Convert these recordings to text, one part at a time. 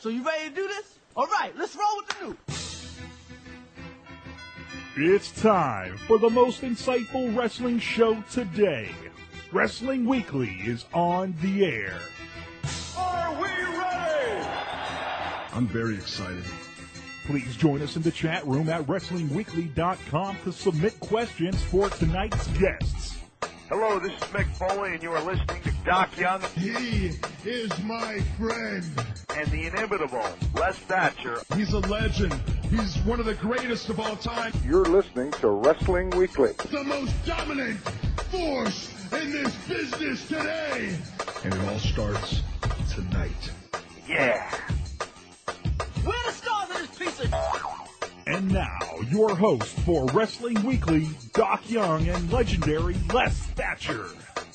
So you ready to do this? All right, let's roll with the news. It's time for the most insightful wrestling show today. Wrestling Weekly is on the air. Are we ready? I'm very excited. Please join us in the chat room at WrestlingWeekly.com to submit questions for tonight's guests. Hello, this is Mick Foley, and you are listening to Doc Young. He is my friend. And the inimitable Les Thatcher. He's a legend. He's one of the greatest of all time. You're listening to Wrestling Weekly. The most dominant force in this business today. And it all starts tonight. Yeah. Where the stars of this piece of... And now, your host for Wrestling Weekly, Doc Young and legendary Les Thatcher.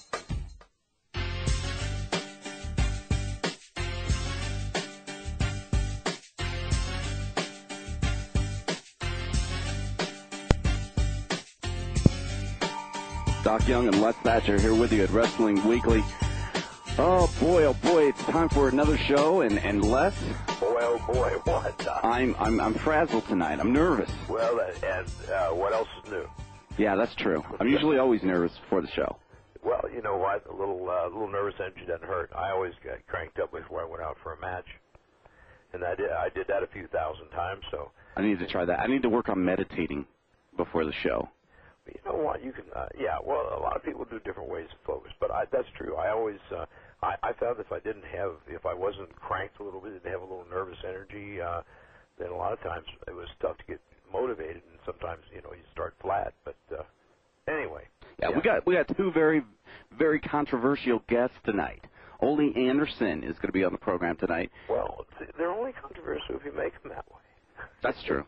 Doc Young and Les Thatcher here with you at Wrestling Weekly. Oh boy, it's time for another show, and Les, Oh boy, what, Doc? I'm frazzled tonight. I'm nervous. Well, and what else is new? Yeah, that's true. I'm usually always nervous before the show. Well, you know what? A little nervous energy doesn't hurt. I always get cranked up before I went out for a match, and I did that a few thousand times. So I need to try that. I need to work on meditating before the show. you know what? You can, yeah. Well, a lot of people do different ways to focus, but that's true. I always, I found if I wasn't cranked a little bit, didn't have a little nervous energy, then a lot of times it was tough to get motivated, and sometimes you start flat. But anyway. Yeah, we got two very, very controversial guests tonight. Ole Anderson is going to be on the program tonight. Well, they're only controversial if you make them that way. That's true.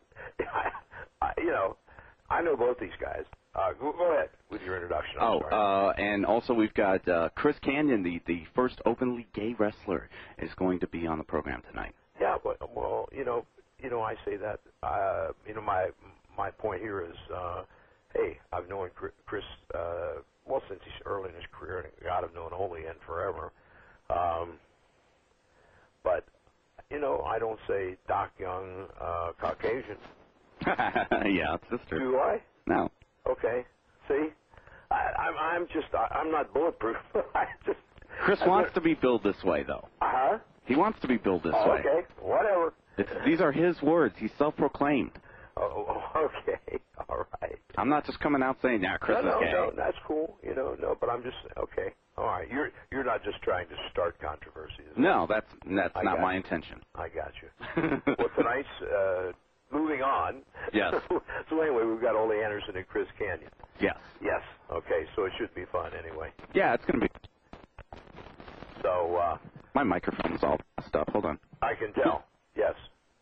I know both these guys. Go ahead with your introduction. And also we've got Chris Kanyon, the first openly gay wrestler, is going to be on the program tonight. Yeah, but I say that. My point here is, hey, I've known Chris since he's early in his career, and God, I've known Ole and forever. But I don't say Doc Young, Caucasian. Yeah, it's true. Do I? No. Okay. See, I'm not bulletproof. Chris wants to be billed this way, though. Uh-huh. He wants to be billed this way. Okay, whatever. These are his words. He's self-proclaimed. Oh, okay. All right. I'm not just coming out saying, yeah, Chris is gay. No, that's cool. But I'm just, okay. All right. You're not just trying to start controversy, is it? No, that's not my intention. I got you. Well, tonight's, moving on. Yes. So anyway, we've got Ole Anderson and Chris Kanyon. Yes. Yes. Okay, so it should be fun anyway. Yeah, it's going to be. So, my microphone is all messed up. Hold on. I can tell. Yes.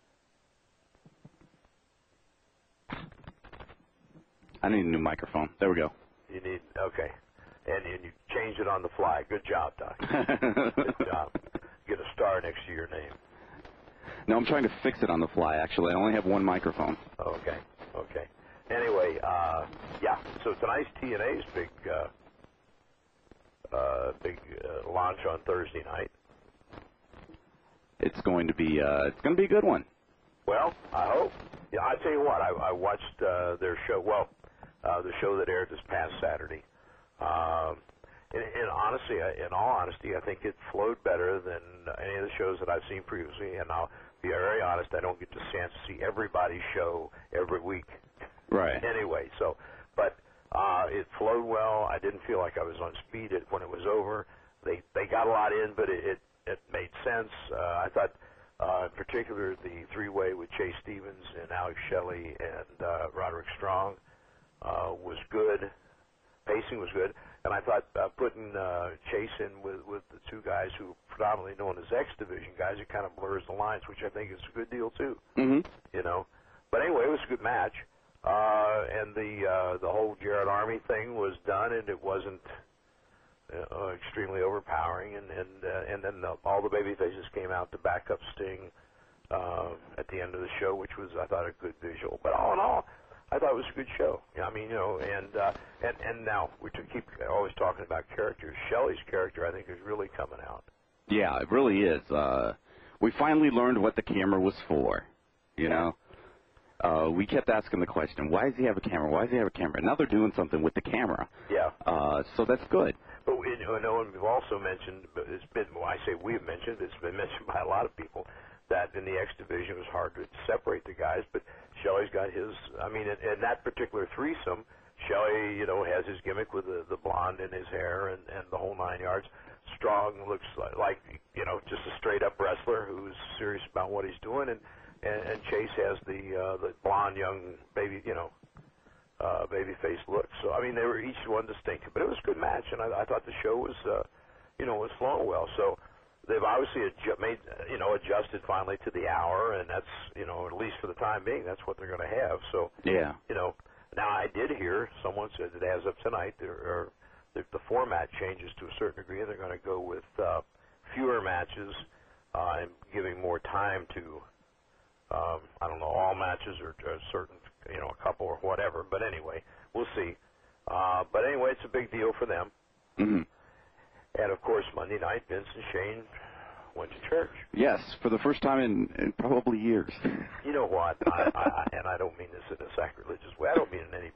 I need a new microphone. There we go. You need, okay. And you changed it on the fly. Good job, Doc. Good job. Get a star next to your name. No, I'm trying to fix it on the fly, actually. I only have one microphone. Okay. Anyway, yeah. So tonight's TNA's big launch on Thursday night. It's going to be a good one. Well, I hope. Yeah, I tell you what, I watched their show. Well, the show that aired this past Saturday. In all honesty, I think it flowed better than any of the shows that I've seen previously. And I'll be very honest, I don't get the chance to see everybody's show every week. Right. Anyway, but it flowed well. I didn't feel like I was on speed when it was over. They got a lot in, but it made sense. I thought, in particular, the three-way with Chase Stevens and Alex Shelley and Roderick Strong was good. Pacing was good. And I thought putting Chase in with the two guys who are predominantly known as X Division guys, it kind of blurs the lines, which I think is a good deal too. Mm-hmm. But anyway, it was a good match, and the whole Jared Army thing was done, and it wasn't extremely overpowering. And then all the baby faces came out to back up Sting at the end of the show, which was, I thought, a good visual. But all in all, I thought it was a good show. And now we keep always talking about characters. Shelley's character, I think, is really coming out. Yeah, it really is. we finally learned what the camera was for, you know. We kept asking the question, why does he have a camera? Why does he have a camera? Now they're doing something with the camera. Yeah. So that's good. But and we've also mentioned, but it's been, well, I say we've mentioned, it's been mentioned by a lot of people, that in the X division it was hard to separate the guys, but Shelley's got his, I mean, in that particular threesome, Shelley, you know, has his gimmick with the blonde in his hair and the whole 9 yards. Strong looks like, you know, just a straight-up wrestler who's serious about what he's doing, and Chase has the blonde young baby, you know, baby-face look. So, I mean, they were each one distinctive, but it was a good match, and I thought the show was, you know, was flowing well. So they've obviously adjusted finally to the hour, and that's, you know, at least for the time being, that's what they're going to have. So, yeah, you know, now I did hear someone said that as of tonight, the format changes to a certain degree, and they're going to go with fewer matches and giving more time to, I don't know, all matches or certain, you know, a couple or whatever. But anyway, we'll see. But anyway, it's a big deal for them. Mm-hmm. And, of course, Monday night, Vince and Shane went to church. Yes, for the first time in probably years. You know what? And I don't mean this in a sacrilegious way. I don't mean in any...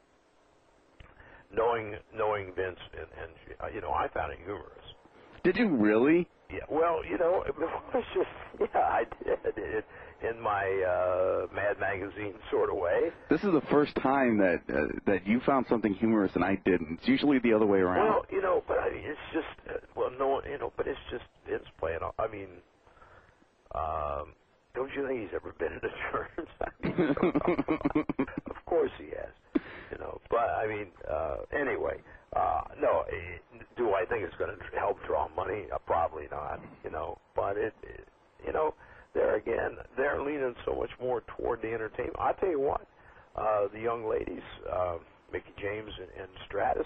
Knowing Vince and you know, I found it humorous. Did you really? Yeah. Well, you know, it was just, yeah, I did. In my Mad Magazine sort of way. This is the first time that you found something humorous and I didn't. It's usually the other way around. Well, you know, but I mean, it's just, no, you know, but it's just Vince playing. I mean, don't you think he's ever been in a church? I mean, of course he has. You know, but I mean, anyway, no. Do I think it's going to help draw money? Probably not. You know, but you know. There again, they're leaning so much more toward the entertainment. I'll tell you what, the young ladies, Mickie James and Stratus,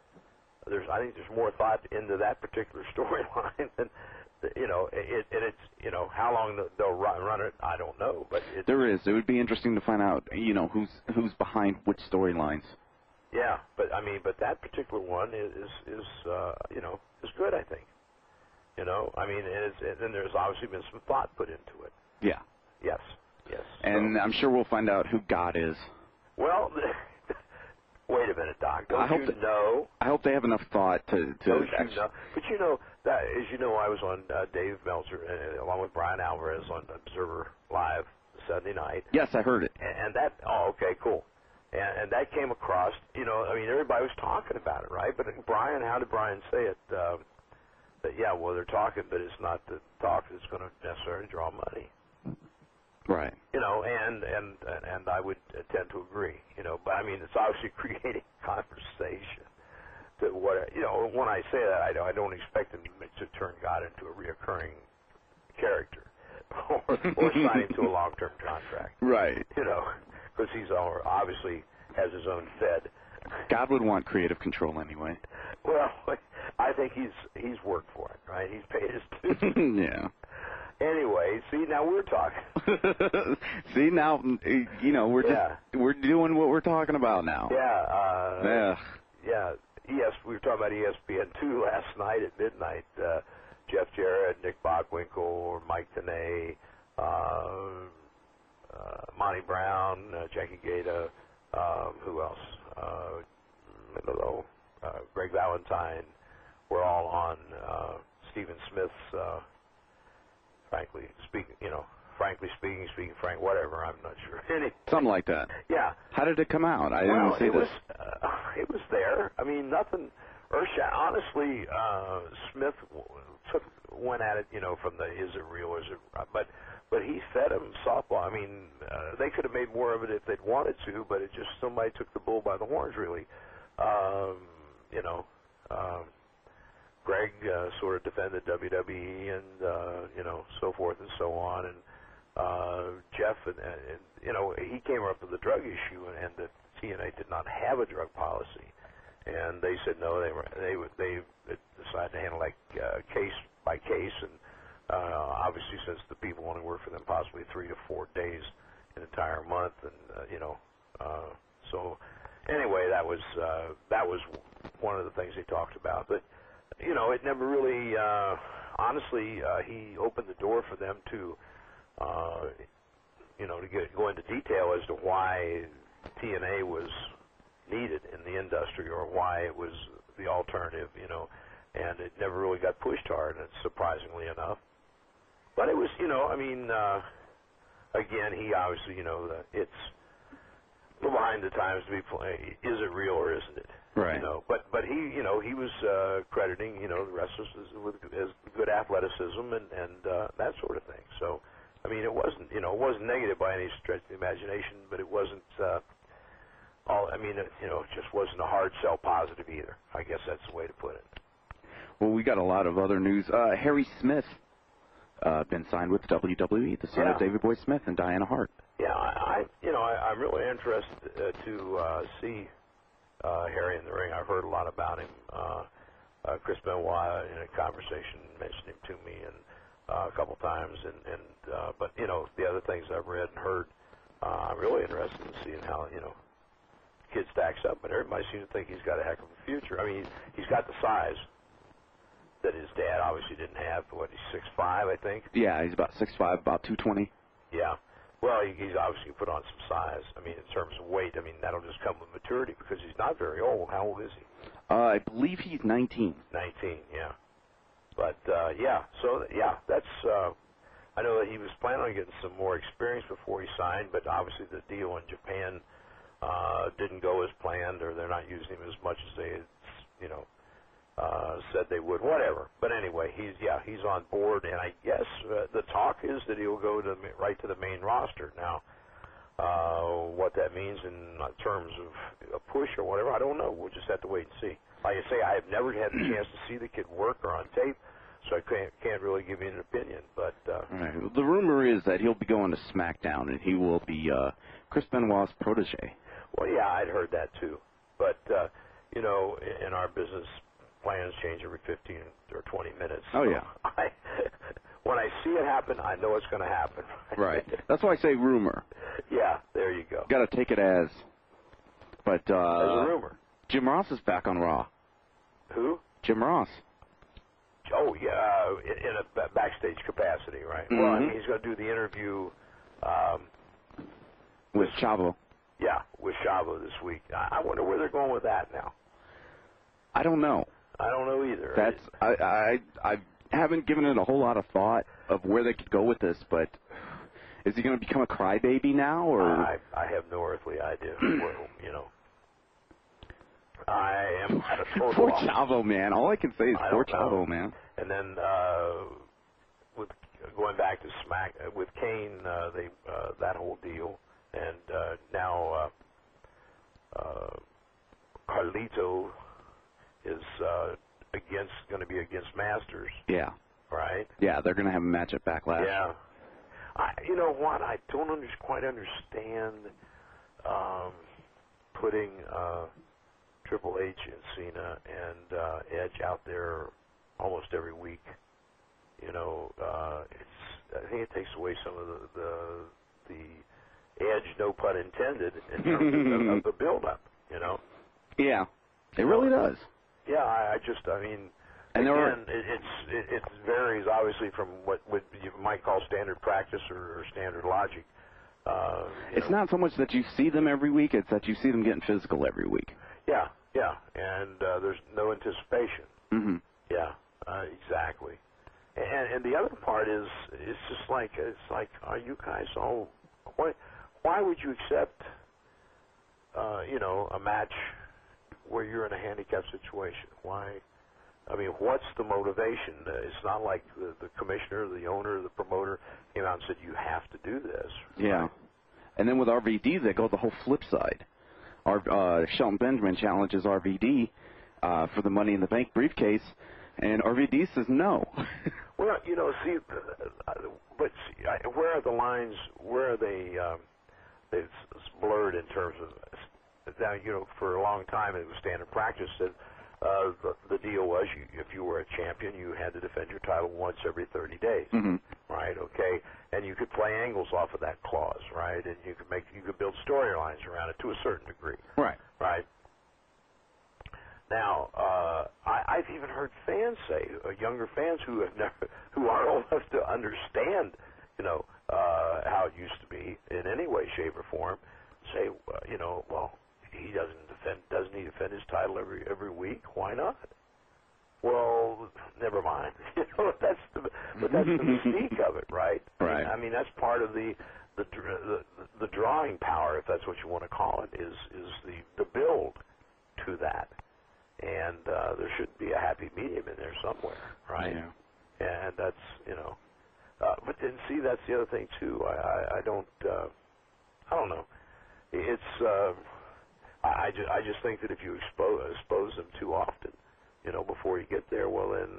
I think there's more thought into that particular storyline than, you know, it's, you know, how long they'll run it, I don't know. But there is. It would be interesting to find out, you know, who's behind which storylines. Yeah, but I mean, but that particular one is you know, is good, I think. You know, I mean, and there's obviously been some thought put into it. Yeah. Yes. And I'm sure we'll find out who God is. Well, wait a minute, Doc. Don't you know? I hope they have enough thought to Don't you know? But you know, that, as you know, I was on Dave Meltzer, along with Brian Alvarez on Observer Live Sunday night. Yes, I heard it. And that, oh, okay, cool. And that came across, you know, I mean, everybody was talking about it, right? But Brian, how did Brian say it? That, yeah, well, they're talking, but it's not the talk that's going to necessarily draw money. Right. You know, and I would tend to agree. You know, but I mean, it's obviously creating conversation. That what, you know, when I say that, I don't expect him to turn God into a reoccurring character or sign him to a long-term contract. Right. You know, because he's obviously has his own Fed. God would want creative control anyway. Well, I think he's worked for it, right? He's paid his dues. Yeah. Anyway, see, now we're talking. See, now, you know, we're doing what we're talking about now. Yeah. Yeah. Yes, we were talking about ESPN2 last night at midnight. Jeff Jarrett, Nick Bockwinkel, Mike Tenay, Monty Brown, Jackie Gaeta, who else? Greg Valentine. We're all on Stephen Smith's, frankly speaking, Frank, whatever, I'm not sure. Something like that. Yeah. How did it come out? I didn't see this. It was there. I mean, nothing earth-shattering. Honestly, Smith went at it, you know, from the is it real, is it, but he fed him softball. I mean, they could have made more of it if they'd wanted to, but it just, somebody took the bull by the horns, really. You know, Greg sort of defended WWE and, you know, so forth and so on. And Jeff, and you know, he came up with the drug issue, and that TNA did not have a drug policy. And they said no, they decided to handle like case by case. And obviously, since the people only work for them possibly 3 to 4 days an entire month, and, you know, so anyway, that was one of the things they talked about. But, you know, it never really honestly, he opened the door for them to, to go into detail as to why TNA was needed in the industry or why it was the alternative, and it never really got pushed hard, surprisingly enough. But it was, again, he obviously, it's behind the times to be playing. Is it real or isn't it? Right. But he, he was crediting, the wrestlers as good athleticism and that sort of thing. So, I mean, it wasn't negative by any stretch of the imagination, but it wasn't it just wasn't a hard sell positive either. I guess that's the way to put it. Well, we got a lot of other news. Harry Smith been signed with WWE, the son of Davey Boy Smith and Diana Hart. Yeah, I'm really interested to see Harry in the ring. I've heard a lot about him. Chris Benoit in a conversation mentioned him to me and a couple times, but the other things I've read and heard, I'm really interested in seeing how kid stacks up. But everybody seems to think he's got a heck of a future. I mean, he's got the size that his dad obviously didn't have. What, he's 6'5", I think? Yeah, he's about 6'5", about 220. Yeah. Well, he's obviously put on some size. I mean, in terms of weight, I mean, that'll just come with maturity because he's not very old. How old is he? I believe he's 19. 19, yeah. But, that's, I know that he was planning on getting some more experience before he signed, but obviously the deal in Japan didn't go as planned, or they're not using him as much as they had, said they would, whatever. But anyway, he's on board, and I guess the talk is that he'll go right to the main roster. Now, what that means in terms of a push or whatever, I don't know. We'll just have to wait and see. Like I say, I have never had the chance to see the kid work or on tape, so I can't really give you an opinion. But right. The rumor is that he'll be going to SmackDown, and he will be Chris Benoit's protege. Well, yeah, I'd heard that too. But, in our business, plans change every 15 or 20 minutes. Oh, yeah. When I see it happen, I know it's going to happen. Right. That's why I say rumor. Yeah, there you go. Got to take it as. But as a rumor. Jim Ross is back on Raw. Who? Jim Ross. Oh, yeah, in a backstage capacity, right? Mm-hmm. Well, I mean, he's going to do the interview with Chavo. Yeah, with Chavo this week. I wonder where they're going with that now. I don't know. I don't know either. That's I haven't given it a whole lot of thought of where they could go with this, but is he going to become a crybaby now, or I have no earthly idea. I am at a total poor loss. Chavo, man. All I can say is poor Chavo, man. And then with going back to with Kane, that whole deal, and now Carlito is going to be against Masters. Yeah. Right? Yeah, they're going to have a match at Backlash. Yeah. You know what? I don't quite understand putting Triple H and Cena and Edge out there almost every week. I think it takes away some of the edge, no pun intended, in terms of the build-up. Yeah, it really does. Yeah, and again, it varies obviously from what you might call standard practice or standard logic. It's not so much that you see them every week; it's that you see them getting physical every week. Yeah, and there's no anticipation. Mm-hmm. Yeah, exactly. And the other part is, it's like, are you guys all? Why would you accept, a match where you're in a handicapped situation? Why? I mean, what's the motivation? It's not like the commissioner, the owner, the promoter came out and said, you have to do this. Yeah. Right? And then with RVD, they go the whole flip side. Shelton Benjamin challenges RVD for the Money in the Bank briefcase, and RVD says no. Well, where are the lines, where are they, it's blurred in terms of, now, for a long time it was standard practice that the deal was if you were a champion, you had to defend your title once every 30 days, mm-hmm. right? Okay, and you could play angles off of that clause, right? And you could build storylines around it to a certain degree, right? Right. Now, I've even heard fans say, younger fans who aren't old enough to understand, how it used to be in any way, shape, or form, say, well, doesn't he defend his title every week? Why not? Well, never mind. But that's the mystique of it, right? Right. I mean, that's part of the drawing power, if that's what you want to call it, is the build to that. And there should be a happy medium in there somewhere, right? Yeah. And that's, but then see, that's the other thing too. I don't know. It's I just think that if you expose them too often, before you get there, well then,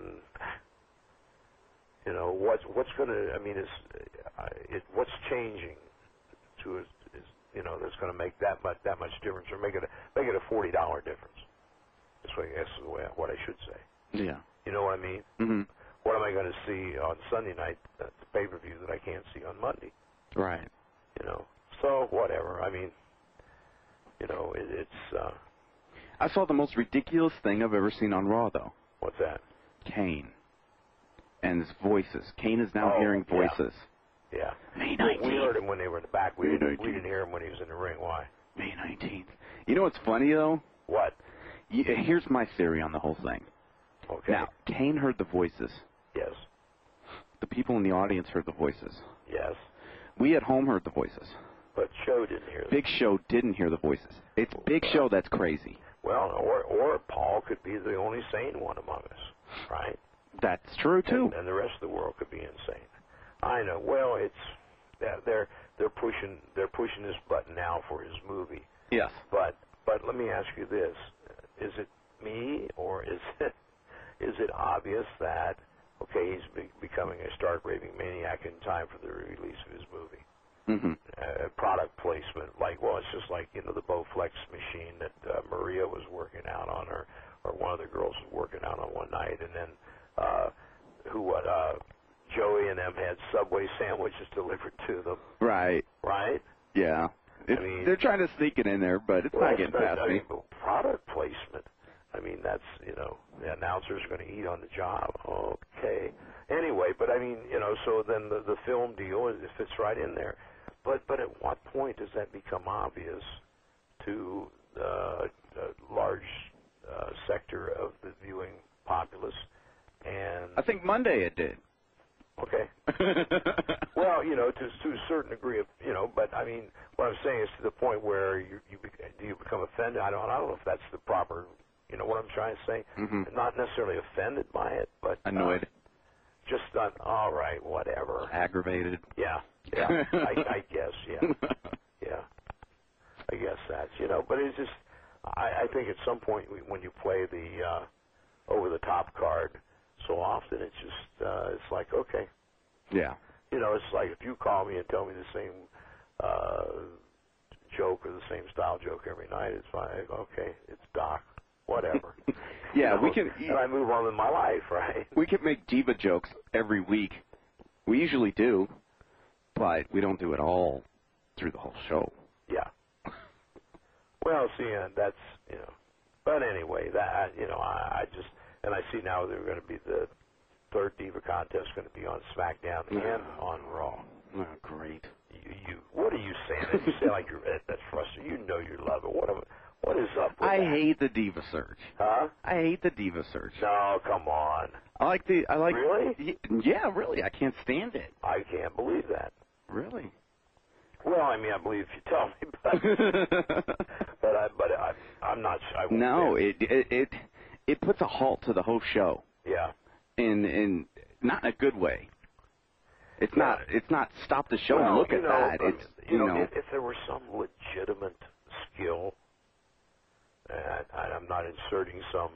what's going to? I mean, what's changing to is that's going to make that much difference, or make it a $40 difference. That's what I should say. Yeah. You know what I mean? Mm-hmm. What am I going to see on Sunday night at the pay-per-view that I can't see on Monday? Right. So whatever. I mean, it's. I saw the most ridiculous thing I've ever seen on Raw, though. What's that? Kane and his voices. Kane is now hearing voices. Yeah. May 19th. We heard him when they were in the back. We didn't hear him when he was in the ring. Why? May 19th. You know what's funny, though? What? Here's my theory on the whole thing. Okay. Now, Kane heard the voices. Yes. The people in the audience heard the voices. Yes. We at home heard the voices. But Show didn't hear them. Big Show didn't hear the voices. It's Big Show that's crazy. Well, or Paul could be the only sane one among us, right? That's true too. And the rest of the world could be insane. I know. Well, they're pushing this button now for his movie. Yes. But let me ask you this: is it me, or is it obvious that he's becoming a stark raving maniac in time for the release of his movie? Mm-hmm. Product placement, it's just like the Bowflex machine that Maria was working out on, or one of the girls was working out on one night, and then Joey and them had Subway sandwiches delivered to them. Right. Yeah. They're trying to sneak it in there, but it's not getting past me. Product placement. I mean, that's the announcers are going to eat on the job. Okay. Anyway, but so then the film deal it fits right in there. But at what point does that become obvious to a large sector of the viewing populace? And I think Monday it did. Okay. Well, to a certain degree of, but I mean, what I'm saying is to the point where do you become offended? I don't know if that's the proper, what I'm trying to say. Mm-hmm. Not necessarily offended by it, but annoyed. Just all right, whatever. Aggravated. Yeah. I guess. Yeah. Yeah. I guess that's but it's just I think at some point when you play the over the top card so often, it's just it's like okay. Yeah. It's like if you call me and tell me the same joke or the same style joke every night, it's fine. Okay, it's Doc. Whatever. Yeah, we can. And I move on with my life, right? We can make diva jokes every week. We usually do, but we don't do it all through the whole show. Yeah. Well, see, that's But anyway, that I just I see now they're going to be the third diva contest going to be on SmackDown and on Raw. Oh, great. You what are you saying? You say like that's frustrating. You love it. What is up with I that? hate the diva search. Huh? I hate the diva search. No, come on. I like Really? Yeah, really. I can't stand it. I can't believe that. Really? Well, I mean, I believe if you tell me, but I'm not sure. I won't No, say. it puts a halt to the whole show. Yeah. In not in a good way. It's not stop the show and look at that. It's if there were some legitimate skill, and I'm not inserting some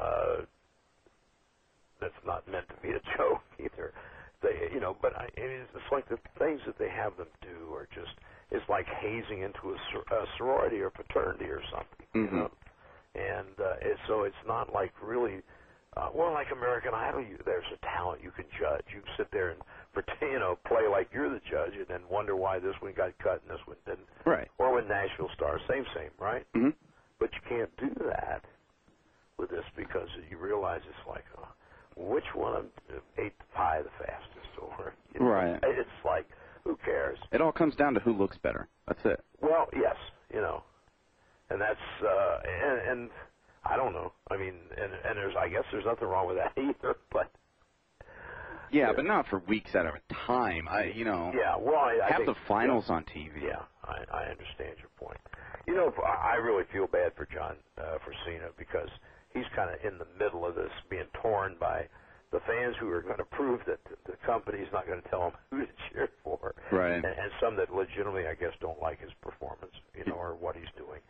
that's not meant to be a joke either. But it's like the things that they have them do are just it's like hazing into a sorority or fraternity or something. Mm-hmm. And so it's not like really. Like American Idol, there's a talent you can judge. You can sit there and pretend, play like you're the judge, and then wonder why this one got cut and this one didn't. Right. Or with Nashville Stars, same, right? Mm-hmm. But you can't do that with this because you realize it's like, which one of them ate the pie the fastest, or right? It's like, who cares? It all comes down to who looks better. That's it. Well, yes, and that's and I don't know. I mean, and I guess there's nothing wrong with that either, but. Yeah, but not for weeks at a time. Yeah, well, I have think, the finals on TV. Yeah, I understand your point. I really feel bad for John for Cena because he's kind of in the middle of this, being torn by the fans who are going to prove that the company's not going to tell him who to cheer for, right? And some that legitimately, I guess, don't like his performance, or what he's doing.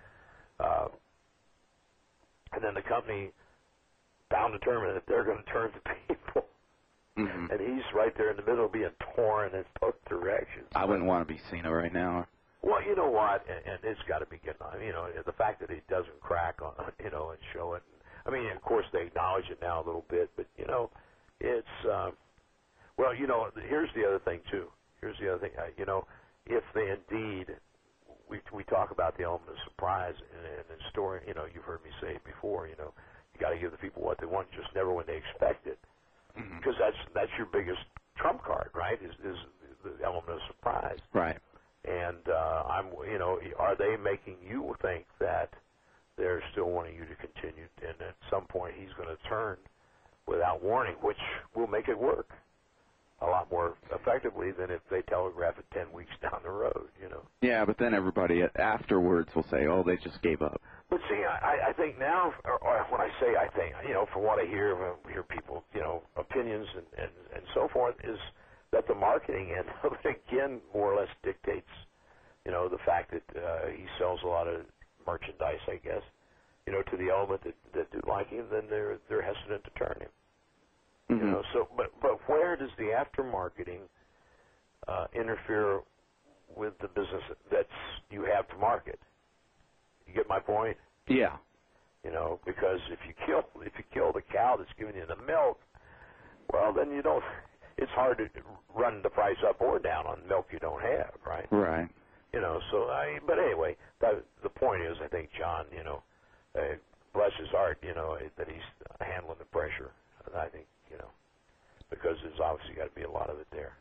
And then the company bound determined that they're going to turn to people. Mm-hmm. And he's right there in the middle, being torn in both directions. I wouldn't want to be Cena right now. Well, you know what, and it's got to be getting on. The fact that he doesn't crack on, and show it. I mean, of course, they acknowledge it now a little bit, but it's well, here's the other thing too. Here's the other thing. If they indeed, we talk about the element of surprise in story. You've heard me say it before. You got to give the people what they want, just never when they expect it. Because that's your biggest trump card, right? Is the element of surprise, right? And are they making you think that they're still wanting you to continue, and at some point he's going to turn without warning, which will make it work a lot more effectively than if they telegraph it 10 weeks down the road, Yeah, but then everybody afterwards will say, "Oh, they just gave up." But see, I think now, or when I say I think, from what I hear people, opinions and so forth, is that the marketing end of it, again, more or less dictates, the fact that he sells a lot of merchandise, I guess, to the element that do like him, then they're hesitant to turn him. Mm-hmm. So, but where does the after-marketing interfere with the business that you have to market? You get my point? Yeah. Because if you kill the cow that's giving you the milk, well, then it's hard to run the price up or down on milk you don't have, right? Right. But anyway, the point is, I think John, bless his heart, that he's handling the pressure. I think, because there's obviously got to be a lot of it there.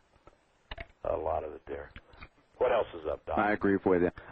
What else is up, Doc? I agree with you.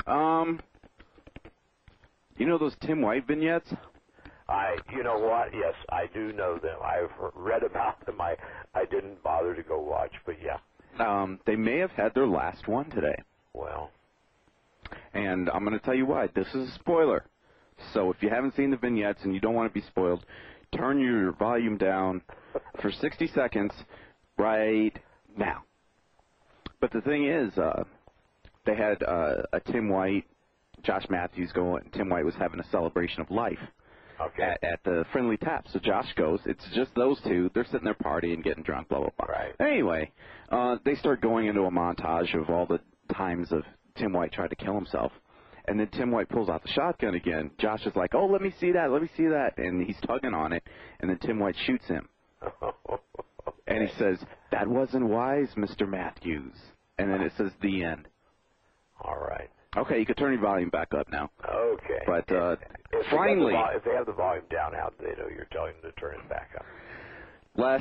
Those Tim White vignettes? You know what? Yes, I do know them. I've read about them. I didn't bother to go watch, but yeah. They may have had their last one today. Well. And I'm going to tell you why. This is a spoiler. So if you haven't seen the vignettes and you don't want to be spoiled, turn your volume down for 60 seconds right now. But the thing is, they had a Tim White, Josh Matthews going. Tim White was having a celebration of life at the Friendly Tap. So Josh goes. It's just those two. They're sitting there partying, getting drunk, blah, blah, blah. Right. Anyway, they start going into a montage of all the times of Tim White tried to kill himself. And then Tim White pulls out the shotgun again. Josh is like, "Oh, let me see that, let me see that." And he's tugging on it. And then Tim White shoots him. And he says, "That wasn't wise, Mr. Matthews." And then it says, "The end." All right. Okay, you can turn your volume back up now. Okay. But if finally... if they have the volume down, how do they know you're telling them to turn it back up? Les,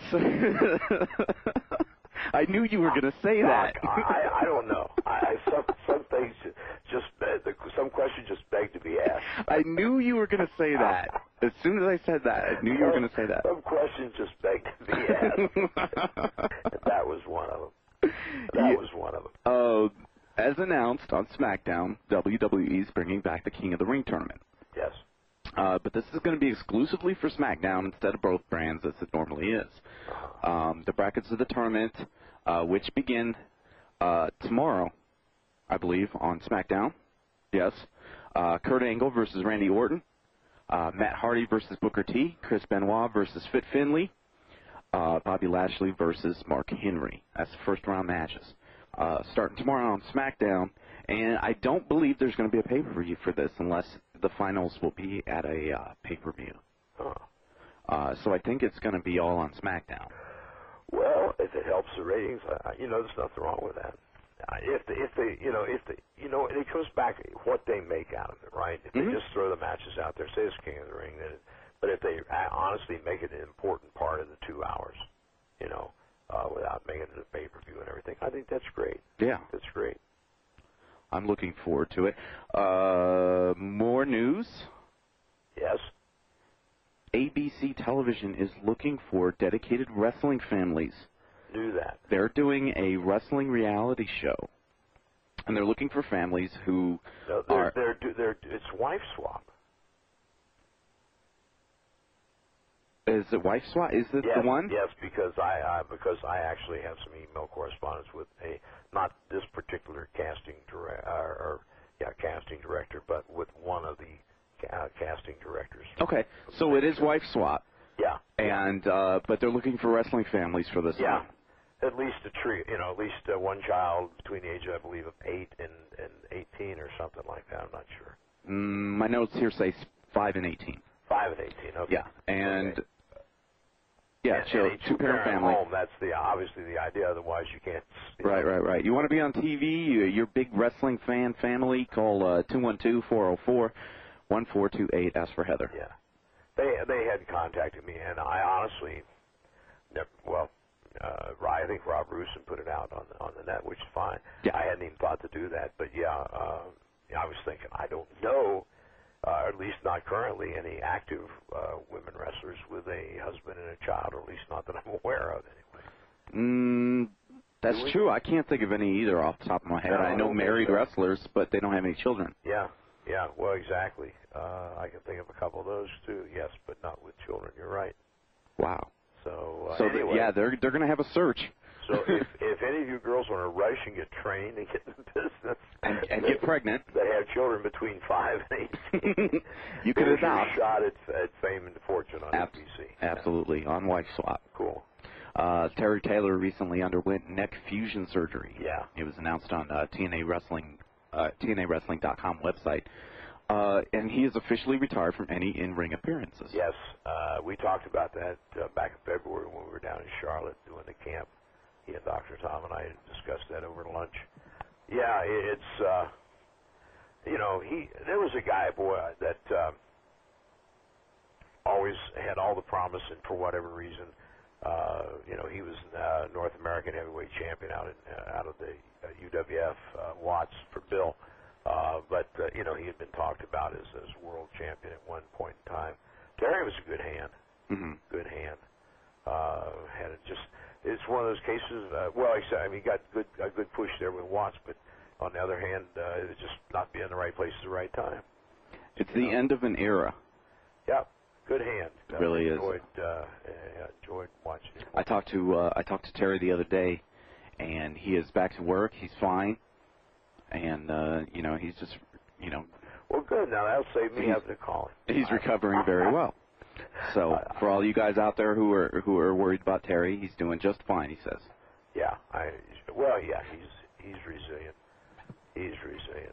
I knew you were going to say that. I don't know. Some things just some questions just beg to be asked. I knew you were going to say that. As soon as I said that, I knew you were going to say that. Some questions just beg to be asked. That was one of them. As announced on SmackDown, WWE is bringing back the King of the Ring tournament. Yes. But this is going to be exclusively for SmackDown instead of both brands as it normally is. The brackets of the tournament, which begin tomorrow, I believe, on SmackDown. Yes. Kurt Angle versus Randy Orton. Matt Hardy versus Booker T. Chris Benoit versus Fit Finlay. Bobby Lashley versus Mark Henry. That's the first round matches. Starting tomorrow on SmackDown. And I don't believe there's going to be a pay-per-view for this unless the finals will be at a pay-per-view. So I think it's going to be all on SmackDown. Well, if it helps the ratings, there's nothing wrong with that. If it comes back what they make out of it, right? If they just throw the matches out there, say it's King of the Ring, then But if they honestly make it an important part of the 2 hours, you know, without making it a pay-per-view and everything, I think that's great. Yeah. That's great. I'm looking forward to it. More news. Yes. ABC Television is looking for dedicated wrestling families. Do that. They're doing a wrestling reality show, and they're looking for families who are. It's wife swap. Is it wife swap? Is it the one? Yes, because I actually have some email correspondence with not this particular casting director, but with one of the casting directors. Okay, so it is wife swap. Yeah. And but they're looking for wrestling families for this. Yeah. one. At least a trio, at least one child between the ages, I believe, of 8 and 18 or something like that. I'm not sure. My notes here say 5 and 18. 5 and 18. Okay. Yeah, and okay. Yeah, and so a two-parent family. Home, that's obviously the idea. Otherwise, you can't. Right. You want to be on TV? You're a big wrestling fan family? Call 212-404-1428. Ask for Heather. Yeah, they had contacted me, and I honestly never. Well, I think Rob Rusin put it out on the net, which is fine. Yeah. I hadn't even thought to do that, but I was thinking I don't know. At least not currently, any active women wrestlers with a husband and a child, or at least not that I'm aware of, anyway. That's true. I can't think of any either off the top of my head. No, I know married wrestlers, but they don't have any children. Yeah, well, exactly. I can think of a couple of those, too, yes, but not with children. You're right. Wow. So anyway. They're going to have a search. So if any of you girls want to rush and get trained and get in the business and get pregnant, that have children between 5 and 18, you can adopt. Your shot at fame and fortune on ABC. Absolutely, on Wife Swap. Cool. Terry Taylor recently underwent neck fusion surgery. Yeah. It was announced on TNA TNAWrestling.com website. And he is officially retired from any in-ring appearances. Yes. We talked about that back in February when we were down in Charlotte doing the camp. He and Dr. Tom and I discussed that over lunch. Yeah, it's, there was a guy, that always had all the promise, and for whatever reason, he was North American heavyweight champion out of the UWF, Watts for Bill. But he had been talked about as world champion at one point in time. Terry was a good hand. Mm-hmm. Good hand. Had it just. It's one of those cases. He got a good push there with Watts, but on the other hand, it's just not being in the right place at the right time. It's the end of an era. Yeah, good hand. It really is. Enjoyed watching it. I talked to Terry the other day, and he is back to work. He's fine, and he's just Well, good. Now that'll save me having to call him. He's recovering very well. So for all you guys out there who are worried about Terry, he's doing just fine. He says. Yeah, he's resilient. He's resilient.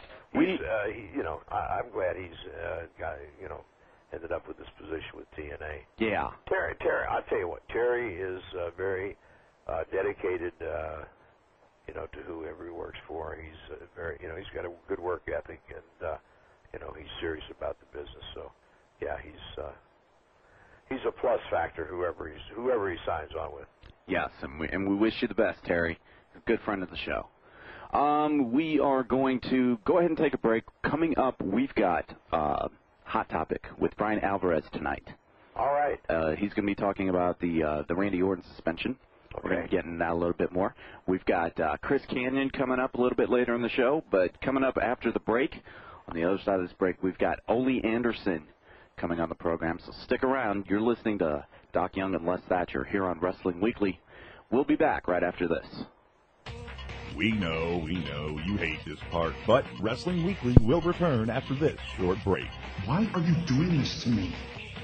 I'm glad he's ended up with this position with TNA. Yeah. Terry, I'll tell you what, Terry is very dedicated, to whoever he works for. He's he's got a good work ethic, and he's serious about the business. So, yeah, he's a plus factor whoever he signs on with. Yes, and we wish you the best, Terry. A good friend of the show. We are going to go ahead and take a break. Coming up, we've got Hot Topic with Brian Alvarez tonight. All right. He's going to be talking about the Randy Orton suspension. Okay. We're going to be getting that a little bit more. We've got Chris Kanyon coming up a little bit later in the show, but coming up after the break, on the other side of this break, we've got Ole Anderson coming on the program, so stick around. You're listening to Doc Young and Les Thatcher here on Wrestling Weekly. We'll be back right after this. We know, you hate this part, but Wrestling Weekly will return after this short break. Why are you doing this to me?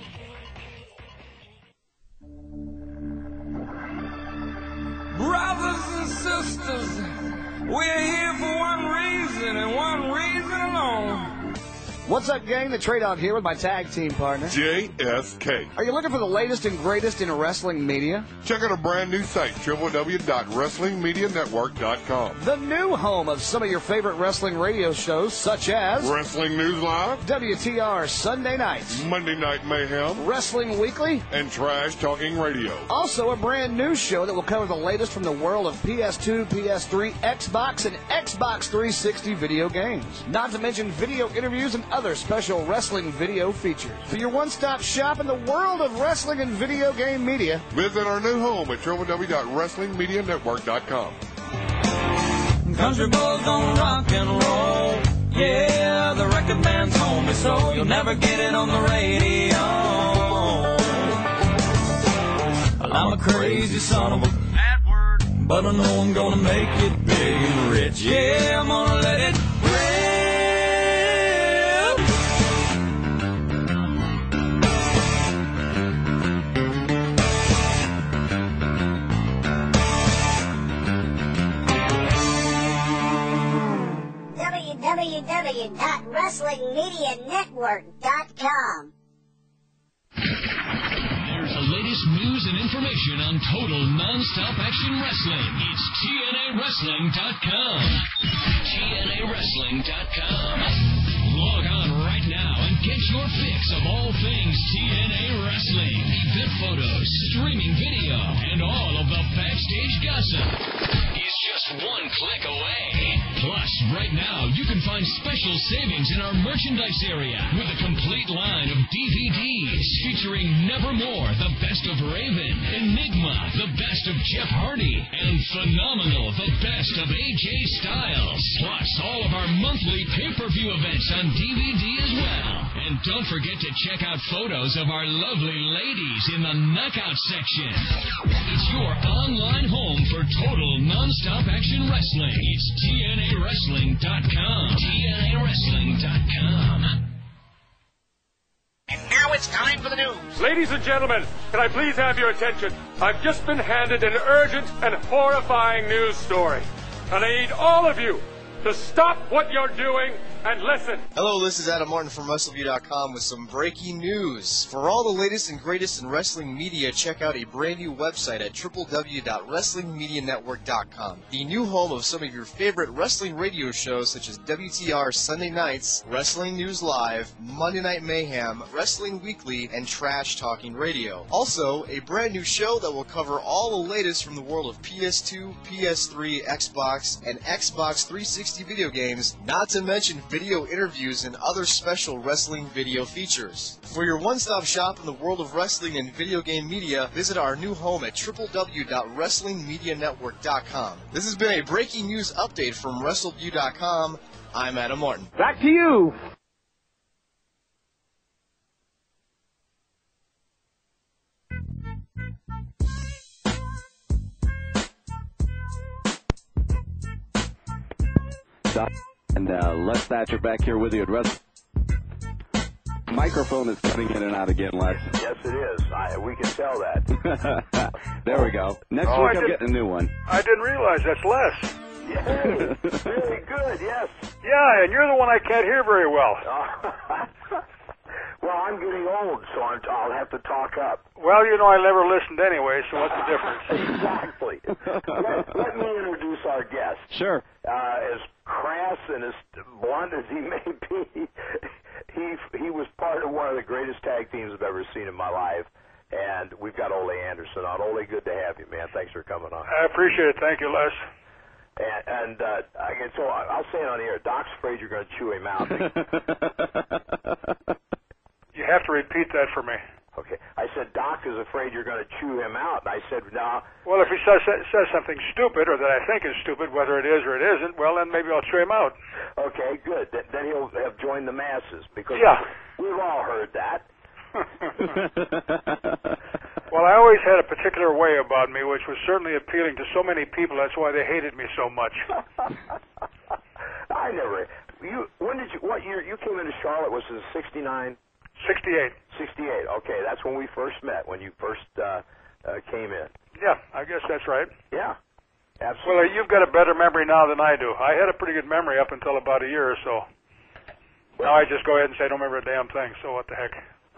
Brothers and sisters, we're here for one reason and one reason alone. What's up, gang? The Trade Out here with my tag team partner, JSK. Are you looking for the latest and greatest in wrestling media? Check out a brand new site, www.wrestlingmedianetwork.com. The new home of some of your favorite wrestling radio shows, such as Wrestling News Live, WTR Sunday Nights, Monday Night Mayhem, Wrestling Weekly, and Trash Talking Radio. Also a brand new show that will cover the latest from the world of PS2, PS3, Xbox, and Xbox 360 video games. Not to mention video interviews and other special wrestling video features. For your one-stop shop in the world of wrestling and video game media, Visit our new home at www.wrestlingmedianetwork.com. Country boys don't rock and roll. Yeah, the record man's home is so you'll never get it on the radio. Well, I'm a crazy son of a bad word, but I know I'm gonna make it big and rich. Yeah, I'm gonna let it www.wrestlingmedianetwork.com. There's the latest news and information on total non-stop action wrestling. It's TNAWrestling.com. TNAWrestling.com. Log on right now and get your fix of all things TNA Wrestling. Event photos, streaming video, and all of the backstage gossip is just one click away. Plus, right now, you can find special savings in our merchandise area with a complete line of DVDs featuring Nevermore, the best of Raven, Enigma, the best of Jeff Hardy, and Phenomenal, the best of AJ Styles. Plus, all of our monthly pay-per-view events on DVD as well. And don't forget to check out photos of our lovely ladies in the Knockout section. It's your online home for total non-stop action wrestling. It's TNAWrestling.com. TNAWrestling.com. And now it's time for the news. Ladies and gentlemen, can I please have your attention? I've just been handed an urgent and horrifying news story. And I need all of you to stop what you're doing and listen. Hello, this is Adam Martin from WrestleView.com with some breaking news. For all the latest and greatest in wrestling media, check out a brand new website at www.wrestlingmedianetwork.com. The new home of some of your favorite wrestling radio shows such as WTR Sunday Nights, Wrestling News Live, Monday Night Mayhem, Wrestling Weekly, and Trash Talking Radio. Also, a brand new show that will cover all the latest from the world of PS2, PS3, Xbox, and Xbox 360 video games, not to mention video interviews and other special wrestling video features. For your one-stop shop in the world of wrestling and video game media, visit our new home at www.wrestlingmedianetwork.com. This has been a breaking news update from WrestleView.com. I'm Adam Martin. Back to you. And Les Thatcher back here with you at Wrestle. Microphone is cutting in and out again, Les. Yes, it is. We can tell that. There we go. Next week I'm getting a new one. I didn't realize that's Les. Hey, very good, yes. Yeah, and you're the one I can't hear very well. Well, I'm getting old, so I'll have to talk up. Well, you know I never listened anyway, so what's the difference? Exactly. Let me introduce our guest. Sure. As crass and as blunt as he may be, he was part of one of the greatest tag teams I've ever seen in my life. And we've got Ole Anderson on. Ole, good to have you, man. Thanks for coming on. I appreciate it. Thank you, Les. And so I'll say it on the air. Doc's afraid you're going to chew him out. You have to repeat that for me. Okay. I said, Doc is afraid you're going to chew him out. And I said, no. Well, if he says something stupid or that I think is stupid, whether it is or it isn't, well, then maybe I'll chew him out. Okay, good. Then he'll have joined the masses because we've all heard that. Well, I always had a particular way about me, which was certainly appealing to so many people. That's why they hated me so much. I never. What year you came into Charlotte? Was it 69? 68. 68. Okay, that's when we first met. When you first came in. Yeah, I guess that's right. Yeah, absolutely. Well, you've got a better memory now than I do. I had a pretty good memory up until about a year or so. Now I just go ahead and say, don't remember a damn thing, so what the heck.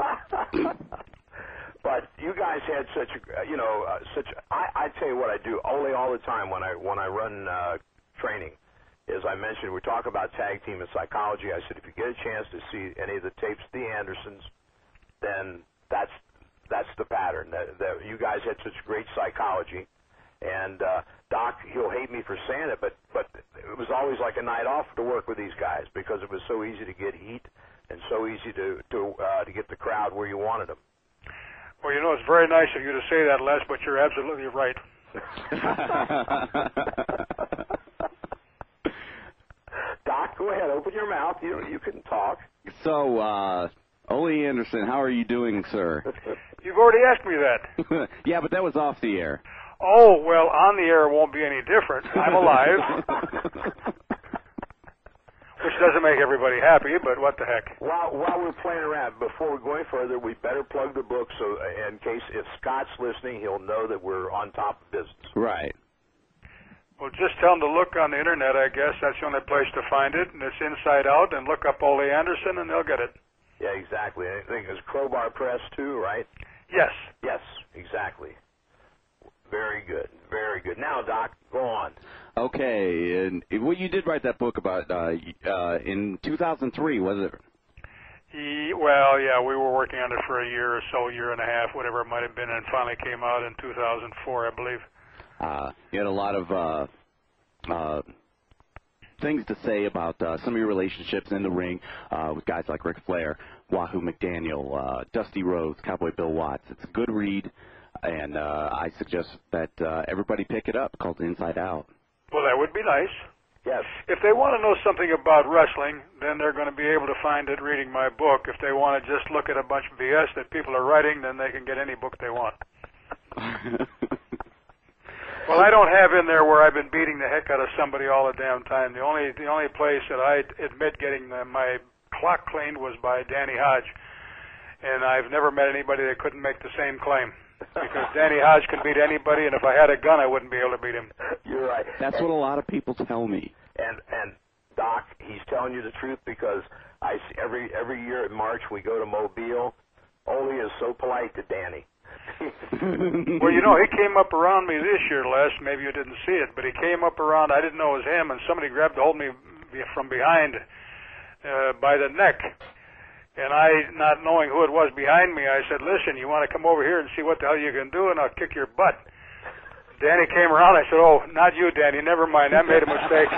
But you guys had such a, I tell you what I do only all the time when I run training, is I mentioned we talk about tag team and psychology. I said if you get a chance to see any of the tapes of the Andersons, then that's the pattern. That you guys had such great psychology, and Doc, he'll hate me for saying it, but it was always like a night off to work with these guys because it was so easy to get heat and so easy to get the crowd where you wanted them. Well, you know, it's very nice of you to say that, Les, but you're absolutely right. Doc, go ahead, open your mouth. You can talk. So, Ole Anderson, how are you doing, sir? You've already asked me that. Yeah, but that was off the air. Oh, well, on the air it won't be any different. I'm alive. Which doesn't make everybody happy, but what the heck. While we're playing around, before we go any further, we better plug the book so in case if Scott's listening, he'll know that we're on top of business. Right. Well, just tell them to look on the internet, I guess. That's the only place to find it, and it's Inside Out, and look up Ole Anderson, and they'll get it. Yeah, exactly. I think it's Crowbar Press, too, right? Yes. Yes, exactly. Very good. Very good. Now, Doc, go on. Okay, and well, you did write that book about in 2003, was it? Well, yeah, we were working on it for a year or so, year and a half, whatever it might have been, and finally came out in 2004, I believe. You had a lot of things to say about some of your relationships in the ring with guys like Ric Flair, Wahoo McDaniel, Dusty Rhodes, Cowboy Bill Watts. It's a good read, and I suggest that everybody pick it up, called Inside Out. Well, that would be nice. Yes. If they want to know something about wrestling, then they're going to be able to find it reading my book. If they want to just look at a bunch of BS that people are writing, then they can get any book they want. Well, I don't have in there where I've been beating the heck out of somebody all the damn time. The only place that I admit getting my clock cleaned was by Danny Hodge, and I've never met anybody that couldn't make the same claim. Because Danny Hodge can beat anybody, and if I had a gun, I wouldn't be able to beat him. You're right. That's what a lot of people tell me. And Doc, he's telling you the truth because I see every year in March we go to Mobile. Ole is so polite to Danny. Well, you know, he came up around me this year, Les. Maybe you didn't see it, but he came up around. I didn't know it was him, and somebody grabbed hold of me from behind by the neck. And I, not knowing who it was behind me, I said, listen, you want to come over here and see what the hell you can do, and I'll kick your butt. Danny came around. I said, oh, not you, Danny. Never mind. I made a mistake.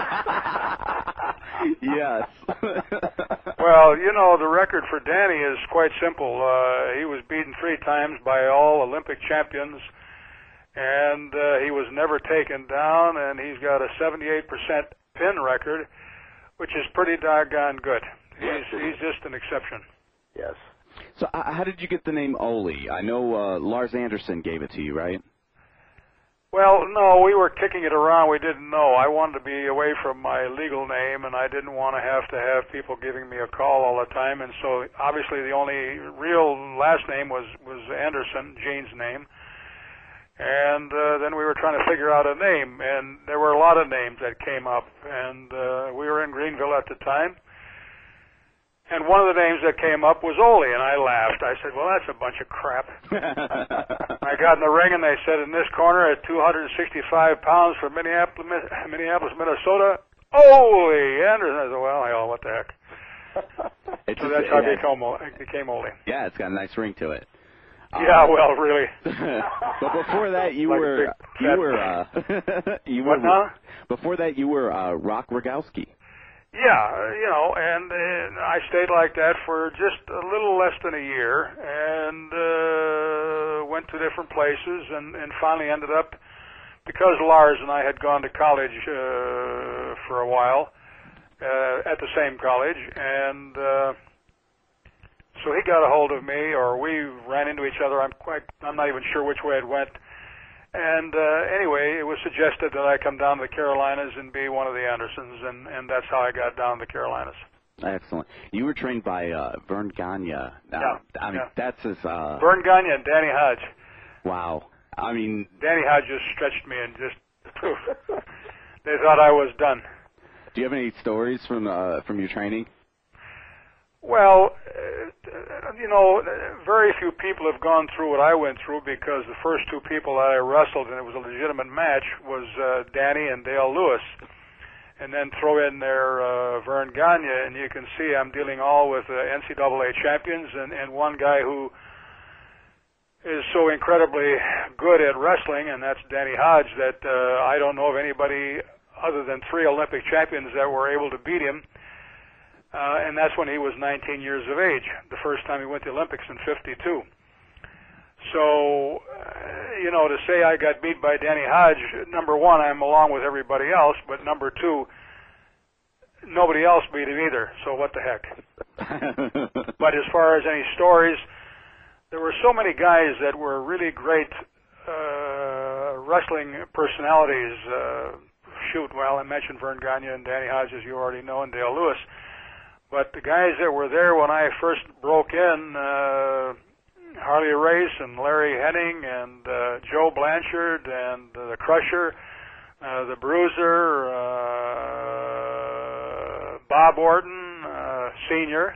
Yes. Well, you know, the record for Danny is quite simple. He was beaten 3 times by all Olympic champions, and he was never taken down, and he's got a 78% pin record, which is pretty doggone good. He's just an exception. Yes. So how did you get the name Ole? I know Lars Anderson gave it to you, right? Well, no, we were kicking it around. We didn't know. I wanted to be away from my legal name, and I didn't want to have people giving me a call all the time. And so, obviously, the only real last name was Anderson, Gene's name. And then we were trying to figure out a name, and there were a lot of names that came up. And we were in Greenville at the time. And one of the names that came up was Ole, and I laughed. I said, well, that's a bunch of crap. I got in the ring, and they said, in this corner at 265 pounds from Minneapolis, Minnesota, Ole Anderson. I said, well, hell, what the heck. So that's how it became Ole. Yeah, it's got a nice ring to it. Yeah, well, really. But before that, before that, you were Rock Rogowski. Yeah, you know, and I stayed like that for just a little less than a year, and went to different places, and finally ended up, because Lars and I had gone to college for a while, at the same college, and so he got a hold of me, or we ran into each other. I'm not even sure which way it went. And anyway, it was suggested that I come down to the Carolinas and be one of the Andersons, and that's how I got down to the Carolinas. Excellent. You were trained by Vern Gagne. That's his... Vern Gagne and Danny Hodge. Wow. I mean... Danny Hodge just stretched me and just... poof. They thought I was done. Do you have any stories from your training? Well, very few people have gone through what I went through, because the first two people that I wrestled, and it was a legitimate match, was Danny and Dale Lewis. And then throw in there Vern Gagne, and you can see I'm dealing all with NCAA champions and one guy who is so incredibly good at wrestling, and that's Danny Hodge, that I don't know of anybody other than 3 Olympic champions that were able to beat him. And that's when he was 19 years of age, the first time he went to the Olympics in '52. So, to say I got beat by Danny Hodge, number one, I'm along with everybody else, but number two, nobody else beat him either, so what the heck. But as far as any stories, there were so many guys that were really great wrestling personalities. I mentioned Vern Gagne and Danny Hodge, as you already know, and Dale Lewis. But the guys that were there when I first broke in, Harley Race and Larry Henning and Joe Blanchard and the Crusher, the Bruiser, Bob Orton, Sr.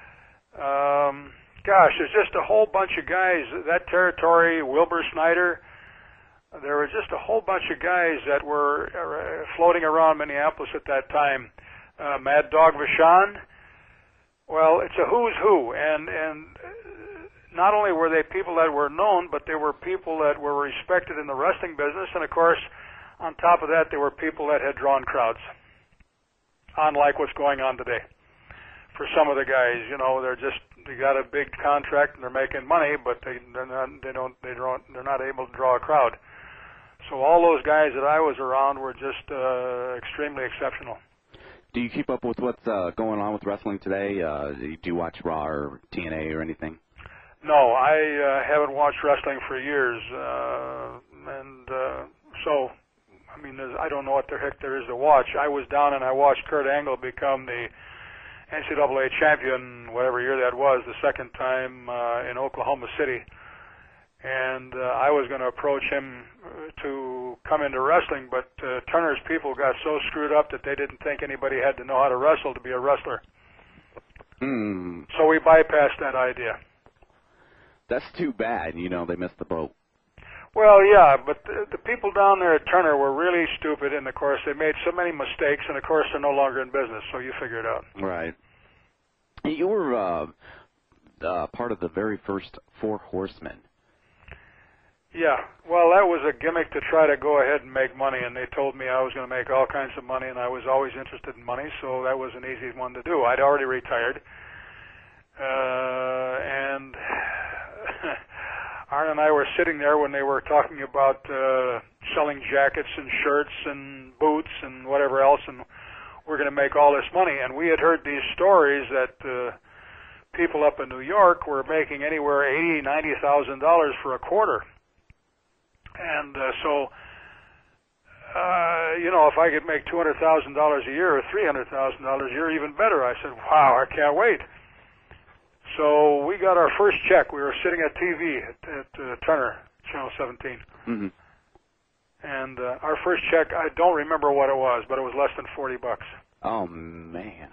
There's just a whole bunch of guys. That territory, Wilbur Snyder, there were just a whole bunch of guys that were floating around Minneapolis at that time. Mad Dog Vachon. Well, it's a who's who, and not only were they people that were known, but they were people that were respected in the wrestling business, and of course, on top of that, they were people that had drawn crowds, unlike what's going on today. For some of the guys, they got a big contract and they're making money, but they're not able to draw a crowd. So all those guys that I was around were just extremely exceptional. Do you keep up with what's going on with wrestling today? Do you watch Raw or TNA or anything? No, I haven't watched wrestling for years, so I don't know what the heck there is to watch. I was down and I watched Kurt Angle become the NCAA champion, whatever year that was, the second time in Oklahoma City. And I was going to approach him to come into wrestling, but Turner's people got so screwed up that they didn't think anybody had to know how to wrestle to be a wrestler. So we bypassed that idea. That's too bad. They missed the boat. Well, yeah, but the people down there at Turner were really stupid, and of course they made so many mistakes, and of course they're no longer in business, so you figure it out. Right. You were part of the very first Four Horsemen. Yeah, well, that was a gimmick to try to go ahead and make money, and they told me I was going to make all kinds of money, and I was always interested in money, so that was an easy one to do. I'd already retired, and Arn and I were sitting there when they were talking about selling jackets and shirts and boots and whatever else, and we're going to make all this money. And we had heard these stories that people up in New York were making anywhere $80,000, $90,000 for a quarter. And if I could make $200,000 a year or $300,000 a year, even better. I said, wow, I can't wait. So we got our first check. We were sitting at TV at Turner, Channel 17. Mm-hmm. And our first check, I don't remember what it was, but it was less than $40. Oh, man.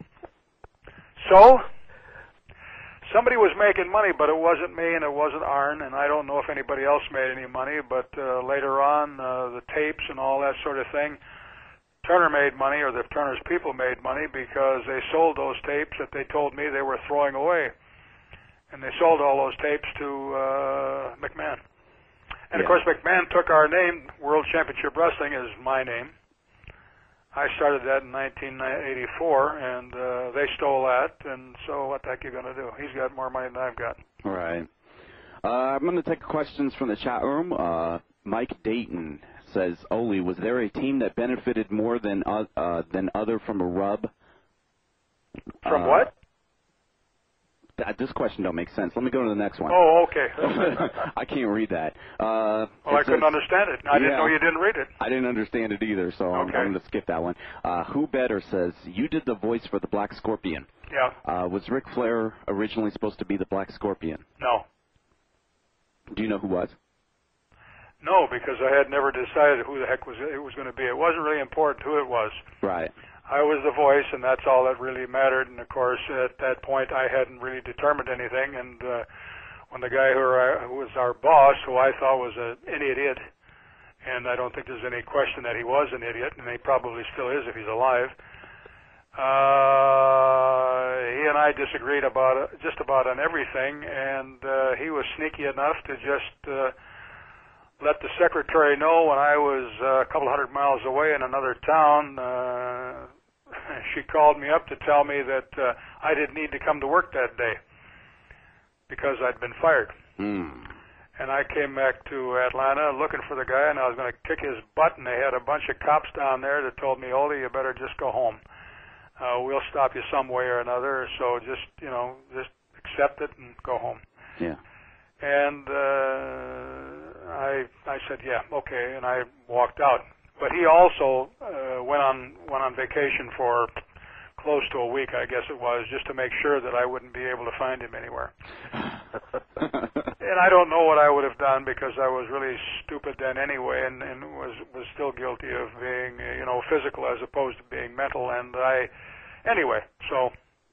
So somebody was making money, but it wasn't me and it wasn't Arn, and I don't know if anybody else made any money, but later on, the tapes and all that sort of thing, Turner made money, or the Turner's people made money, because they sold those tapes that they told me they were throwing away. And they sold all those tapes to McMahon. And, of course, McMahon took our name, World Championship Wrestling, as my name. I started that in 1984, and they stole that, and so what the heck are you going to do? He's got more money than I've got. Right. I'm going to take questions from the chat room. Mike Dayton says, Ole, was there a team that benefited more than other from a rub? From what? This question don't make sense. Let me go to the next one. Oh, okay. I can't read that. Well, I couldn't understand it. I didn't know you didn't read it. I didn't understand it either, so I'm going to skip that one. Who Better says, you did the voice for the Black Scorpion. Yeah. Was Ric Flair originally supposed to be the Black Scorpion? No. Do you know who was? No, because I had never decided who the heck it was going to be. It wasn't really important who it was. Right. I was the voice, and that's all that really mattered. And of course, at that point, I hadn't really determined anything. And when the guy who was our boss, who I thought was an idiot, and I don't think there's any question that he was an idiot, and he probably still is if he's alive. He and I disagreed about just about on everything, and he was sneaky enough to just let the secretary know when I was a couple hundred miles away in another town. She called me up to tell me that I didn't need to come to work that day because I'd been fired. And I came back to Atlanta looking for the guy, and I was going to kick his butt, and they had a bunch of cops down there that told me, Ole, you better just go home. We'll stop you some way or another, so just accept it and go home. Yeah. And I said, yeah, okay, and I walked out. But he also went on vacation for close to a week, I guess it was, just to make sure that I wouldn't be able to find him anywhere. And I don't know what I would have done because I was really stupid then anyway, and was still guilty of being, physical as opposed to being mental. And anyway, so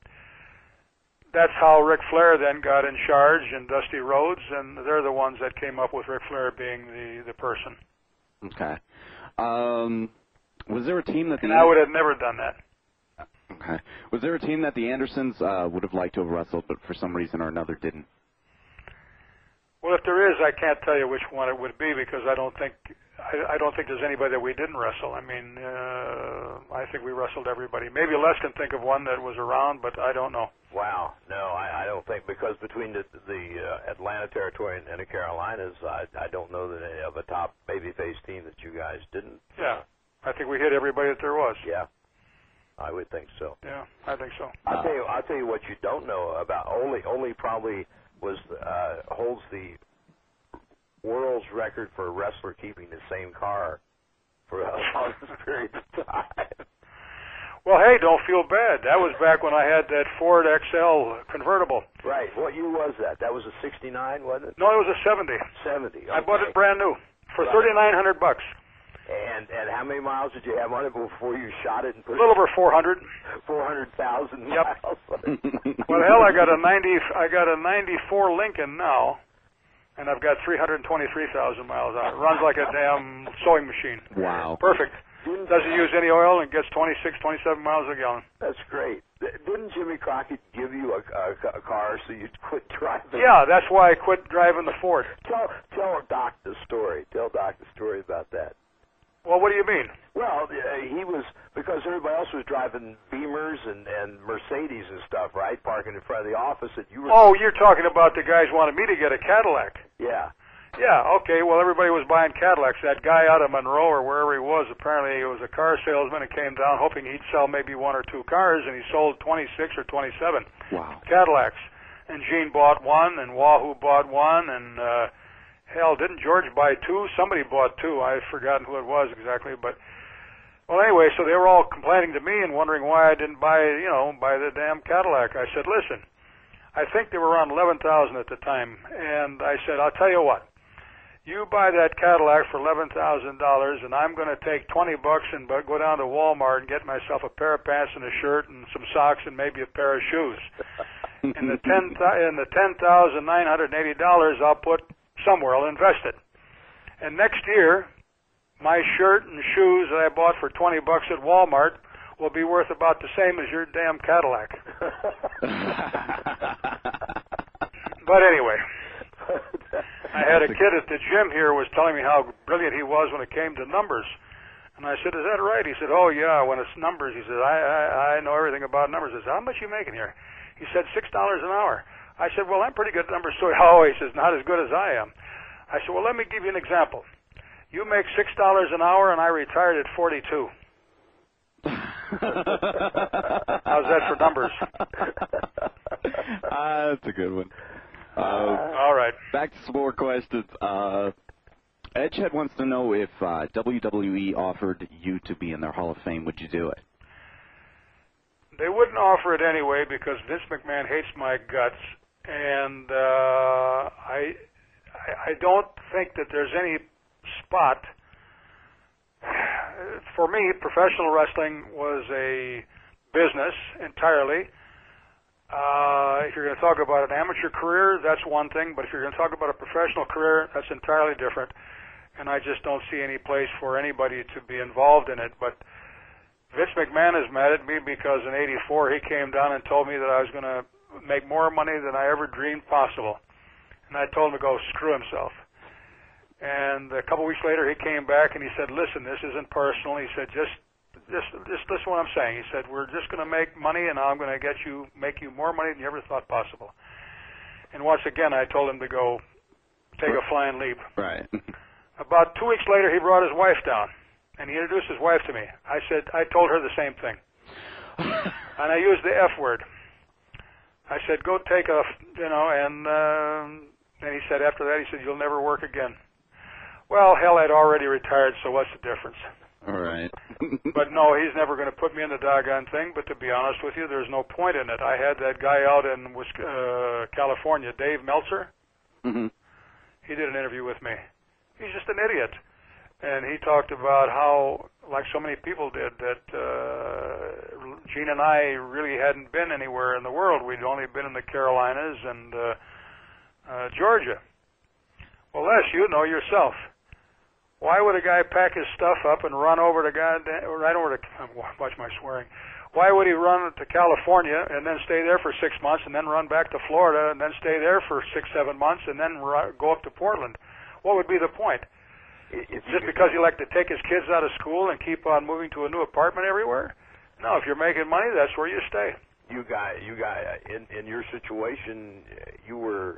that's how Ric Flair then got in charge, and Dusty Rhodes, and they're the ones that came up with Ric Flair being the person. Okay. Was there a team that and I would have never done that. Okay. Was there a team that the Andersons would have liked to have wrestled, but for some reason or another didn't? Well, if there is, I can't tell you which one it would be because I don't think there's anybody that we didn't wrestle. I mean, I think we wrestled everybody. Maybe Les can think of one that was around, but I don't know. Wow, no, I don't think, because between the Atlanta territory and the Carolinas, I don't know that any of a top babyface team that you guys didn't. Yeah, I think we hit everybody that there was. Yeah, I would think so. Yeah, I think so. I'll tell you what you don't know about. Ole probably holds the world's record for a wrestler keeping the same car for a long period of time. Well, hey, don't feel bad. That was back when I had that Ford XL convertible. Right. What year was that? That was a '69, wasn't it? No, it was a '70. '70. Okay. I bought it brand new for $3,900. And how many miles did you have on it before you shot it and put a little over 400. 400,000 miles. Yep. Well, hell, I got a 94 Lincoln now, and I've got 323,000 miles on it. Runs like a damn sewing machine. Wow. Perfect. Doesn't use any oil and gets 26, 27 miles a gallon. That's great. Didn't Jimmy Crockett give you a car so you'd quit driving? Yeah, that's why I quit driving the Ford. Tell Doc the story. Tell Doc the story about that. Well, what do you mean? Well, he was, because everybody else was driving Beamers and Mercedes and stuff, right? Parking in front of the office that you were... Oh, you're talking about the guys wanted me to get a Cadillac. Yeah. Yeah, okay, well, everybody was buying Cadillacs. That guy out of Monroe or wherever he was, apparently he was a car salesman and came down hoping he'd sell maybe one or two cars, and he sold 26 or 27 Cadillacs. And Gene bought one, and Wahoo bought one, and... hell, didn't George buy two? Somebody bought two. I've forgotten who it was exactly, but well, anyway, so they were all complaining to me and wondering why I didn't buy the damn Cadillac. I said, listen, I think they were around 11,000 at the time, and I said, I'll tell you what, you buy that Cadillac for $11,000, and I'm going to take $20 and go down to Walmart and get myself a pair of pants and a shirt and some socks and maybe a pair of shoes. And the $10,980 I'll put somewhere. I'll invest it. And next year, my shirt and shoes that I bought for $20 at Walmart will be worth about the same as your damn Cadillac. But anyway, I had a kid at the gym here was telling me how brilliant he was when it came to numbers. And I said, is that right? He said, oh, yeah, when it's numbers. He said, I know everything about numbers. I said, how much are you making here? He said, $6 an hour. I said, well, I'm pretty good at numbers. So, oh, he says, not as good as I am. I said, well, let me give you an example. You make $6 an hour, and I retired at 42. How's that for numbers? That's a good one. All right. Back to some more questions. Edgehead wants to know if WWE offered you to be in their Hall of Fame, would you do it? They wouldn't offer it anyway because Vince McMahon hates my guts, and I don't think that there's any spot. for me, professional wrestling was a business entirely. If you're going to talk about an amateur career, that's one thing, but if you're going to talk about a professional career, that's entirely different, and I just don't see any place for anybody to be involved in it. But Vince McMahon is mad at me because in '84 he came down and told me that I was going to make more money than I ever dreamed possible, and I told him to go screw himself. And a couple weeks later he came back and he said, listen, this isn't personal. He said, just listen to what I'm saying. He said, we're just going to make money, and I'm going to make you more money than you ever thought possible. And once again, I told him to go take a flying leap. Right. About 2 weeks later, he brought his wife down, and he introduced his wife to me. I told her the same thing. And I used the F word. I said, go take a, and he said, after that, he said, you'll never work again. Well, hell, I'd already retired, so what's the difference? All right. But no, he's never going to put me in the doggone thing, but to be honest with you, there's no point in it. I had that guy out in California, Dave Meltzer. Mm-hmm. He did an interview with me. He's just an idiot. And he talked about how, like so many people did, that Gene and I really hadn't been anywhere in the world. We'd only been in the Carolinas and Georgia. Well, Les, you know yourself. Why would a guy pack his stuff up and run over to watch my swearing. Why would he run to California and then stay there for 6 months and then run back to Florida and then stay there for 6-7 months and then go up to Portland? What would be the point? Just because you like to take his kids out of school and keep on moving to a new apartment everywhere? No, if you're making money, that's where you stay. You got in your situation, you were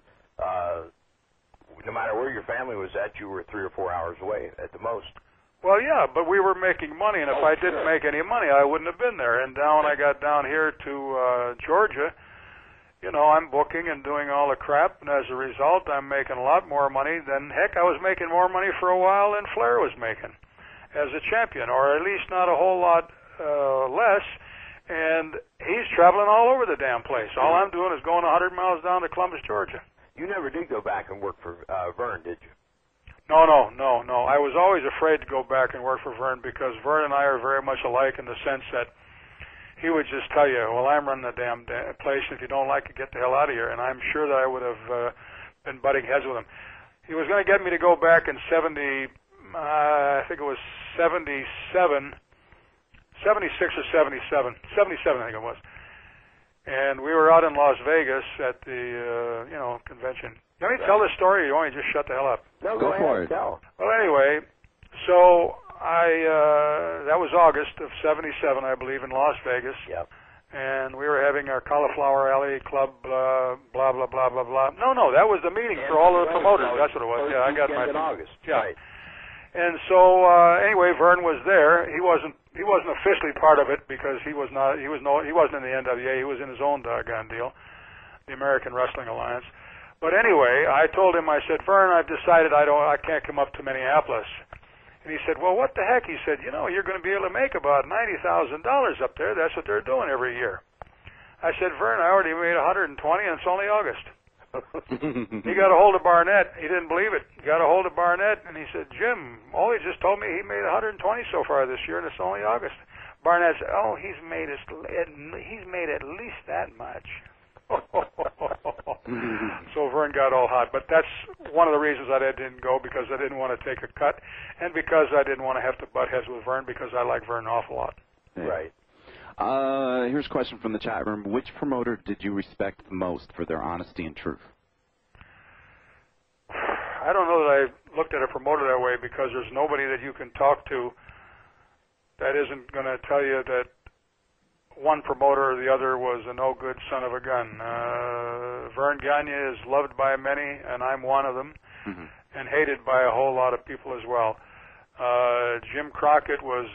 no matter where your family was at, you were 3 or 4 hours away at the most. Well, yeah, but we were making money, and if I didn't make any money, I wouldn't have been there. And when I got down here to Georgia, I'm booking and doing all the crap, and as a result, I'm making a lot more money than, heck, I was making more money for a while than Flair was making as a champion, or at least not a whole lot less, and he's traveling all over the damn place. All I'm doing is going 100 miles down to Columbus, Georgia. You never did go back and work for Vern, did you? No. I was always afraid to go back and work for Vern because Vern and I are very much alike in the sense that he would just tell you, well, I'm running the damn place. If you don't like it, get the hell out of here. And I'm sure that I would have been butting heads with him. He was going to get me to go back in 76 or 77, 77, I think it was. And we were out in Las Vegas at the, convention. You want me to tell this story, or you want me to just shut the hell up? No, go ahead. Tell. Well, anyway, so that was August of 77, I believe, in Las Vegas. Yep. And we were having our Cauliflower Alley Club, blah, blah, blah, blah, blah. No, that was the meeting for all of the promoters. That's what it was. Yeah, I got my... in August. Yeah. Right. And so, anyway, Vern was there. He wasn't officially part of it because he wasn't in the NWA. He was in his own doggone deal, the American Wrestling Alliance. But anyway, I told him, I said, Vern, I've decided I can't come up to Minneapolis. And he said, well, what the heck? He said, you're going to be able to make about $90,000 up there. That's what they're doing every year. I said, Vern, I already made 120, and it's only August. He got a hold of Barnett. He didn't believe it. He got a hold of Barnett, and he said, Jim, Ole just told me he made 120 so far this year, and it's only August. Barnett said, he's made at least that much. So Vern got all hot. But that's one of the reasons that I didn't go, because I didn't want to take a cut, and because I didn't want to have to butt heads with Vern, because I like Vern an awful lot. Right. Here's a question from the chat room. Which promoter did you respect the most for their honesty and truth? I don't know that I looked at a promoter that way, because there's nobody that you can talk to that isn't going to tell you that one promoter or the other was a no-good son of a gun. Vern Gagne is loved by many, and I'm one of them, and hated by a whole lot of people as well. Jim Crockett was...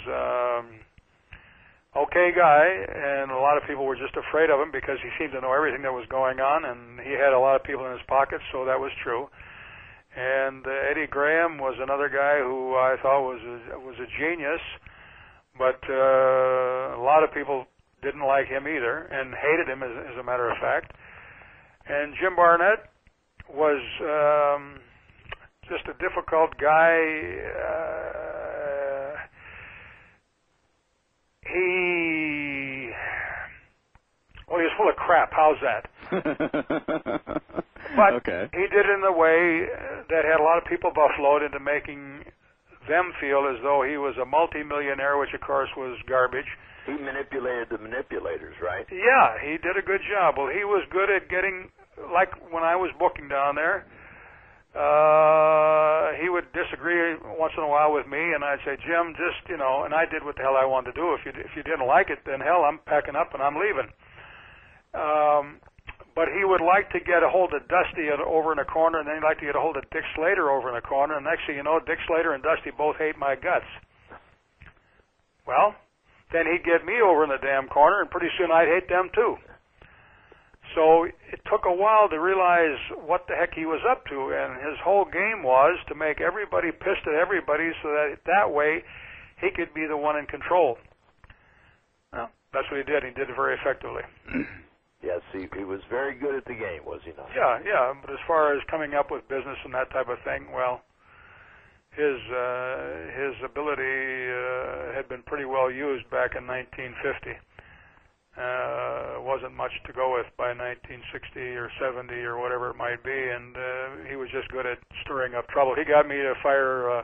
okay guy, and a lot of people were just afraid of him because he seemed to know everything that was going on, and he had a lot of people in his pockets, so that was true. And Eddie Graham was another guy who I thought was a genius, but a lot of people didn't like him either and hated him, as a matter of fact. And Jim Barnett was just a difficult guy. of crap. How's that? But okay. he did it in a way that had a lot of people buffaloed into making them feel as though he was a multimillionaire, which of course was garbage. He manipulated the manipulators, right? Yeah, he did a good job. Well, he was good at getting, like when I was booking down there, he would disagree once in a while with me, and I'd say, Jim, just, you know, and I did what the hell I wanted to do. If you didn't like it, then hell, I'm packing up and I'm leaving. But he would like to get a hold of Dusty over in a corner, and then he'd like to get a hold of Dick Slater over in a corner, and next thing you know, Dick Slater and Dusty both hate my guts. Well, then he'd get me over in the damn corner, and pretty soon I'd hate them too. So it took a while to realize what the heck he was up to, and his whole game was to make everybody pissed at everybody so that way he could be the one in control. Well, that's what he did. He did it very effectively. Yes, he was very good at the game, was he not? Yeah, but as far as coming up with business and that type of thing, well, his ability had been pretty well used back in 1950. Wasn't much to go with by 1960 or 70 or whatever it might be, and he was just good at stirring up trouble. He got me to fire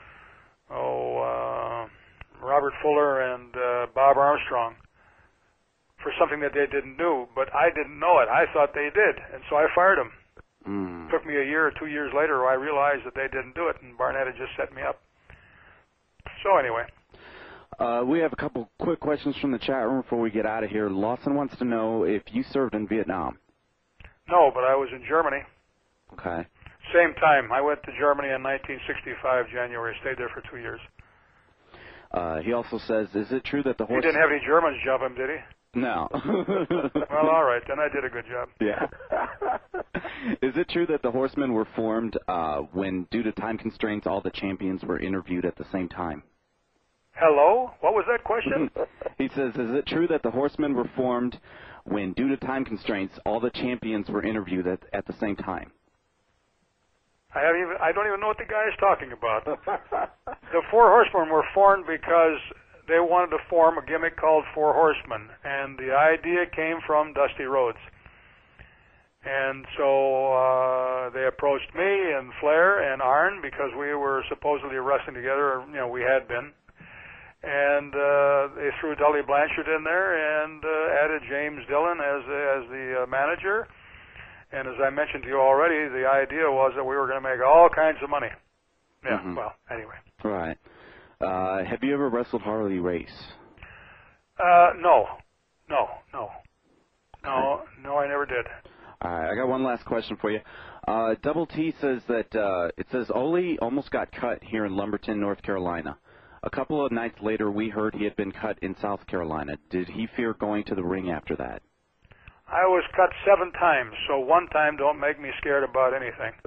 Robert Fuller and Bob Armstrong for something that they didn't do, but I didn't know it. I thought they did, and so I fired them. Took me a year or 2 years later where I realized that they didn't do it, and Barnett had just set me up. So anyway. We have a couple quick questions from the chat room before we get out of here. Lawson wants to know if you served in Vietnam. No, but I was in Germany. Okay. Same time. I went to Germany in 1965, January. Stayed there for 2 years. He also says, is it true that the horse... He didn't have any Germans jump him, did he? No. Well, all right. Then I did a good job. Yeah. Is it true that the Horsemen were formed when, due to time constraints, all the champions were interviewed at the same time? Hello? What was that question? He says, is it true that the Horsemen were formed when, due to time constraints, all the champions were interviewed at the same time? I don't even know what the guy is talking about. The Four Horsemen were formed because they wanted to form a gimmick called Four Horsemen, and the idea came from Dusty Rhodes. And so they approached me and Flair and Arn because we were supposedly wrestling together. You know, we had been. And they threw Dudley Blanchard in there and added James Dillon as the manager. And as I mentioned to you already, the idea was that we were going to make all kinds of money. Yeah, well, anyway. Right. Have you ever wrestled Harley Race? No, I never did. All right, I got one last question for you. Double T says that it says Ole almost got cut here in Lumberton, North Carolina. A couple of nights later, we heard he had been cut in South Carolina. Did he fear going to the ring after that? I was cut 7 times, so one time don't make me scared about anything.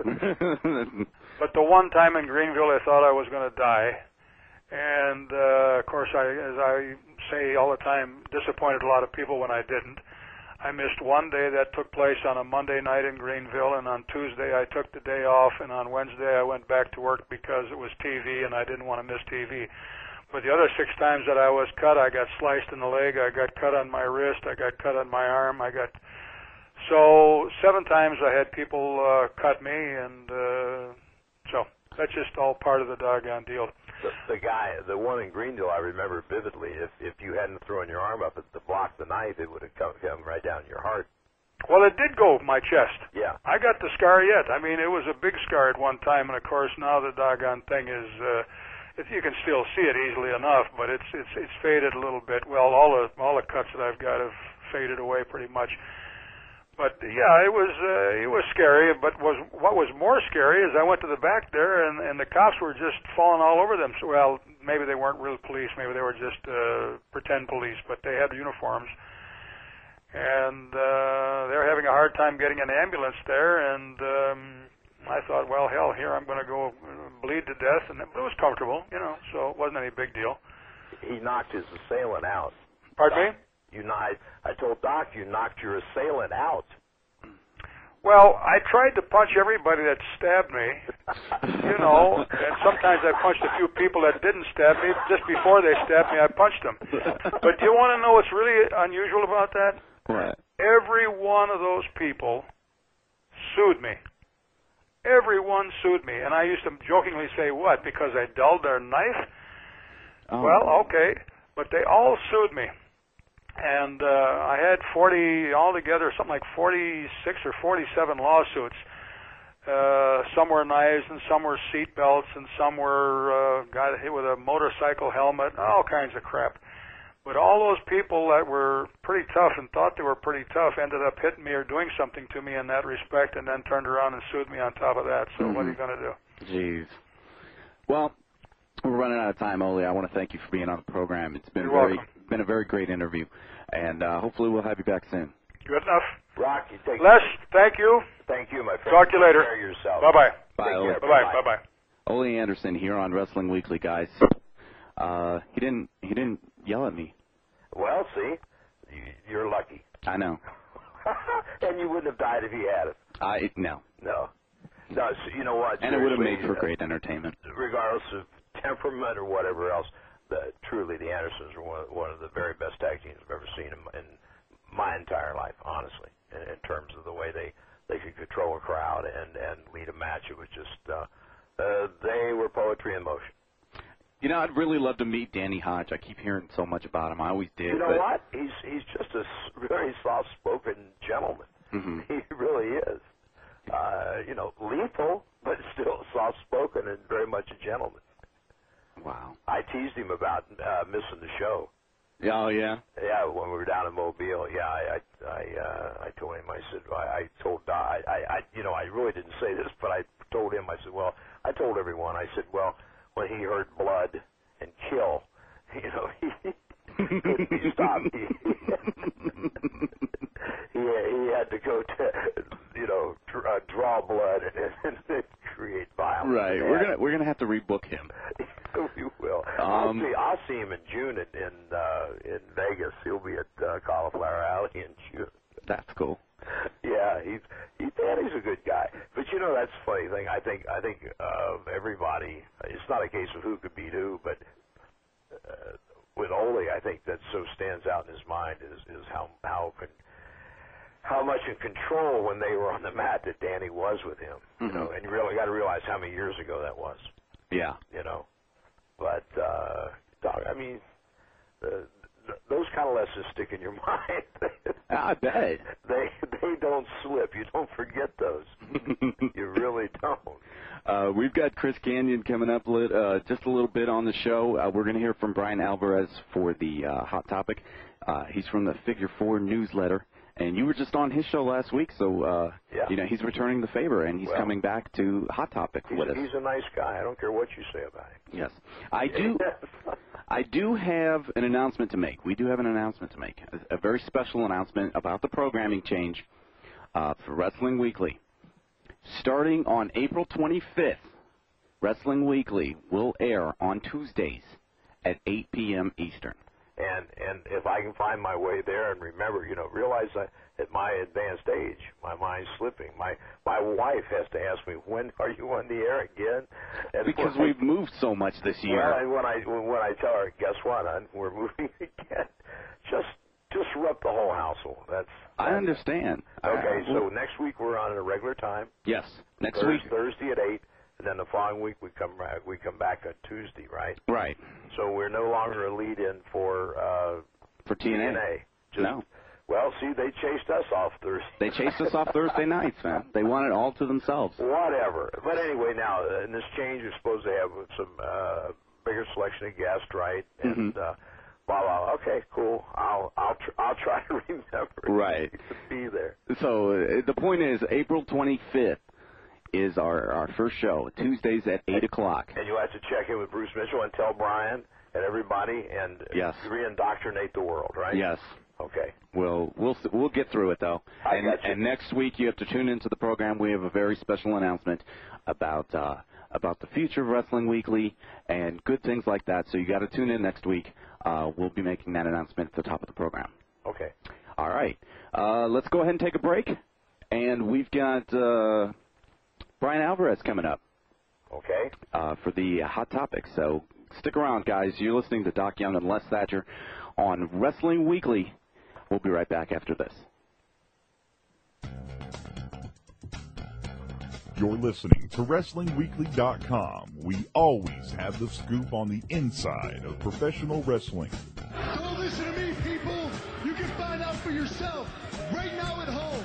But the one time in Greenville, I thought I was going to die. And, of course, as I say all the time, disappointed a lot of people when I didn't. I missed one day that took place on a Monday night in Greenville, and on Tuesday I took the day off, and on Wednesday I went back to work because it was TV and I didn't want to miss TV. But the other 6 times that I was cut, I got sliced in the leg, I got cut on my wrist, I got cut on my arm, So 7 times I had people cut me, and so that's just all part of the doggone deal. The one in Greenville, I remember vividly. If you hadn't thrown your arm up to block the knife, it would have come right down your heart. Well, it did go my chest. Yeah. I got the scar yet. I mean, it was a big scar at one time, and of course now the doggone thing is. You can still see it easily enough, but it's faded a little bit. Well, all the cuts that I've got have faded away pretty much. But yeah, it was scary. But what was more scary is I went to the back there, and the cops were just falling all over them. So, well, maybe they weren't real police, maybe they were just pretend police, but they had uniforms, and they were having a hard time getting an ambulance there, and. I thought, well, hell, here I'm going to go bleed to death, and it was comfortable, so it wasn't any big deal. He knocked his assailant out. Pardon me? I told Doc you knocked your assailant out. Well, I tried to punch everybody that stabbed me, and sometimes I punched a few people that didn't stab me. Just before they stabbed me, I punched them. But do you want to know what's really unusual about that? What? every one of those people sued me. Everyone sued me. And I used to jokingly say, what, because I dulled their knife? Oh. Well, okay. But they all sued me. And I had 40, altogether, something like 46 or 47 lawsuits. Some were knives, and some were seat belts, and some were got hit with a motorcycle helmet, all kinds of crap. But all those people that were pretty tough and thought they were pretty tough ended up hitting me or doing something to me in that respect, and then turned around and sued me on top of that. So what are you going to do? Jeez. Well, we're running out of time, Ole. I want to thank you for being on the program. It's been been a very great interview, and hopefully we'll have you back soon. Good enough. Rock, you take Les, thank you. Thank you, my friend. Talk to you later. Take care of yourself. Bye-bye. Bye, Ole. Bye-bye. Bye-bye. Ole Anderson here on Wrestling Weekly, guys. He didn't yell at me. Well, see, you're lucky. I know. And you wouldn't have died if you had it. No. No. No, so you know what? And it would have made for great entertainment. Regardless of temperament or whatever else, truly the Andersons are one of the very best tag teams I've ever seen in my entire life, honestly, in terms of the way they could control a crowd and lead a match. It was just, they were poetry in motion. You know, I'd really love to meet Danny Hodge. I keep hearing so much about him. I always did. You know what? He's just a very soft-spoken gentleman. Mm-hmm. He really is. Lethal, but still soft-spoken and very much a gentleman. Wow. I teased him about missing the show. Oh, yeah? Yeah, when we were down in Mobile. Yeah, I told him, I said, I told Don, I really didn't say this, but I told him, I said, well, I told everyone, I said, well, when he heard blood and kill, he couldn't be stopped. He had to go to, draw blood and create violence. Right. We're gonna have to rebook him. We will. I'll see him in June in Vegas. He'll be at Cauliflower Alley in June. That's cool. Yeah, Danny's a good guy. But that's the funny thing. I think everybody. It's not a case of who could beat who, but with Ole, I think that so stands out in his mind is how much in control when they were on the mat that Danny was with him. Mm-hmm. And you really got to realize how many years ago that was. Yeah. But I mean, those kind of lessons stick in your mind. I bet. They don't slip. You don't forget those. You really don't. We've got Chris Kanyon coming up just a little bit on the show. We're going to hear from Brian Alvarez for the Hot Topic. He's from the Figure 4 newsletter. And you were just on his show last week, so he's returning the favor, and he's coming back to Hot Topic with us. He's a nice guy. I don't care what you say about him. Yes, I do have an announcement to make. We do have an announcement to make, a very special announcement about the programming change for Wrestling Weekly. Starting on April 25th, Wrestling Weekly will air on Tuesdays at 8 p.m. Eastern. And if I can find my way there and remember, realize that at my advanced age, my mind's slipping. My wife has to ask me, when are you on the air again? And because we've moved so much this year. Well, when I tell her, guess what, hon, we're moving again, just disrupt the whole household. I understand. Okay, so next week we're on at a regular time. Yes, next week. Thursday at 8. And then the following week we come back on Tuesday, right? Right. So we're no longer a lead-in for TNA. No. Well, see, they chased us off Thursday. They chased us off Thursday nights, man. They want it all to themselves. Whatever. But anyway, now in this change, we're supposed to have some bigger selection of guests, right? And blah blah. Okay, cool. I'll try to remember. Right. To be there. So the point is, April 25th. Is our first show, Tuesdays at 8 o'clock. And you'll have to check in with Bruce Mitchell and tell Brian and everybody and re-indoctrinate the world, right? Yes. Okay. We'll get through it, though. And next week you have to tune into the program. We have a very special announcement about the future of Wrestling Weekly and good things like that. So you got to tune in next week. We'll be making that announcement at the top of the program. Okay. All right. Let's go ahead and take a break. And we've got... Brian Alvarez coming up. Okay. For the Hot Topic. So stick around, guys. You're listening to Doc Young and Les Thatcher on Wrestling Weekly. We'll be right back after this. You're listening to WrestlingWeekly.com. We always have the scoop on the inside of professional wrestling. Don't listen to me, people. You can find out for yourself right now at home.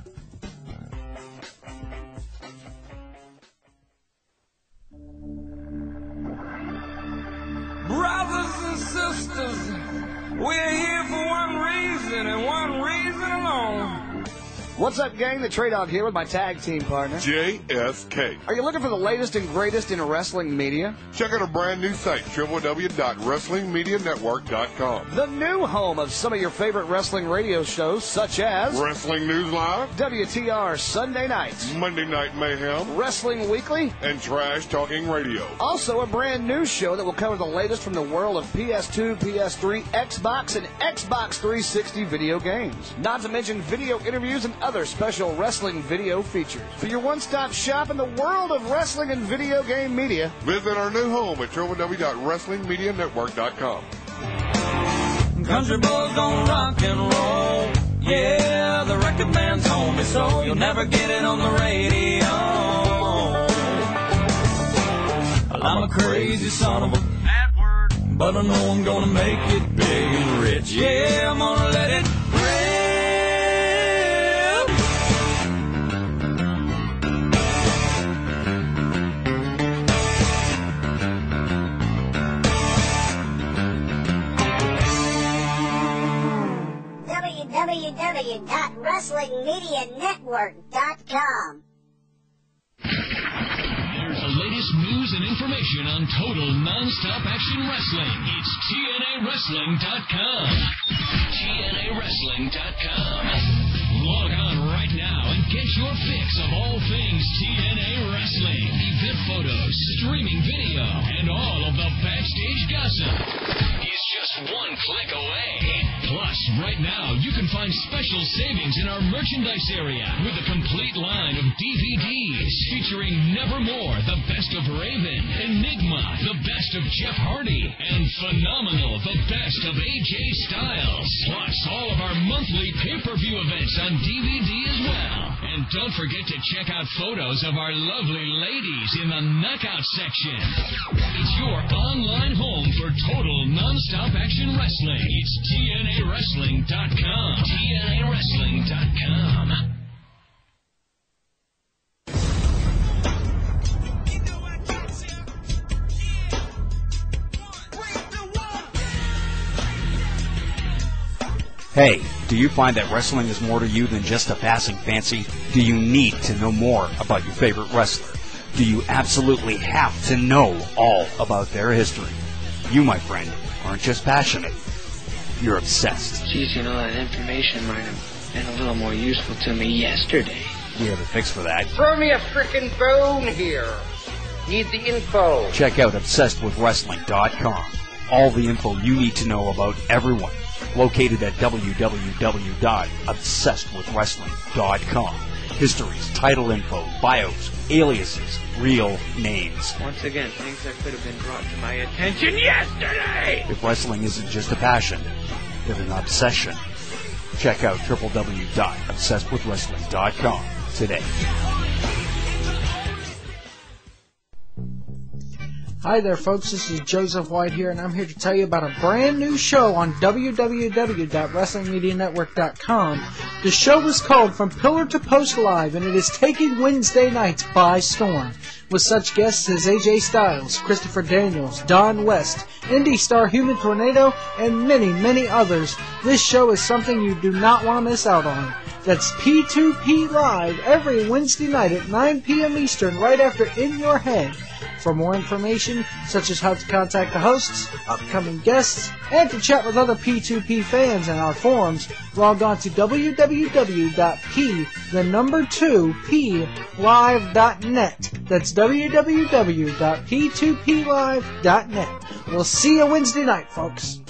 Brothers and sisters, we're here for one reason and one reason alone. What's up, gang? The Trade Dog here with my tag team partner, JSK. Are you looking for the latest and greatest in wrestling media? Check out a brand new site, www.WrestlingMediaNetwork.com. The new home of some of your favorite wrestling radio shows, such as Wrestling News Live, WTR Sunday Nights, Monday Night Mayhem, Wrestling Weekly, and Trash Talking Radio. Also a brand new show that will cover the latest from the world of PS2, PS3, Xbox, and Xbox 360 video games. Not to mention video interviews and other special wrestling video features. For your one-stop shop in the world of wrestling and video game media, visit our new home at www.WrestlingMediaNetwork.com. Country boys gonna rock and roll. Yeah, the record man's home, so you'll never get it on the radio. Well, I'm a crazy son of a bad word, but I know I'm gonna make it big and rich. Yeah, I'm gonna let it rip. www.WrestlingMediaNetwork.com. There's the latest news and information on total non-stop action wrestling. It's TNAWrestling.com. TNAWrestling.com. Log on right now and get your fix of all things TNA Wrestling. Event photos, streaming video, and all of the backstage gossip is just one click away. Plus, right now, you can find special savings in our merchandise area with a complete line of DVDs featuring Nevermore, the best of Raven, Enigma, the best of Jeff Hardy, and Phenomenal, the best of AJ Styles. Plus, all of our monthly pay-per-view events on DVD as well. And don't forget to check out photos of our lovely ladies in the Knockout section. It's your online home for total non-stop action wrestling. It's TNAWrestling.com. TNAWrestling.com. Hey, do you find that wrestling is more to you than just a passing fancy? Do you need to know more about your favorite wrestler? Do you absolutely have to know all about their history? You, my friend, aren't just passionate. You're obsessed. Geez, you know, that information might have been a little more useful to me yesterday. We have a fix for that. Throw me a frickin' bone here. Need the info. Check out ObsessedWithWrestling.com. All the info you need to know about everyone. Located at www.obsessedwithwrestling.com. Histories, title info, bios, aliases, real names. Once again, things that could have been brought to my attention yesterday! If wrestling isn't just a passion, but an obsession, check out www.obsessedwithwrestling.com today. Hi there, folks. This is Joseph White here, and I'm here to tell you about a brand new show on www.WrestlingMediaNetwork.com. The show is called From Pillar to Post Live, and it is taking Wednesday nights by storm, with such guests as AJ Styles, Christopher Daniels, Don West, indie star Human Tornado, and many, many others. This show is something you do not want to miss out on. That's P2P Live every Wednesday night at 9 p.m. Eastern, right after In Your Head. For more information, such as how to contact the hosts, upcoming guests, and to chat with other P2P fans in our forums, log on to www.p2plive.net. That's www.p2plive.net. We'll see you Wednesday night, folks.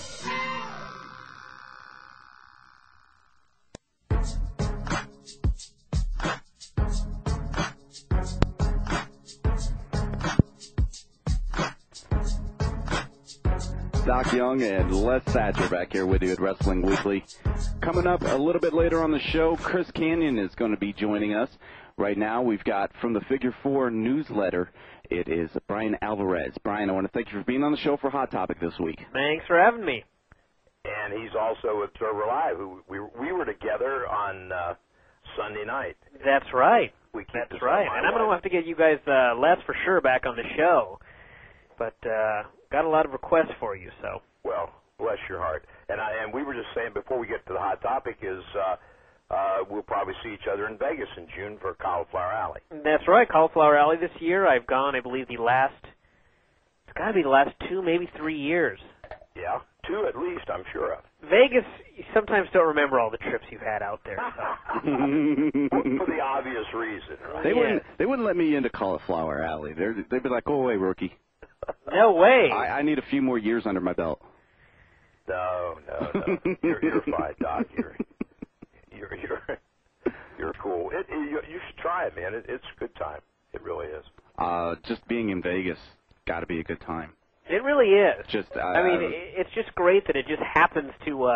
Doc Young and Les Thatcher back here with you at Wrestling Weekly. Coming up a little bit later on the show, Chris Canyon is going to be joining us. Right now, we've got from the Figure 4 newsletter, it is Brian Alvarez. Brian, I want to thank you for being on the show for Hot Topic this week. Thanks for having me. And he's also Observer Live. Who we were together on Sunday night. That's right. That's right. And I'm going to have to get you guys, Les for sure, back on the show. But got a lot of requests for you, so. Well, bless your heart. And we were just saying before we get to the Hot Topic is we'll probably see each other in Vegas in June for Cauliflower Alley. That's right, Cauliflower Alley this year. I've gone, I believe, it's got to be the last 2, maybe 3 years. Yeah, 2 at least, I'm sure of. Vegas, you sometimes don't remember all the trips you've had out there. So. For the obvious reason, right? They wouldn't let me into Cauliflower Alley. They'd be like, go away, rookie. No way. I need a few more years under my belt. No. You're fine, Doc. You're cool. You should try it, man. It's a good time. It really is. Just being in Vegas, got to be a good time. It really is. I mean, it's just great that it just happens to,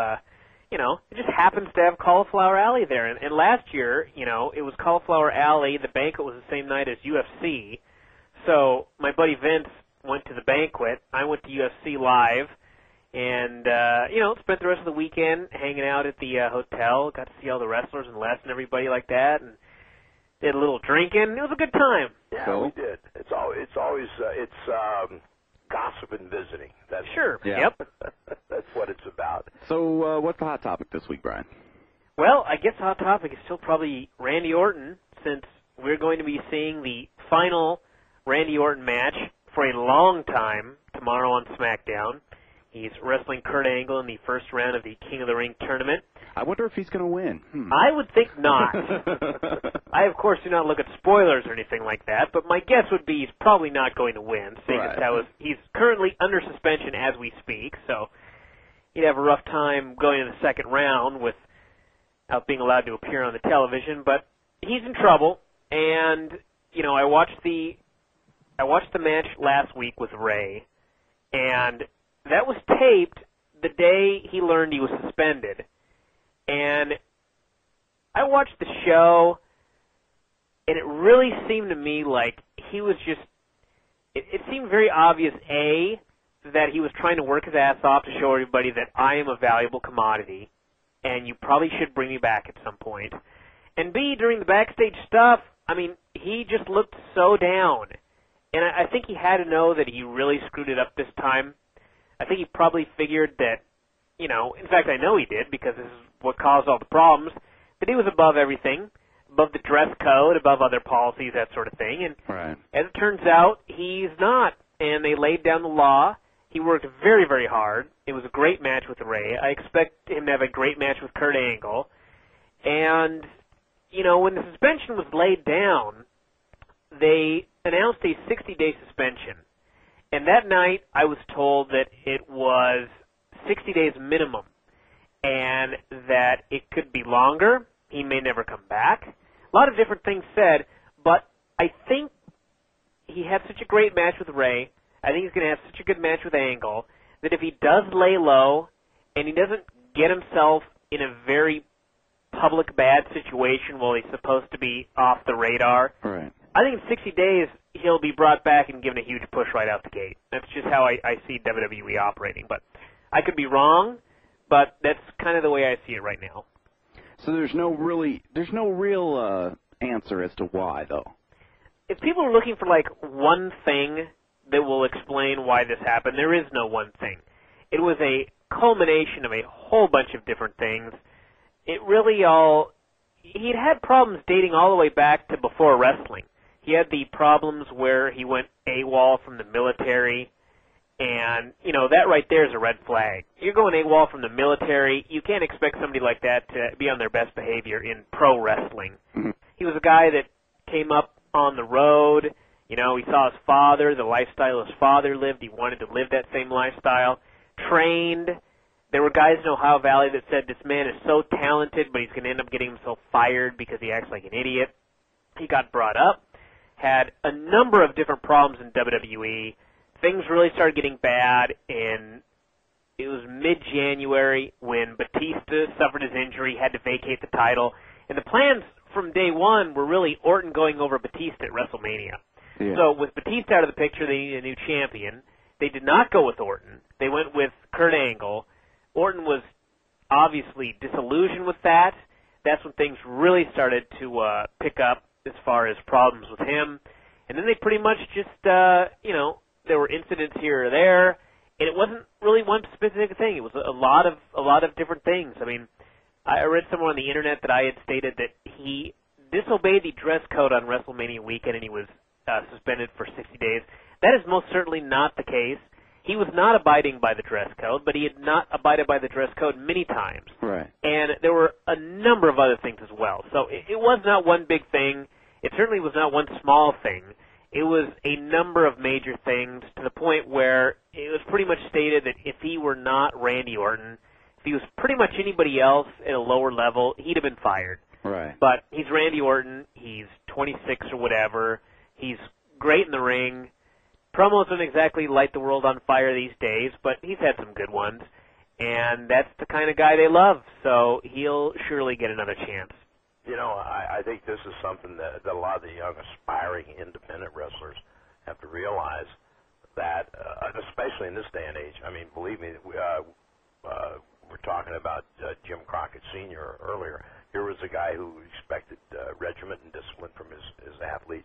it just happens to have Cauliflower Alley there. And last year, it was Cauliflower Alley. The banquet was the same night as UFC. So my buddy Vince went to the banquet. I went to UFC Live. And, spent the rest of the weekend hanging out at the hotel. Got to see all the wrestlers and Les and everybody like that. And did a little drinking. It was a good time. Yeah, we did. It's always gossip and visiting. That's sure. Yeah. Yep. That's what it's about. So what's the Hot Topic this week, Brian? Well, I guess the Hot Topic is still probably Randy Orton, since we're going to be seeing the final Randy Orton match for a long time tomorrow on SmackDown. He's wrestling Kurt Angle in the first round of the King of the Ring tournament. I wonder if he's going to win. I would think not. I, of course, do not look at spoilers or anything like that, but my guess would be he's probably not going to win, seeing as how he's currently under suspension as we speak, so he'd have a rough time going to the second round without being allowed to appear on the television, but he's in trouble, and, I watched the match last week with Ray, and that was taped the day he learned he was suspended. And I watched the show, and it really seemed to me like he was just... It seemed very obvious, A, that he was trying to work his ass off to show everybody that I am a valuable commodity, and you probably should bring me back at some point. And B, during the backstage stuff, I mean, he just looked so down. And I think he had to know that he really screwed it up this time. I think he probably figured that, in fact, I know he did, because this is what caused all the problems, that he was above everything, above the dress code, above other policies, that sort of thing. And as it turns out, he's not. And they laid down the law. He worked very, very hard. It was a great match with Ray. I expect him to have a great match with Kurt Angle. And, when the suspension was laid down, they announced a 60-day suspension. And that night, I was told that it was 60 days minimum, and that it could be longer. He may never come back. A lot of different things said, but I think he had such a great match with Ray, I think he's going to have such a good match with Angle, that if he does lay low, and he doesn't get himself in a very public bad situation while he's supposed to be off the radar, I think in 60 days, he'll be brought back and given a huge push right out the gate. That's just how I see WWE operating. But I could be wrong, but that's kind of the way I see it right now. So there's no real answer as to why, though. If people are looking for, one thing that will explain why this happened, there is no one thing. It was a culmination of a whole bunch of different things. It really he'd had problems dating all the way back to before wrestling. He had the problems where he went AWOL from the military, and, that right there is a red flag. You're going AWOL from the military, you can't expect somebody like that to be on their best behavior in pro wrestling. He was a guy that came up on the road, he saw his father, the lifestyle his father lived, he wanted to live that same lifestyle, trained. There were guys in Ohio Valley that said this man is so talented, but he's going to end up getting himself fired because he acts like an idiot. He got brought up, had a number of different problems in WWE. Things really started getting bad in it was mid-January when Batista suffered his injury, had to vacate the title, and the plans from day one were really Orton going over Batista at WrestleMania. Yeah. So with Batista out of the picture, they needed a new champion. They did not go with Orton. They went with Kurt Angle. Orton was obviously disillusioned with that. That's when things really started to pick up as far as problems with him. And then they pretty much just, there were incidents here or there, and it wasn't really one specific thing. It was a lot of different things. I mean, I read somewhere on the internet that I had stated that he disobeyed the dress code on WrestleMania weekend and he was suspended for 60 days. That is most certainly not the case. He was not abiding by the dress code, but he had not abided by the dress code many times. Right. And there were a number of other things as well. So it was not one big thing. It certainly was not one small thing. It was a number of major things to the point where it was pretty much stated that if he were not Randy Orton, if he was pretty much anybody else at a lower level, he'd have been fired. Right. But he's Randy Orton. He's 26 or whatever. He's great in the ring. Promos don't exactly light the world on fire these days, but he's had some good ones. And that's the kind of guy they love, so he'll surely get another chance. You know, I think this is something that a lot of the young, aspiring, independent wrestlers have to realize that, especially in this day and age. I mean, believe me, we're talking about Jim Crockett Sr. earlier. Here was a guy who expected regiment and discipline from his athletes,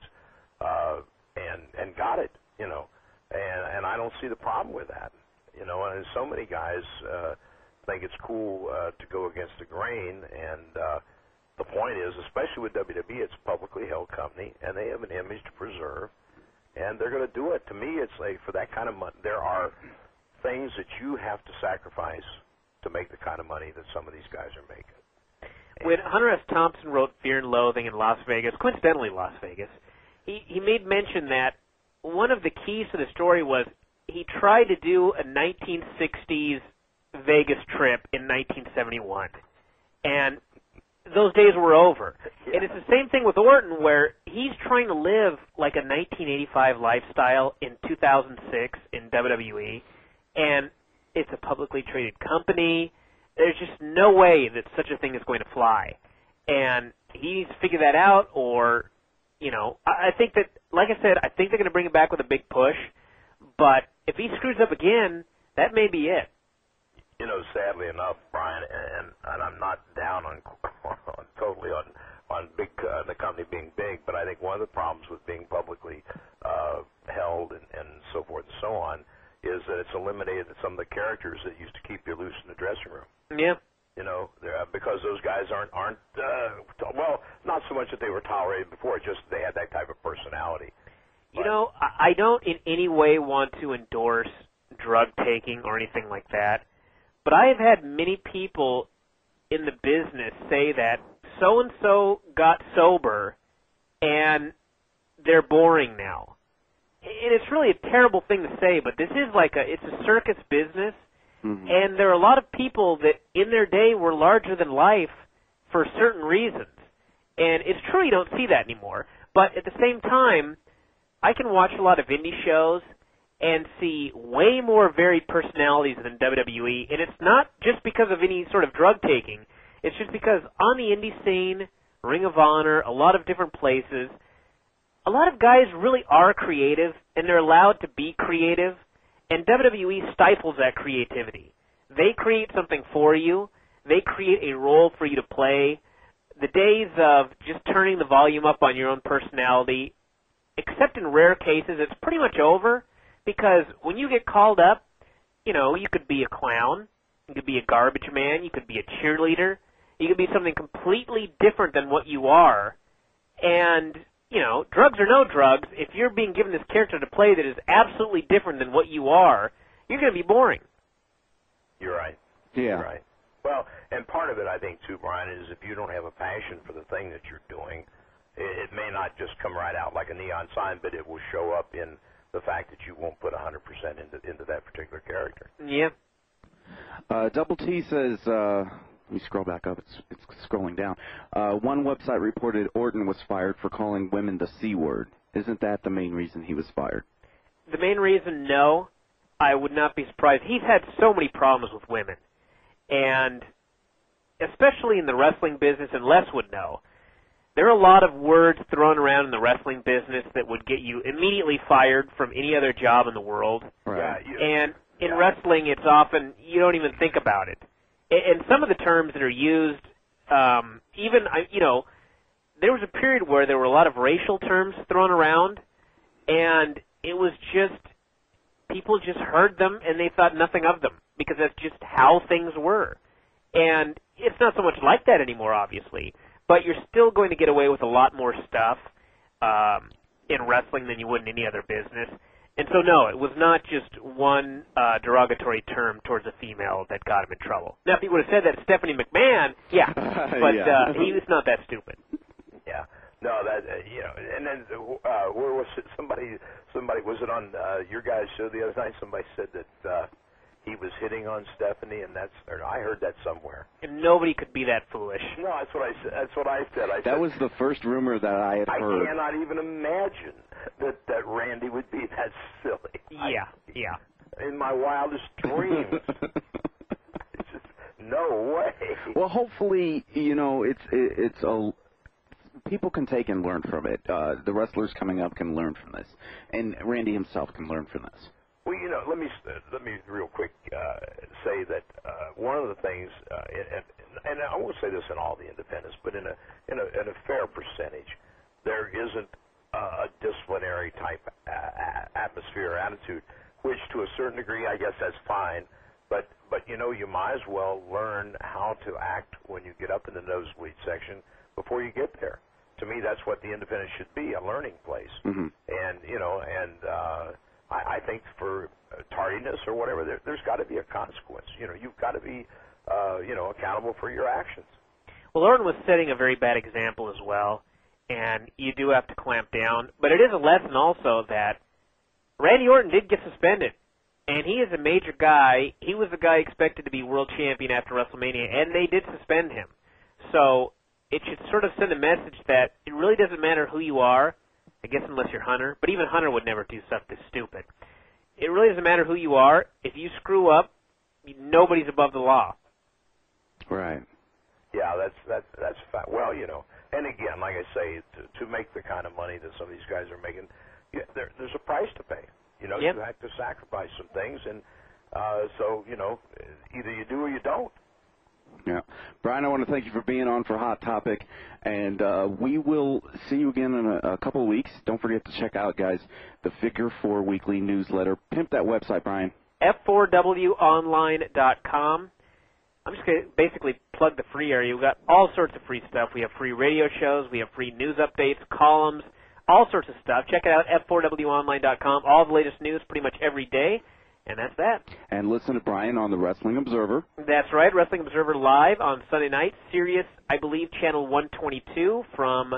and got it. You know, and I don't see the problem with that. You know, and so many guys think it's cool to go against the grain, and the point is, especially with WWE, it's a publicly held company, and they have an image to preserve, and they're going to do it. To me, it's like, for that kind of money, there are things that you have to sacrifice to make the kind of money that some of these guys are making. When Hunter S. Thompson wrote Fear and Loathing in Las Vegas, coincidentally Las Vegas, he made mention that one of the keys to the story was he tried to do a 1960s Vegas trip in 1971, and those days were over. Yeah. And it's the same thing with Orton, where he's trying to live like a 1985 lifestyle in 2006 in WWE, and it's a publicly traded company. There's just no way that such a thing is going to fly. And he needs to figure that out, or, you know, I think that, like I said, I think they're going to bring him back with a big push, but if he screws up again, that may be it. You know, sadly enough, Brian, and I'm not down on totally on big the company being big, but I think one of the problems with being publicly held and so forth and so on is that it's eliminated some of the characters that used to keep you loose in the dressing room. Yeah. You know, because those guys aren't well, not so much that they were tolerated before, just they had that type of personality. You know, I don't in any way want to endorse drug taking or anything like that, but I have had many people in the business say that so-and-so got sober and they're boring now. And it's really a terrible thing to say, but this is like it's a circus business. Mm-hmm. And there are a lot of people that in their day were larger than life for certain reasons. And it's true you don't see that anymore. But at the same time, I can watch a lot of indie shows and see way more varied personalities than WWE. And it's not just because of any sort of drug taking. It's just because on the indie scene, Ring of Honor, a lot of different places, a lot of guys really are creative, and they're allowed to be creative. And WWE stifles that creativity. They create something for you. They create a role for you to play. The days of just turning the volume up on your own personality, except in rare cases, it's pretty much over, because when you get called up, you know, you could be a clown, you could be a garbage man, you could be a cheerleader, you could be something completely different than what you are, and you know, drugs or no drugs, if you're being given this character to play that is absolutely different than what you are, you're going to be boring. You're right. Yeah. You're right. Well, and part of it, I think, too, Brian, is if you don't have a passion for the thing that you're doing, it may not just come right out like a neon sign, but it will show up in the fact that you won't put 100% into that particular character. Yeah. Double T says... let me scroll back up. It's scrolling down. One website reported Orton was fired for calling women the C word. Isn't that the main reason he was fired? The main reason, no. I would not be surprised. He's had so many problems with women, and especially in the wrestling business, and Les would know, there are a lot of words thrown around in the wrestling business that would get you immediately fired from any other job in the world. Right. And in wrestling, it's often, you don't even think about it. And some of the terms that are used, there was a period where there were a lot of racial terms thrown around, and it was just, people just heard them and they thought nothing of them, because that's just how things were. And it's not so much like that anymore, obviously, but you're still going to get away with a lot more stuff in wrestling than you would in any other business. And so, no, it was not just one derogatory term towards a female that got him in trouble. Now, if he would have said that to Stephanie McMahon, yeah, but he was not that stupid. Yeah. No, that and then where was it? Somebody was it on your guys' show the other night? Somebody said that he was hitting on Stephanie, and I heard that somewhere. And nobody could be that foolish. No, that's what I said. That's what I said. That was the first rumor that I had heard. I cannot even imagine that Randy would be that silly. Yeah. In my wildest dreams. It's just no way. Well, hopefully, it's a. People can take and learn from it. The wrestlers coming up can learn from this, and Randy himself can learn from this. Well, let me real quick say that one of the things, and I won't say this in all the independents, but in a fair percentage, there isn't a disciplinary type atmosphere or attitude, which to a certain degree, I guess that's fine. But you might as well learn how to act when you get up in the nosebleed section before you get there. To me, that's what the independent should be, a learning place. Mm-hmm. And I think for tardiness or whatever, there's got to be a consequence. You've got to be accountable for your actions. Well, Orton was setting a very bad example as well, and you do have to clamp down. But it is a lesson also that Randy Orton did get suspended, and he is a major guy. He was the guy expected to be world champion after WrestleMania, and they did suspend him. So it should sort of send a message that it really doesn't matter who you are, I guess unless you're Hunter, but even Hunter would never do something stupid. It really doesn't matter who you are. If you screw up, nobody's above the law. Right. Yeah, that's a fact. Well, and again, like I say, to make the kind of money that some of these guys are making, there's a price to pay. You have to sacrifice some things, and so either you do or you don't. Yeah. Brian, I want to thank you for being on for Hot Topic, and we will see you again in a couple of weeks. Don't forget to check out, guys, the Figure 4 Weekly newsletter. Pimp that website, Brian. F4WOnline.com. I'm just going to basically plug the free area. We've got all sorts of free stuff. We have free radio shows. We have free news updates, columns, all sorts of stuff. Check it out, F4WOnline.com. All the latest news pretty much every day. And that's that. And listen to Brian on the Wrestling Observer. That's right, Wrestling Observer live on Sunday night, Sirius, I believe, channel 122 from,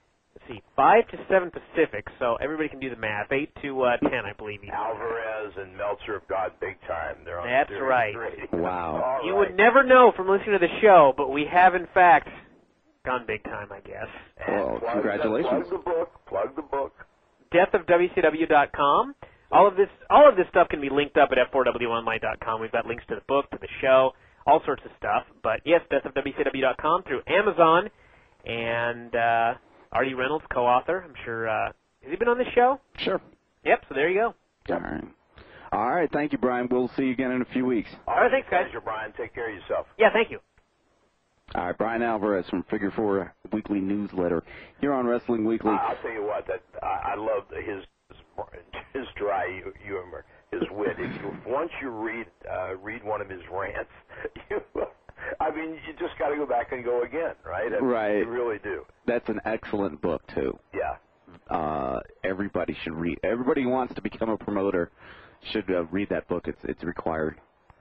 5 to 7 Pacific, so everybody can do the math. 8 to 10, I believe. Alvarez and Meltzer have gone big time. They're on That's Sirius right. Radio. Wow. You would never know from listening to the show, but we have, in fact, gone big time, I guess. Well, congratulations. Plug the book. deathofwcw.com. All of this stuff can be linked up at f4wonline.com. We've got links to the book, to the show, all sorts of stuff. But yes, deathofwcw.com through Amazon, and Artie Reynolds, co-author. I'm sure. Has he been on this show? Sure. Yep. So there you go. All right. All right. Thank you, Brian. We'll see you again in a few weeks. All right. Thanks, guys. Pleasure, Brian. Take care of yourself. Yeah. Thank you. All right, Brian Alvarez from Figure 4 Weekly newsletter. You're on Wrestling Weekly. I'll tell you what. I love his dry humor, his wit. Once you read one of his rants, you just got to go back and go again, right? Right. You really do. That's an excellent book too. Yeah. Everybody should read. Everybody who wants to become a promoter should read that book. It's required,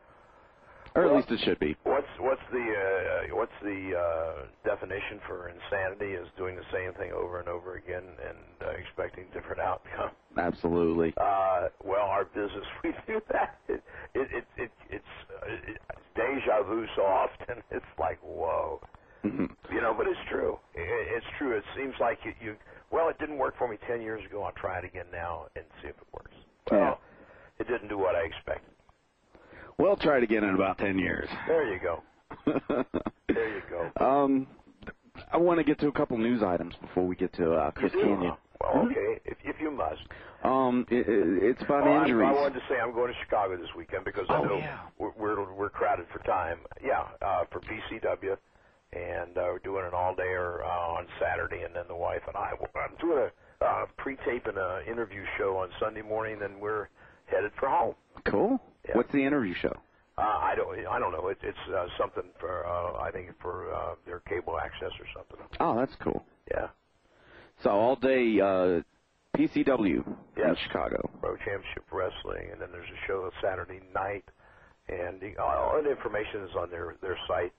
or at least it should be. What's the definition for insanity? Is doing the same thing over and over again and expecting different outcome. Absolutely. Well, our business, we do that. It's deja vu so often. It's like, whoa. Mm-hmm. But it's true. It's true. It seems like well, it didn't work for me 10 years ago. I'll try it again now and see if it works. Well, it didn't do what I expected. We'll try it again in about 10 years. There you go. There you go. I want to get to a couple news items before we get to Chris Canyon. Well, okay, if you must. It's about injuries. I wanted to say I'm going to Chicago this weekend because I know we're crowded for time. Yeah, for PCW, and we're doing an all-dayer on Saturday, and then the wife and I'm doing a pre-tape and an interview show on Sunday morning, and we're headed for home. Cool. Yeah. What's the interview show? I don't know. It's something for I think for their cable access or something. Oh, that's cool. Yeah. So all day PCW in Chicago. Pro Championship Wrestling, and then there's a show Saturday night, and all the information is on their site,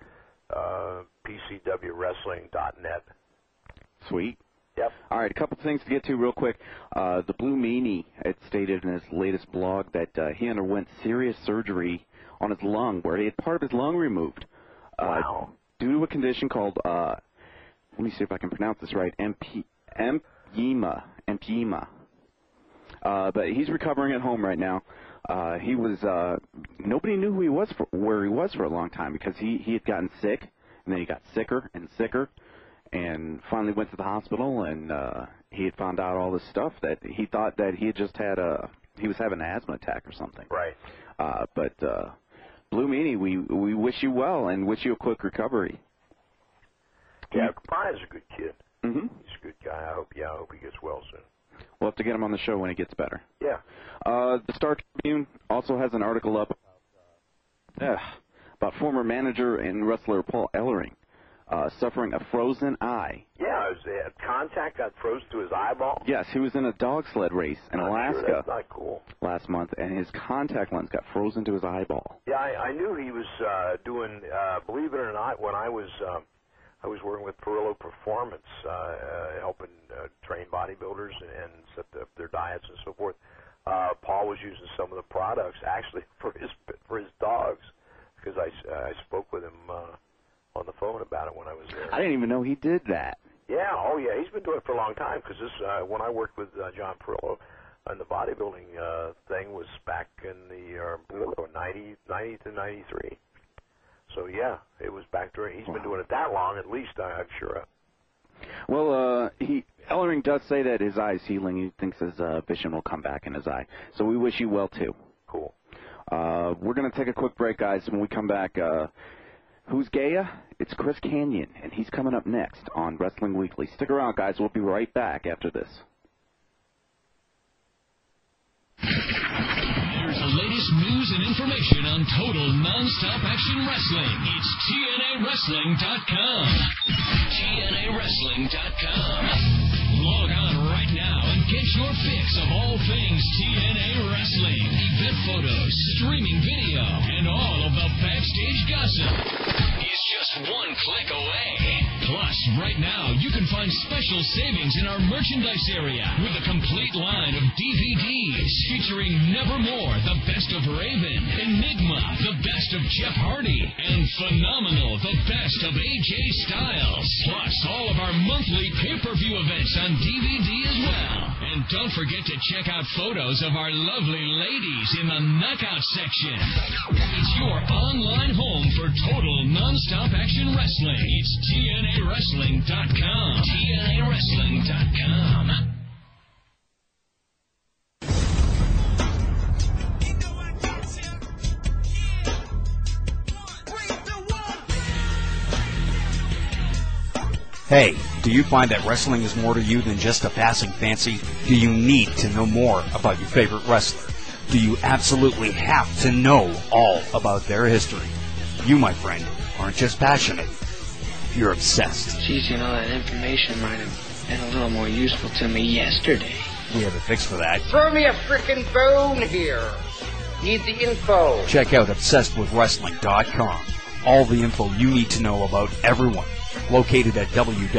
PCWWrestling.net. Sweet. Yep. All right, a couple things to get to real quick. The Blue Meanie had stated in his latest blog that he underwent serious surgery on his lung, where he had part of his lung removed. Wow. Due to a condition called, let me see if I can pronounce this right, empyema. But he's recovering at home right now. He was, nobody knew who he was where he was for a long time because he had gotten sick, and then he got sicker and sicker. And finally went to the hospital, and he had found out all this stuff that he thought that he had just had he was having an asthma attack or something. Right. But Blue Meanie, we wish you well and wish you a quick recovery. Yeah, Brian's a good kid. Mm-hmm. He's a good guy. I hope he gets well soon. We'll have to get him on the show when he gets better. Yeah. The Star Tribune also has an article up about former manager and wrestler Paul Ellering. Suffering a frozen eye. Yeah, contact got frozen to his eyeball. Yes, he was in a dog sled race in Alaska. Sure, that's not cool. Last month, and his contact lens got frozen to his eyeball. Yeah, I knew he was doing. Believe it or not, when I was working with Perillo Performance, helping train bodybuilders and set up their diets and so forth. Paul was using some of the products actually for his dogs because I spoke with him. On the phone about it when I was there. I didn't even know he did that. Yeah, he's been doing it for a long time because this when I worked with John Perillo on the bodybuilding thing was back in the 90 to 93. So yeah, it was back during. He's been doing it that long, at least I'm sure. Well, Ellering does say that his eye is healing. He thinks his vision will come back in his eye. So we wish you well too. Cool. We're gonna take a quick break, guys. When we come back. Who's Gaia? It's Chris Canyon, and he's coming up next on Wrestling Weekly. Stick around, guys. We'll be right back after this. There's the latest news and information on total non-stop action wrestling. It's TNAWrestling.com. TNAWrestling.com. Log on right now and get your fix of all things TNA Wrestling. Event photos, streaming video, and all of the backstage gossip is just one click away. Plus, right now, you can find special savings in our merchandise area with a complete line of DVDs featuring Nevermore, the best of Raven, Enigma, the best of Jeff Hardy, and Phenomenal, the best of AJ Styles. Plus, all of our monthly pay-per-view events on DVD as well. And don't forget to check out photos of our lovely ladies in the knockout section. It's your online home for total non-stop action wrestling. It's TNAWrestling.com. TNAWrestling.com. Hey, do you find that wrestling is more to you than just a passing fancy? Do you need to know more about your favorite wrestler? Do you absolutely have to know all about their history? You, my friend, aren't just passionate. You're obsessed. Geez, that information might have been a little more useful to me yesterday. We have a fix for that. Throw me a frickin' bone here. Need the info. Check out ObsessedWithWrestling.com. All the info you need to know about everyone. Located at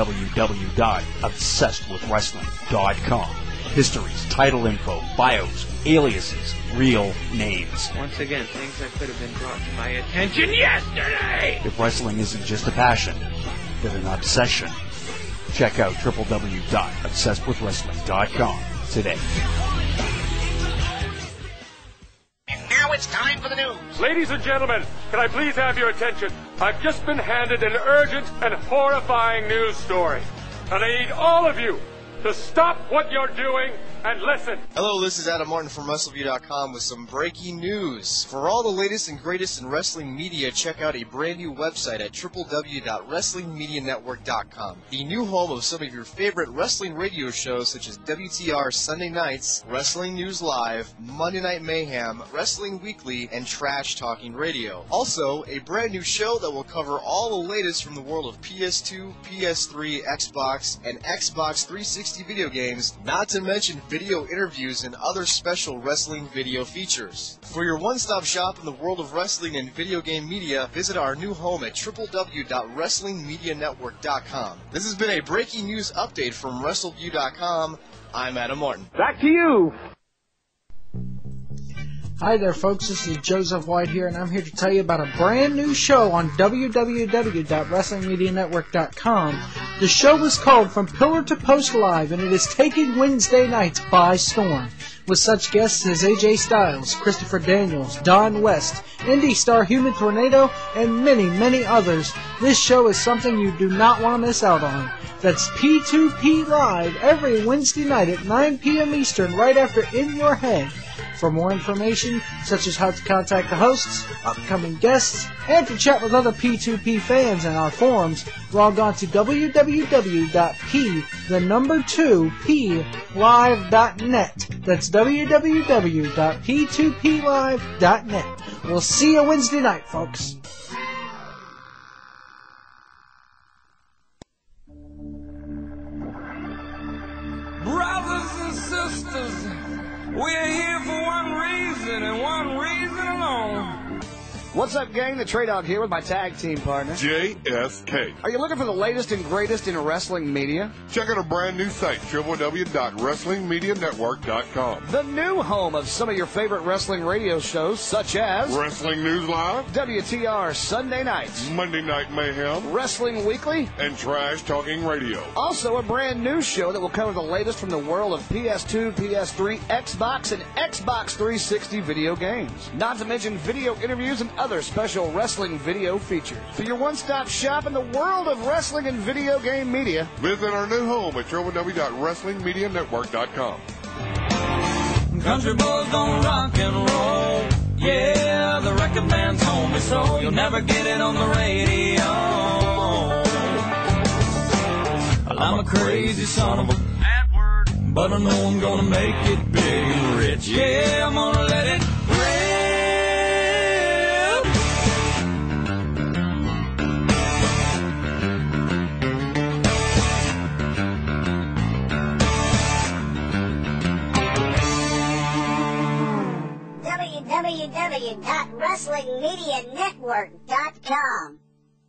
www.obsessedwithwrestling.com. Histories, title info, bios, aliases, real names. Once again, things that could have been brought to my attention yesterday! If wrestling isn't just a passion, but an obsession, check out www.obsessedwithwrestling.com today. news. Ladies and gentlemen, can I please have your attention? I've just been handed an urgent and horrifying news story. And I need all of you to stop what you're doing and listen. Hello, this is Adam Martin from WrestleView.com with some breaking news. For all the latest and greatest in wrestling media, check out a brand new website at www.WrestlingMediaNetwork.com, the new home of some of your favorite wrestling radio shows such as WTR Sunday Nights, Wrestling News Live, Monday Night Mayhem, Wrestling Weekly, and Trash Talking Radio. Also, a brand new show that will cover all the latest from the world of PS2, PS3, Xbox, and Xbox 360 video games, not to mention video interviews and other special wrestling video features. For your one-stop shop in the world of wrestling and video game media, visit our new home at www.WrestlingMediaNetwork.com. This has been a breaking news update from WrestleView.com. I'm Adam Martin. Back to you. Hi there, folks. This is Joseph White here, and I'm here to tell you about a brand new show on www.WrestlingMediaNetwork.com. The show is called From Pillar to Post Live, and it is taking Wednesday nights by storm, with such guests as AJ Styles, Christopher Daniels, Don West, Indie Star Human Tornado, and many, many others. This show is something you do not want to miss out on. That's P2P Live every Wednesday night at 9 p.m. Eastern, right after In Your Head. For more information, such as how to contact the hosts, upcoming guests, and to chat with other P2P fans in our forums, log on to www.p2plive.net. That's www.p2plive.net. We'll see you Wednesday night, folks. Brothers and sisters, we're here for one reason and one reason alone. What's up, gang? The Trey Dog here with my tag team partner, JSK. Are you looking for the latest and greatest in wrestling media? Check out a brand new site, www.WrestlingMediaNetwork.com. The new home of some of your favorite wrestling radio shows, such as Wrestling News Live, WTR Sunday Nights, Monday Night Mayhem, Wrestling Weekly, and Trash Talking Radio. Also, a brand new show that will cover the latest from the world of PS2, PS3, Xbox, and Xbox 360 video games. Not to mention video interviews and other special wrestling video features. For your one-stop shop in the world of wrestling and video game media, visit our new home at www.WrestlingMediaNetwork.com. Country boys gonna rock and roll. Yeah, the record man's home, so you'll never get it on the radio. Well, I'm a crazy son of a bad word, but I know I'm gonna make it big and rich. Yeah, I'm gonna let it rip. www.WrestlingMediaNetwork.com.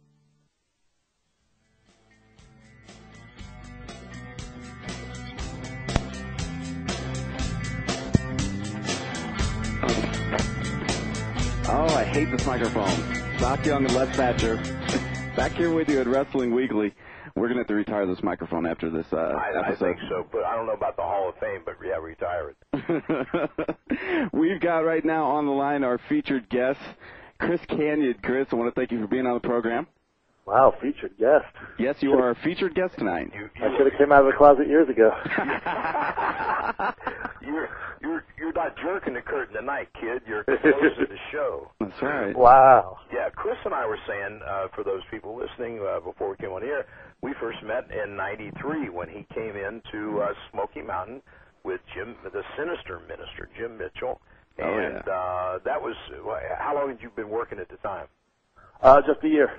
Oh, I hate this microphone. Doc Young and Les Thatcher. Back here with you at Wrestling Weekly. We're going to have to retire this microphone after this episode. I think so, but I don't know about the Hall of Fame, but yeah, retire it. We've got right now on the line our featured guest, Chris Kanyon. Chris, I want to thank you for being on the program. Wow, featured guest. Yes, you are our featured guest tonight. I should have came out of the closet years ago. You're not jerking the curtain tonight, kid. You're closing the show. That's right. Wow. Yeah, Chris and I were saying, for those people listening, before we came on here, we first met in '93 when he came into Smoky Mountain with the Sinister Minister, Jim Mitchell. And that was, how long had you been working at the time? Just a year.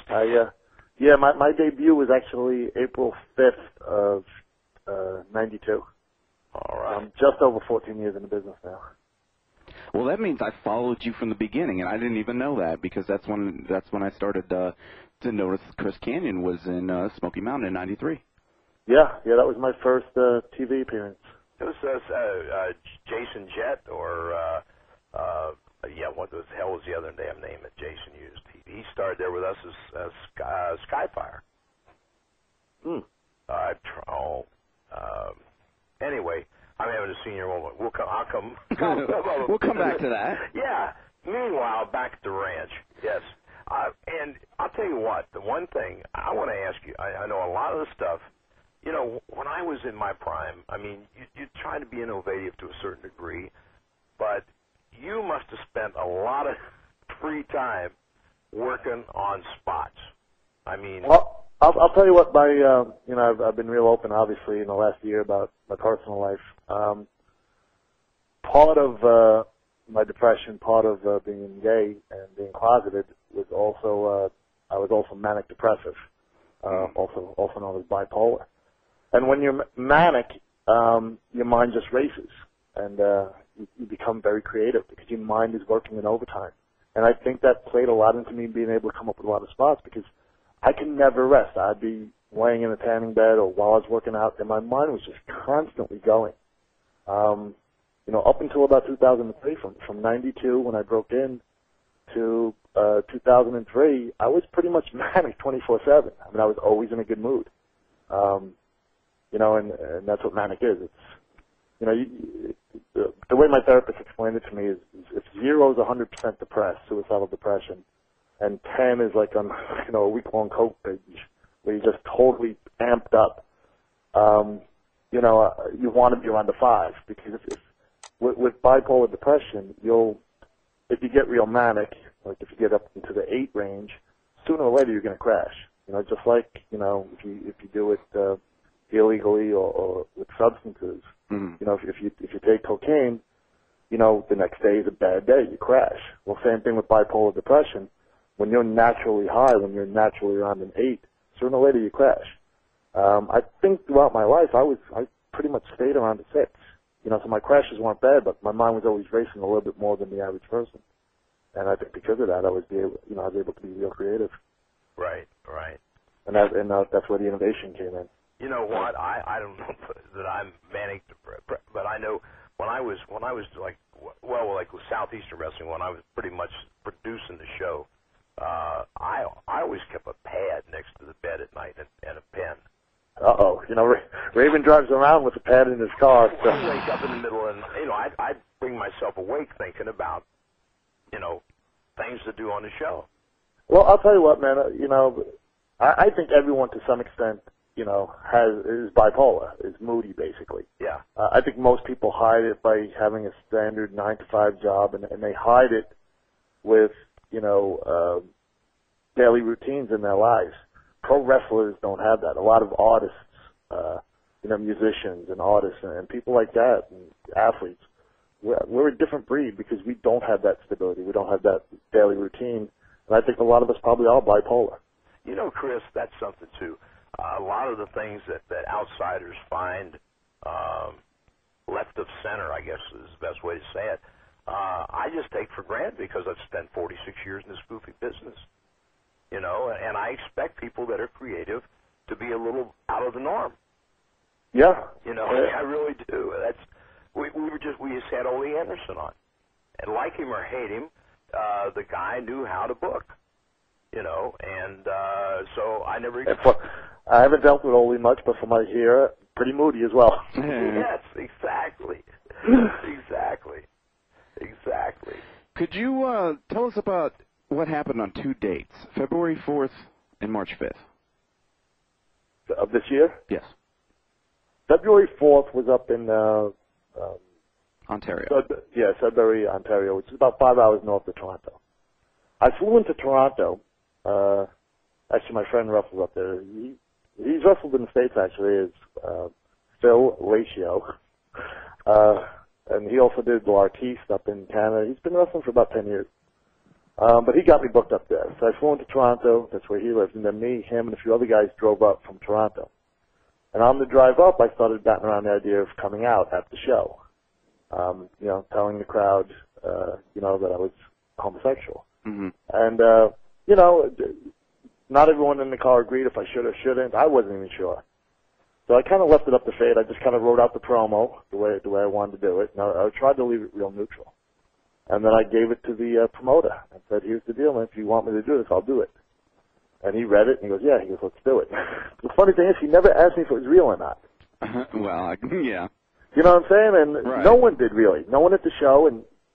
My debut was actually April 5th of '92. All right. I'm just over 14 years in the business now. Well, that means I followed you from the beginning, and I didn't even know that because that's when I started to notice Chris Kanyon was in Smoky Mountain in '93. Yeah, that was my first TV appearance. It was Jason Jett or what the hell was the other damn name that Jason used? He started there with us as Skyfire. Anyway, I'm having a senior moment. I'll come. We'll come back to that. Yeah, Meanwhile, back at the ranch, yes. And I'll tell you what, the one thing I want to ask you, I know a lot of the stuff, you know, when I was in my prime, I mean, you try to be innovative to a certain degree, but you must have spent a lot of free time working on spots. I mean... Well, I'll tell you what, you know, I've been real open, obviously, in the last year about my personal life. Part of my depression, part of being gay and being closeted was also, I was also manic depressive, also known as bipolar. And when you're manic, your mind just races, and you become very creative because your mind is working in overtime. And I think that played a lot into me being able to come up with a lot of spots because I can never rest. I'd be laying in a tanning bed or while I was working out, and my mind was just constantly going. You know, up until about 2003, from 92 when I broke in to 2003, I was pretty much manic 24/7. I mean, I was always in a good mood. You know, and that's what manic is. It's, you know, the way my therapist explained it to me is if 0 is 100% depressed, suicidal depression, and 10 is like on, you know, a week-long coke binge where you're just totally amped up, you know, you want to be around the 5 because if with bipolar depression, if you get real manic, like if you get up into the 8 range, sooner or later you're going to crash. You know, just like, you know, if you do it illegally or with substances. Mm-hmm. You know, if you take cocaine, you know, the next day is a bad day. You crash. Well, same thing with bipolar depression. When you're naturally high, when you're naturally around an 8, sooner or later you crash. I think throughout my life, I pretty much stayed around a 6. You know, so my crashes weren't bad, but my mind was always racing a little bit more than the average person. And I think because of that, I was able to be real creative. Right. And that's where the innovation came in. You know what? I don't know that I'm manic depressed, but I know when I was like with Southeastern Wrestling, when I was pretty much producing the show, I always kept a pad next to the bed at night and a pen. Uh-oh. You know, Raven drives around with a pad in his car. So. I'd wake up in the middle and, you know, I'd bring myself awake thinking about, you know, things to do on the show. Well, I'll tell you what, man, you know, I think everyone to some extent, you know, is bipolar, is moody, basically. Yeah. I think most people hide it by having a standard 9-to-5 job, and they hide it with, you know, daily routines in their lives. Pro wrestlers don't have that. A lot of artists, you know, musicians and artists and people like that, and athletes, we're a different breed because we don't have that stability. We don't have that daily routine, and I think a lot of us probably are bipolar. You know, Chris, that's something too. A lot of the things that outsiders find left of center, I guess is the best way to say it, I just take for granted because I've spent 46 years in this goofy business. You know, and I expect people that are creative to be a little out of the norm. Yeah. You know, I really do. We just had Ole Anderson on, and like him or hate him, the guy knew how to book. You know, and so I never. I haven't dealt with Ole much, but from what I hear, pretty moody as well. Yes, exactly. Exactly. Could you tell us about what happened on 2 dates, February 4th and March 5th? Of this year? Yes. February 4th was up in Ontario. Sudbury, Ontario, which is about 5 hours north of Toronto. I flew into Toronto. Actually, my friend wrestles up there. He's wrestled in the States, actually, is Phil Ratio. And he also did the L'artiste up in Canada. He's been wrestling for about 10 years. But he got me booked up there. So I flew into Toronto. That's where he lives. And then me, him, and a few other guys drove up from Toronto. And on the drive up, I started batting around the idea of coming out at the show. You know, telling the crowd, you know, that I was homosexual. Mm-hmm. And, you know, not everyone in the car agreed if I should or shouldn't. I wasn't even sure. So I kind of left it up to fate. I just kind of wrote out the promo the way I wanted to do it. And I tried to leave it real neutral. And then I gave it to the promoter and said, here's the deal, man. If you want me to do this, I'll do it. And he read it, and he goes, yeah. He goes, let's do it. The funny thing is, he never asked me if it was real or not. Well, yeah. You know what I'm saying? And right. No one did, really. No one at the show, and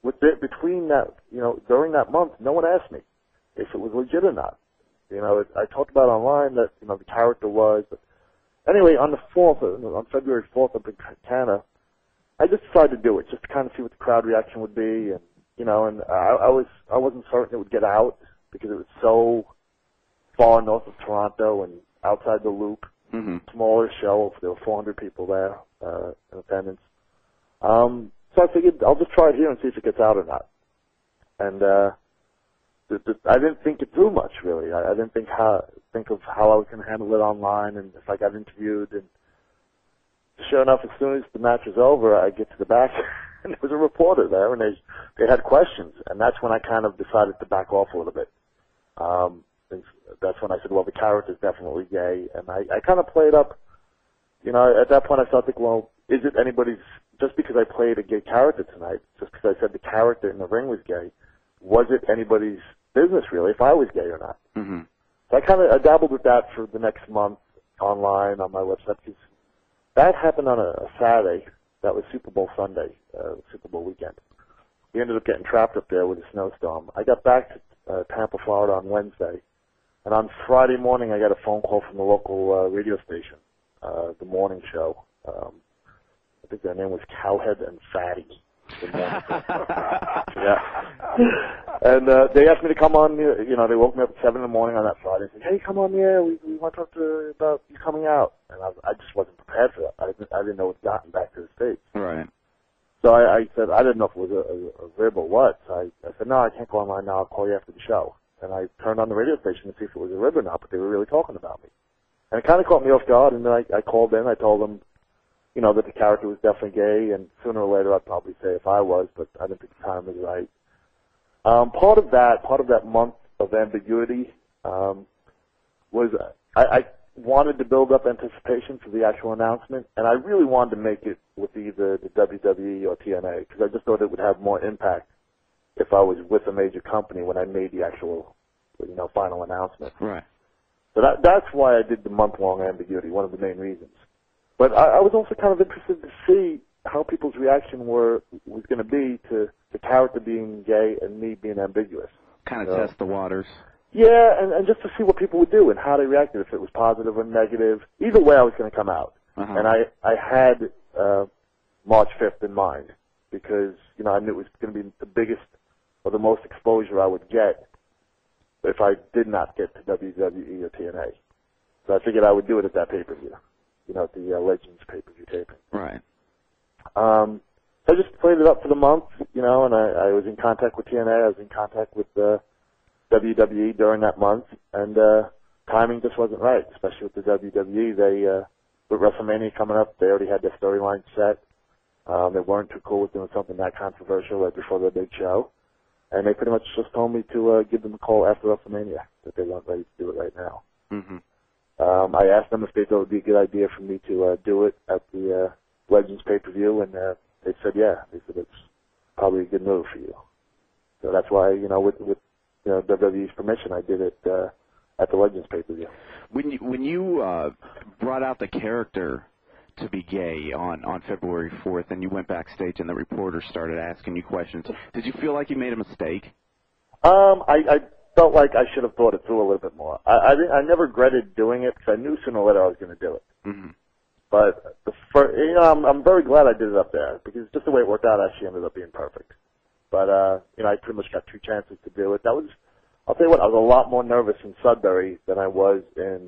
between that, during that month, no one asked me if it was legit or not. I talked about online that, the character was. But anyway, on the 4th, on February 4th up in Canada, I just decided to do it, just to kind of see what the crowd reaction would be. And, and I wasn't certain it would get out because it was so far north of Toronto and outside the loop. Mm-hmm. Smaller show. There were 400 people there in attendance. So I figured I'll just try it here and see if it gets out or not. And I didn't think it through much, really. I didn't think of how I was going to handle it online and if I got interviewed. And sure enough, as soon as the match was over, I get to the back, and there was a reporter there, and they had questions. And that's when I kind of decided to back off a little bit. That's when I said, well, the character's definitely gay. And I kind of played up, at that point I started thinking, well, is it anybody's, just because I played a gay character tonight, just because I said the character in the ring was gay, was it anybody's business, really, if I was gay or not? Mm-hmm. So I dabbled with that for the next month online on my website, because that happened on a Saturday. That was Super Bowl Sunday, Super Bowl weekend. We ended up getting trapped up there with a snowstorm. I got back to Tampa, Florida on Wednesday, and on Friday morning I got a phone call from the local radio station, the morning show. I think their name was Cowhead and Fatty. Yeah. And they asked me to come on, they woke me up at 7 in the morning on that Friday and said, hey, come on the air, we want to talk about you coming out. And I just wasn't prepared for that. I didn't know it had gotten back to the States. Right. So I said, I didn't know if it was a rib or what. So I said, no, I can't go online now, I'll call you after the show. And I turned on the radio station to see if it was a rib or not, but they were really talking about me. And it kind of caught me off guard, and then I called in, I told them, that the character was definitely gay, and sooner or later I'd probably say if I was, but I didn't think the time was right. Part of that month of ambiguity was I wanted to build up anticipation for the actual announcement, and I really wanted to make it with either the WWE or TNA, because I just thought it would have more impact if I was with a major company when I made the actual, final announcement. Right. So that's why I did the month-long ambiguity, one of the main reasons. But I was also kind of interested to see how people's reaction was going to be to the character being gay and me being ambiguous. Kind of test the waters. Yeah, and just to see what people would do and how they reacted, if it was positive or negative. Either way, I was going to come out. Uh-huh. And I had March 5th in mind because, I knew it was going to be the biggest or the most exposure I would get if I did not get to WWE or TNA. So I figured I would do it at that pay-per-view. At the Legends pay-per-view taping. Right. So I just played it up for the month, and I was in contact with TNA. I was in contact with WWE during that month, and timing just wasn't right, especially with the WWE. With WrestleMania coming up, they already had their storyline set. They weren't too cool with doing something that controversial right before their big show, and they pretty much just told me to give them a call after WrestleMania, that they weren't ready to do it right now. Mm-hmm. I asked them if they thought it would be a good idea for me to do it at the Legends pay-per-view, and they said, yeah. They said it's probably a good move for you. So that's why, with WWE's permission, I did it at the Legends pay-per-view. When you brought out the character to be gay on February 4th, and you went backstage and the reporter started asking you questions, did you feel like you made a mistake? I felt like I should have thought it through a little bit more. I never regretted doing it because I knew sooner or later I was going to do it. Mm-hmm. But I'm very glad I did it up there because just the way it worked out actually ended up being perfect. But I pretty much got 2 chances to do it. I'll tell you what, I was a lot more nervous in Sudbury than I was in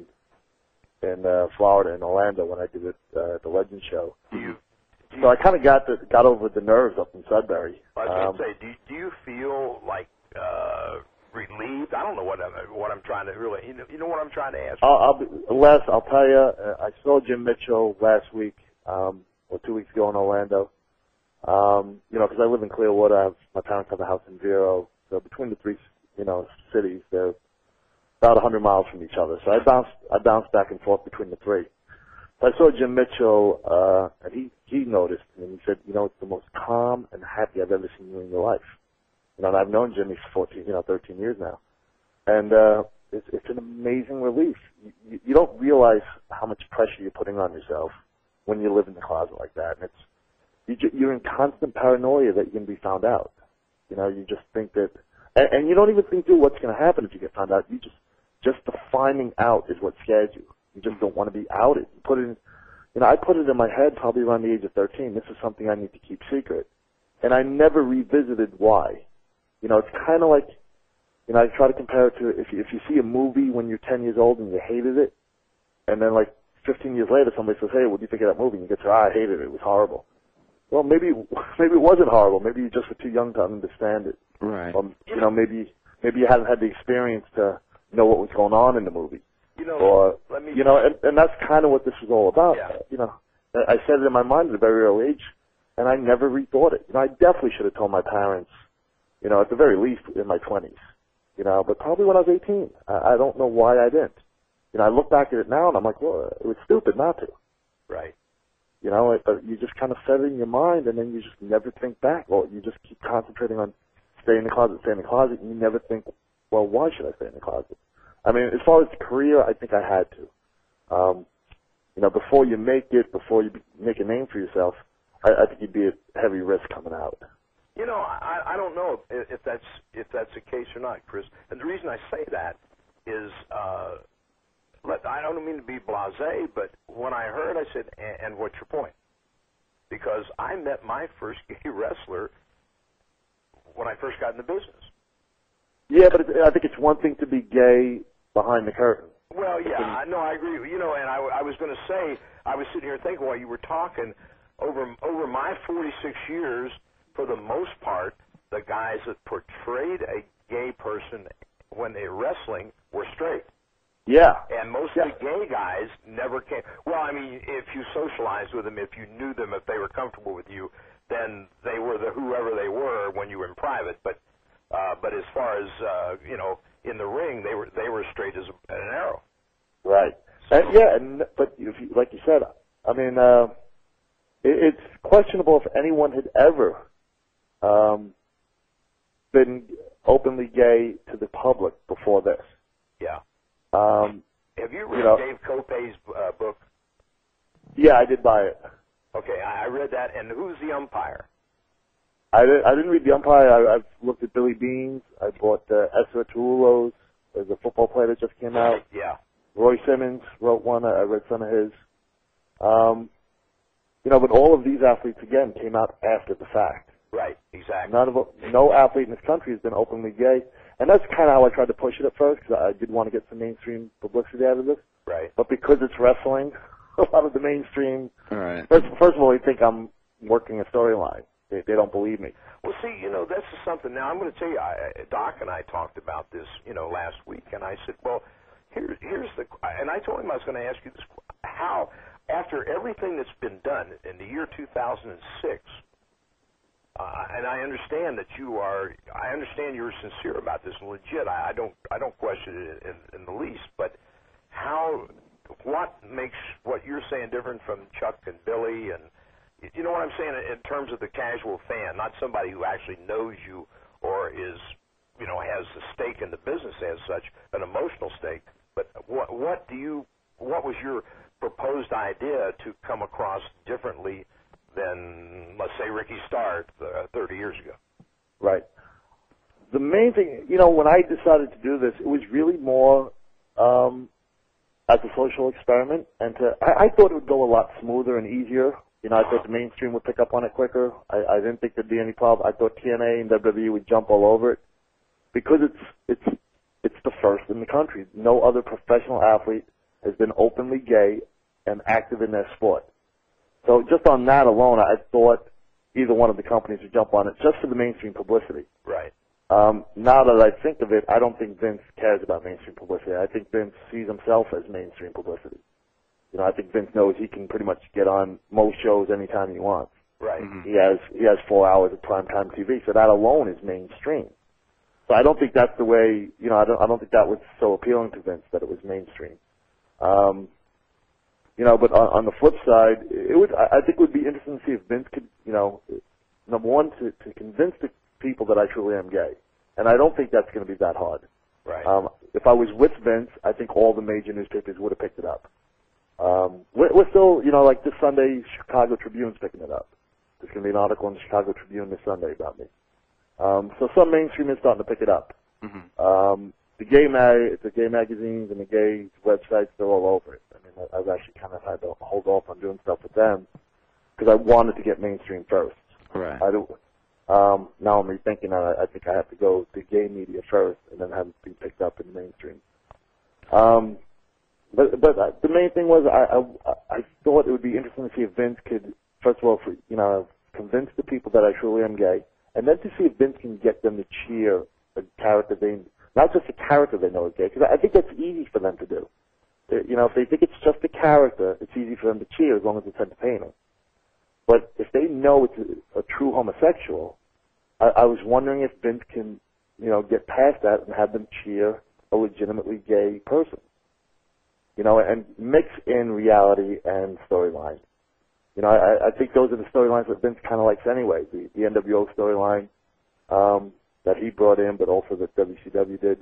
Florida and Orlando when I did it at the Legends show. So I kind of got over the nerves up in Sudbury. I was going to say, do you feel like relieved? I don't know what I'm trying to really. You know what I'm trying to ask. Les, I'll tell you. I saw Jim Mitchell last week or 2 weeks ago in Orlando. Because I live in Clearwater. My parents have a house in Vero. So between the 3, cities, they're about 100 miles from each other. So I bounced back and forth between the 3. So I saw Jim Mitchell, and he noticed, and he said, it's the most calm and happy I've ever seen you in your life. And I've known Jimmy for 13 years now. And it's an amazing relief. You don't realize how much pressure you're putting on yourself when you live in the closet like that. And you're in constant paranoia that you're going to be found out. You know, you just think that, and you don't even think through what's going to happen if you get found out. You just the finding out is what scares you. You just don't want to be outed. You put it in, you know, I put it in my head probably around the age of 13. This is something I need to keep secret. And I never revisited why. You know, it's kind of like, you know, I try to compare it to if you see a movie when you're 10 years old and you hated it, and then like 15 years later somebody says, hey, what do you think of that movie? And you get to, I hated it. It was horrible. Well, maybe it wasn't horrible. Maybe you just were too young to understand it. Right. You know, maybe you hadn't had the experience to know what was going on in the movie. You know, or, you know, and that's kind of what this is all about. Yeah. You know, I said it in my mind at a very early age, and I never rethought it. You know, I definitely should have told my parents, you know, at the very least in my 20s, you know, but probably when I was 18. I don't know why I didn't. You know, I look back at it now and I'm like, well, it was stupid not to. Right. You know, you just kind of set it in your mind and then you just never think back. Well, you just keep concentrating on stay in the closet, and you never think, well, why should I stay in the closet? I mean, as far as the career, I think I had to. You know, before you make it, before you make a name for yourself, I think you'd be at heavy risk coming out. You know, I don't know if that's the case or not, Chris. And the reason I say that is, I don't mean to be blasé, but when I heard, I said, and what's your point? Because I met my first gay wrestler when I first got in the business. Yeah, but I think it's one thing to be gay behind the curtain. Well, yeah, no, I agree. You know, and I was going to say, I was sitting here thinking while you were talking, over my 46 years, for the most part, the guys that portrayed a gay person when they were wrestling were straight. Yeah. And most of the gay guys never came. Well, I mean, if you socialized with them, if you knew them, if they were comfortable with you, then they were whoever they were when you were in private. But as far as you know, in the ring, they were straight as an arrow. Right. But like you said, I mean, it's questionable if anyone had ever been openly gay to the public before this. Yeah. Have you read Dave Kopay's book? Yeah, I did buy it. Okay, I read that. And who's the umpire? I didn't read the umpire. I've looked at Billy Beans. I bought Esther Turulos. There's a football player that just came out. Yeah. Roy Simmons wrote one. I read some of his. You know, but all of these athletes, again, came out after the fact. Right, exactly. No athlete in this country has been openly gay. And that's kind of how I tried to push it at first, because I did want to get some mainstream publicity out of this. Right. But because it's wrestling, a lot of the mainstream... All right. First of all, they think I'm working a storyline. They don't believe me. Well, see, you know, this is something. Now, I'm going to tell you, Doc and I talked about this, you know, last week, and I said, well, here's the... And I told him I was going to ask you this. How, after everything that's been done in the year 2006... and I understand that I understand you're sincere about this and legit. I don't question it in the least. But what makes what you're saying different from Chuck and Billy, and you know what I'm saying in terms of the casual fan, not somebody who actually knows you or is, you know, has a stake in the business as such, an emotional stake. But what was your proposed idea to come across differently than, let's say, Ricky Starr 30 years ago? Right. The main thing, you know, when I decided to do this, it was really more as a social experiment, and I thought it would go a lot smoother and easier. You know, I thought the mainstream would pick up on it quicker. I didn't think there'd be any problem. I thought TNA and WWE would jump all over it because it's the first in the country. No other professional athlete has been openly gay and active in their sport. So just on that alone, I thought either one of the companies would jump on it just for the mainstream publicity. Right. Now that I think of it, I don't think Vince cares about mainstream publicity. I think Vince sees himself as mainstream publicity. You know, I think Vince knows he can pretty much get on most shows anytime he wants. Right. He has 4 hours of primetime TV, so that alone is mainstream. So I don't think that's the way. You know, I don't think that was so appealing to Vince that it was mainstream. You know, but on the flip side, I think it would be interesting to see if Vince could, you know, number one, to convince the people that I truly am gay. And I don't think that's going to be that hard. Right. If I was with Vince, I think all the major newspapers would have picked it up. We're still, you know, like this Sunday, Chicago Tribune's picking it up. There's going to be an article in the Chicago Tribune this Sunday about me. So some mainstream is starting to pick it up. The gay magazines and the gay websites, they're all over it. I mean, I've actually kind of had to hold off on doing stuff with them because I wanted to get mainstream first. Right. Now I'm rethinking that. I think I have to go to gay media first and then have it be picked up in the mainstream. But the main thing was I thought it would be interesting to see if Vince could, first of all, convince the people that I truly am gay, and then to see if Vince can get them to cheer a character not just a character they know is gay, because I think that's easy for them to do. If they think it's just a character, it's easy for them to cheer as long as it's entertaining. But if they know it's a true homosexual, I was wondering if Vince can, get past that and have them cheer a legitimately gay person. And mix in reality and storyline. I think those are the storylines that Vince kind of likes anyway. The NWO storyline that he brought in, but also that WCW did.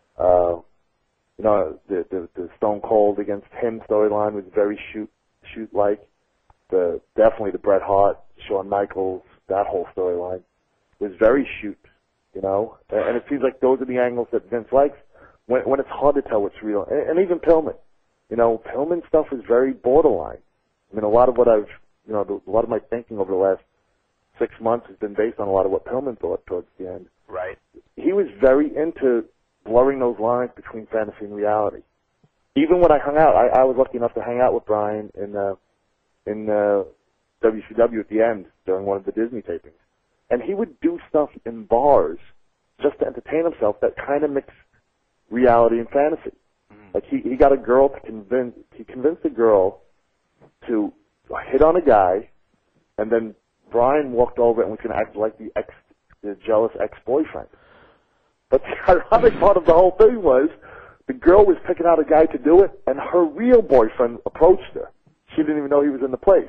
The Stone Cold against him storyline was very shoot-like. Definitely the Bret Hart, Shawn Michaels, that whole storyline was very shoot, And it seems like those are the angles that Vince likes when it's hard to tell what's real. And even Pillman. Pillman stuff is very borderline. I mean, a lot of my thinking over the last 6 months has been based on a lot of what Pillman thought towards the end. Right. He was very into blurring those lines between fantasy and reality. Even when I hung out, I was lucky enough to hang out with Brian in WCW at the end during one of the Disney tapings. And he would do stuff in bars just to entertain himself that kind of mixed reality and fantasy. Like he got a girl to convinced a girl to hit on a guy, and then Brian walked over and was going to act like the jealous ex-boyfriend. But the ironic part of the whole thing was the girl was picking out a guy to do it, and her real boyfriend approached her. She didn't even know he was in the place.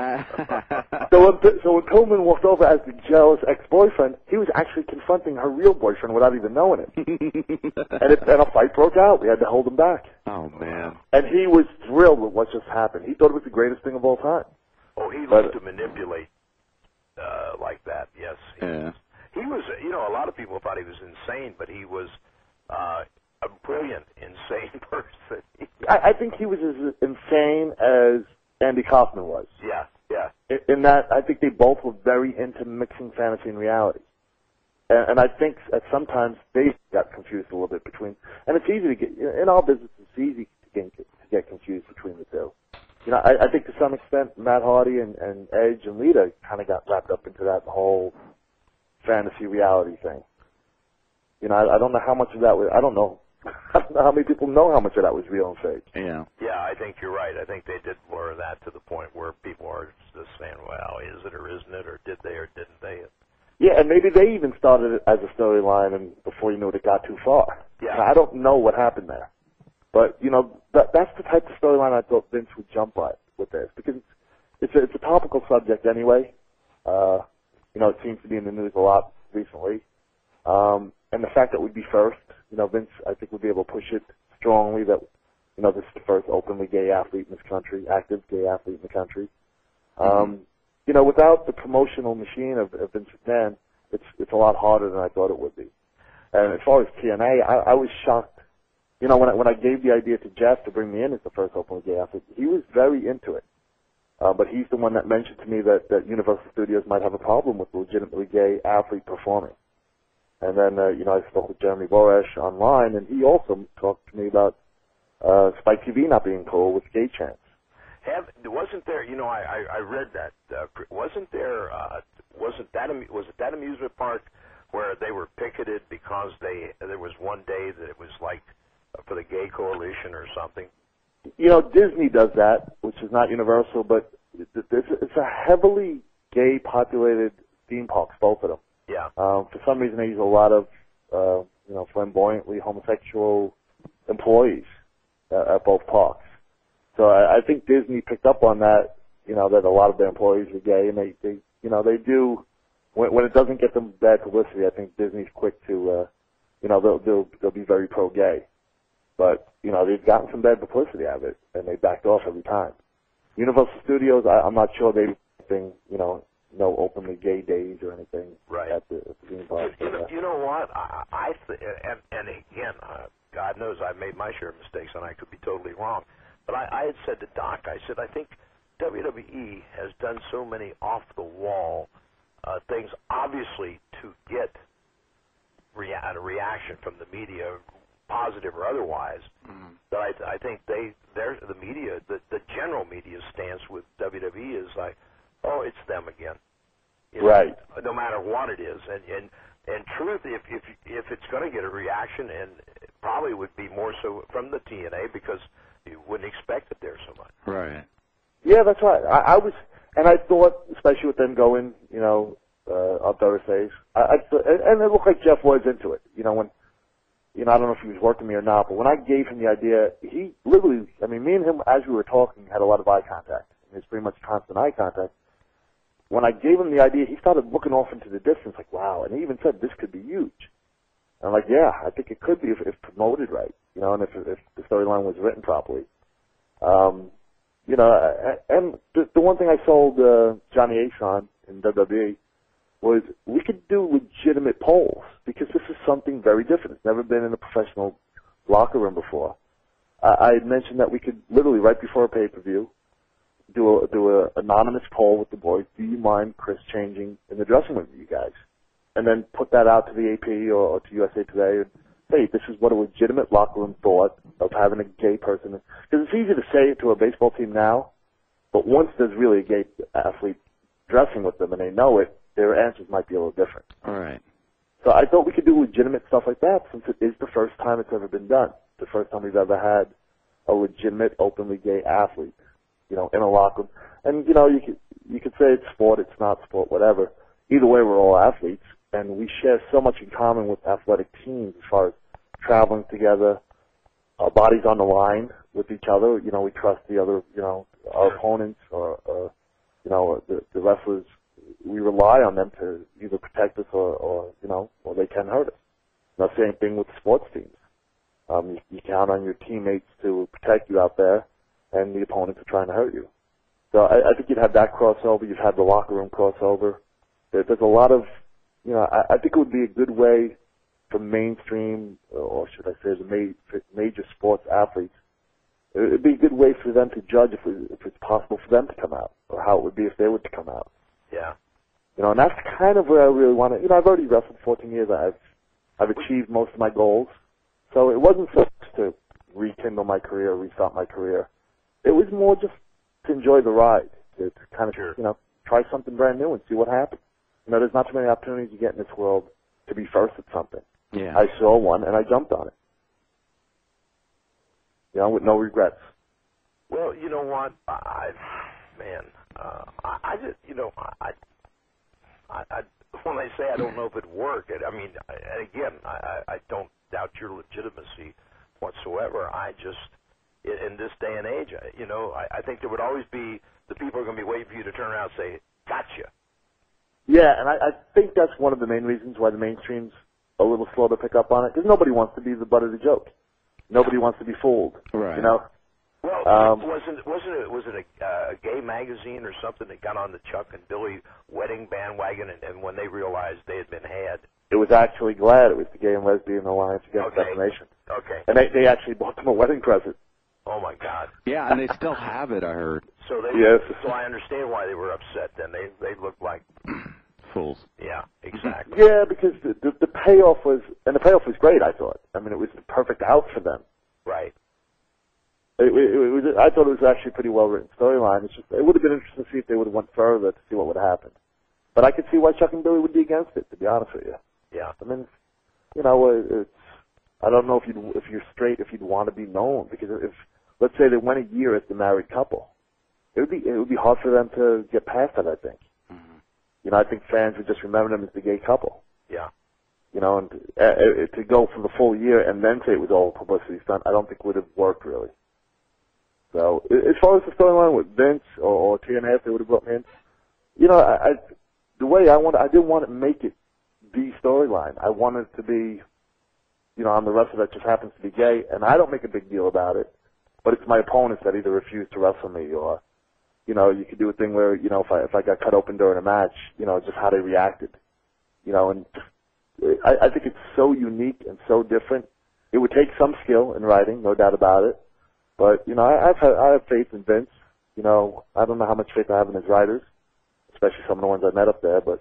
So when Pillman walked over as the jealous ex-boyfriend, he was actually confronting her real boyfriend without even knowing it. and a fight broke out. We had to hold him back. Oh, man. And he was thrilled with what just happened. He thought it was the greatest thing of all time. Oh, he loved to manipulate like that, yes. He was, a lot of people thought he was insane, but he was a brilliant, insane person. I think he was as insane as Andy Kaufman was. Yeah. In that, I think they both were very into mixing fantasy and reality. And I think that sometimes they got confused a little bit between, and it's easy to get, in our business, it's easy to get confused between the two. I think to some extent, Matt Hardy and Edge and Lita kind of got wrapped up into that whole fantasy reality thing. I don't know how much of that was, I don't know how many people know how much of that was real and fake. Yeah, I think you're right. I think they did blur that to the point where people are just saying, well, is it or isn't it, or did they or didn't they? Yeah, and maybe they even started it as a storyline, and before you knew it got too far. Yeah. I don't know what happened there. But, that's the type of storyline I thought Vince would jump at with this, because it's a topical subject anyway. It seems to be in the news a lot recently. And the fact that we'd be first, Vince, I think, would be able to push it strongly that, this is the first openly gay athlete in this country, active gay athlete in the country. Without the promotional machine of Vince McMahon, it's a lot harder than I thought it would be. And as far as TNA, I was shocked. When I gave the idea to Jeff to bring me in as the first openly gay athlete, he was very into it. But he's the one that mentioned to me that Universal Studios might have a problem with a legitimately gay athlete performing. And then, I spoke with Jeremy Boresh online, and he also talked to me about Spike TV not being cool with gay chants. Wasn't there? I read that. Wasn't there? Was it that amusement park where they were picketed because there was one day that it was like for the gay coalition or something? Disney does that, which is not Universal, but it's a heavily gay-populated theme parks, both of them. Yeah. For some reason, they use a lot of, flamboyantly homosexual employees at both parks. So I think Disney picked up on that, that a lot of their employees are gay, and they do, when it doesn't get them bad publicity, I think Disney's quick to, they'll be very pro-gay. But, they've gotten some bad publicity out of it, and they backed off every time. Universal Studios, I'm not sure they've been, no openly gay days or anything Right. at the theme park. You know what? And again, God knows I've made my share of mistakes, and I could be totally wrong. But I had said to Doc, I said, I think WWE has done so many off-the-wall things, obviously, to get a reaction from the media, positive or otherwise, that I think the media, the general media stance with WWE is like, oh, it's them again. You know, right. No matter what it is, and truth, if it's going to get a reaction, and it probably would be more so from the TNA because you wouldn't expect it there so much. Right. Yeah, that's right. I was, and I thought, especially with them going, on Thursdays, and it looked like Jeff was into it. When, I don't know if he was working me or not, but when I gave him the idea, he literally, me and him, as we were talking, had a lot of eye contact. It was pretty much constant eye contact. When I gave him the idea, he started looking off into the distance like, wow, and he even said, this could be huge. And I'm like, yeah, I think it could be if promoted right, and if the storyline was written properly. And the one thing I sold Johnny Ace on in WWE was we could do legitimate polls because this is something very different. It's never been in a professional locker room before. I had mentioned that we could literally, right before a pay-per-view, do a anonymous poll with the boys. Do you mind Chris changing in the dressing room with you guys? And then put that out to the AP or to USA Today and say, this is what a legitimate locker room thought of having a gay person. Because it's easy to say it to a baseball team now, but once there's really a gay athlete dressing with them and they know it, their answers might be a little different. All right. So I thought we could do legitimate stuff like that since it is the first time it's ever been done. The first time we've ever had a legitimate, openly gay athlete, in a locker room. And, you could say it's sport, it's not sport, whatever. Either way, we're all athletes, and we share so much in common with athletic teams as far as traveling together, our bodies on the line with each other. We trust the other, our opponents or the wrestlers. We rely on them to either protect us or they can hurt us. The same thing with sports teams. You count on your teammates to protect you out there, and the opponents are trying to hurt you. So I think you'd have that crossover. You'd have the locker room crossover. There's a lot of, I think it would be a good way for mainstream, or should I say the major sports athletes, it would be a good way for them to judge if it's possible for them to come out, or how it would be if they were to come out. Yeah. And that's kind of where I really want to, I've already wrestled 14 years. I've achieved most of my goals. So it wasn't so much to rekindle my career, restart my career. It was more just to enjoy the ride, to kind of, try something brand new and see what happens. There's not too many opportunities you get in this world to be first at something. Yeah. I saw one and I jumped on it. With no regrets. Well, you know what? I just, when I say I don't know if it'd work, I don't doubt your legitimacy whatsoever. I just, in this day and age, I think there would always be, the people are going to be waiting for you to turn around and say, gotcha. Yeah, and I think that's one of the main reasons why the mainstream's a little slow to pick up on it, because nobody wants to be the butt of the joke. Nobody wants to be fooled. Right. Well, wasn't it a gay magazine or something that got on the Chuck and Billy wedding bandwagon, and when they realized they had been had? It was actually GLAAD. It was the Gay and Lesbian Alliance Against Defamation. Okay. And they actually bought them a wedding present. Oh my God. Yeah, and they still have it, I heard. So they, yes. So I understand why they were upset. Then they looked like fools. Yeah, exactly. Yeah, because the payoff was, and the payoff was great. I thought. It was the perfect out for them. Right. I thought it was actually a pretty well written storyline. It's just, it would have been interesting to see if they would have went further to see what would have happened. But I could see why Chuck and Billy would be against it, to be honest with you. Yeah. It's, I don't know if you're straight, if you'd want to be known, because if let's say they went a year as the married couple, it would be hard for them to get past that. I think. Mm-hmm. I think fans would just remember them as the gay couple. Yeah. And to go for the full year and then say it was all a publicity stunt, I don't think would have worked really. So as far as the storyline with Vince or TNA, if they would have brought me in, the way I didn't want to make it the storyline. I wanted it to be, I'm the wrestler that just happens to be gay, and I don't make a big deal about it, but it's my opponents that either refuse to wrestle me or, you know, you could do a thing where, you know, if I got cut open during a match, you know, just how they reacted, you know, and I think it's so unique and so different. It would take some skill in writing, no doubt about it. But, you know, I have faith in Vince. You know, I don't know how much faith I have in his writers, especially some of the ones I met up there. But,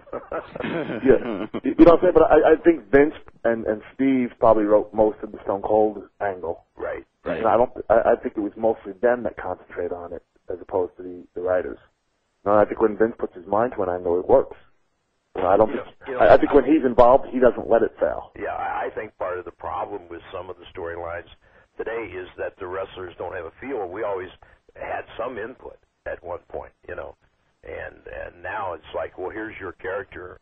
yeah, you know what I'm saying? But I think Vince and Steve probably wrote most of the Stone Cold angle. Right. And I think it was mostly them that concentrate on it as opposed to the writers. You know, I think when Vince puts his mind to an angle, it works. You know, I think when he's involved, he doesn't let it fail. Yeah, I think part of the problem with some of the storylines today is that the wrestlers don't have a feel. We always had some input at one point, you know, and now it's like, well, here's your character.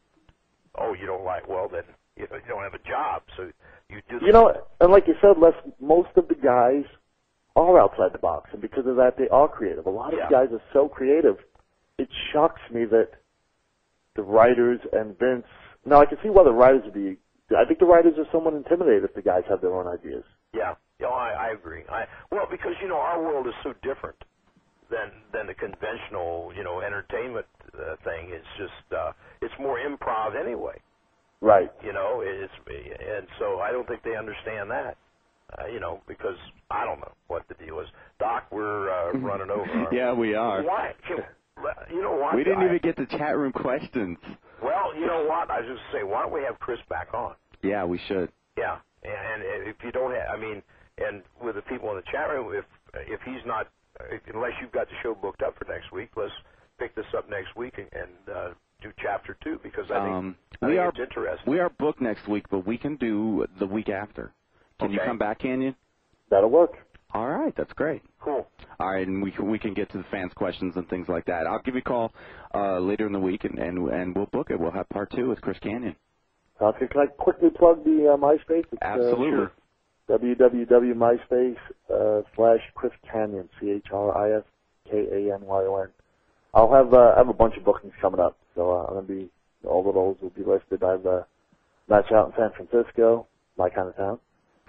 Oh, you don't like? Well, then you don't have a job, so you do. You know, and like you said, Les, most of the guys are outside the box, and because of that, they are creative. A lot of the guys are so creative. It shocks me that the writers and Vince. Now, I can see why the writers would be. I think the writers are somewhat intimidated if the guys have their own ideas. Yeah, I agree. Well, because you know our world is so different than the conventional, you know, entertainment thing. It's just it's more improv anyway. Right. You know, and so I don't think they understand that. You know, because I don't know what the deal is. Doc, we're running over. Yeah, we are. Why? You know what? We didn't even get to chat room questions. Well, you know what? I was just saying, why don't we have Chris back on? Yeah, we should. Yeah, and if you don't have, I mean, and with the people in the chat room, if he's not, unless you've got the show booked up for next week, let's pick this up next week and do chapter 2 because I think it's interesting. We are booked next week, but we can do the week after. Can you come back, Canyon? That'll work. All right, that's great. Cool. All right, and we can get to the fans' questions and things like that. I'll give you a call later in the week, and we'll book it. We'll have part 2 with Chris Canyon. Okay, can I quickly plug the MySpace? It's, Absolutely. www.myspace /Chris Canyon, ChrisKanyon. I'll have a bunch of bookings coming up, so I'm gonna be all of those will be listed. I have a match out in San Francisco, my kind of town.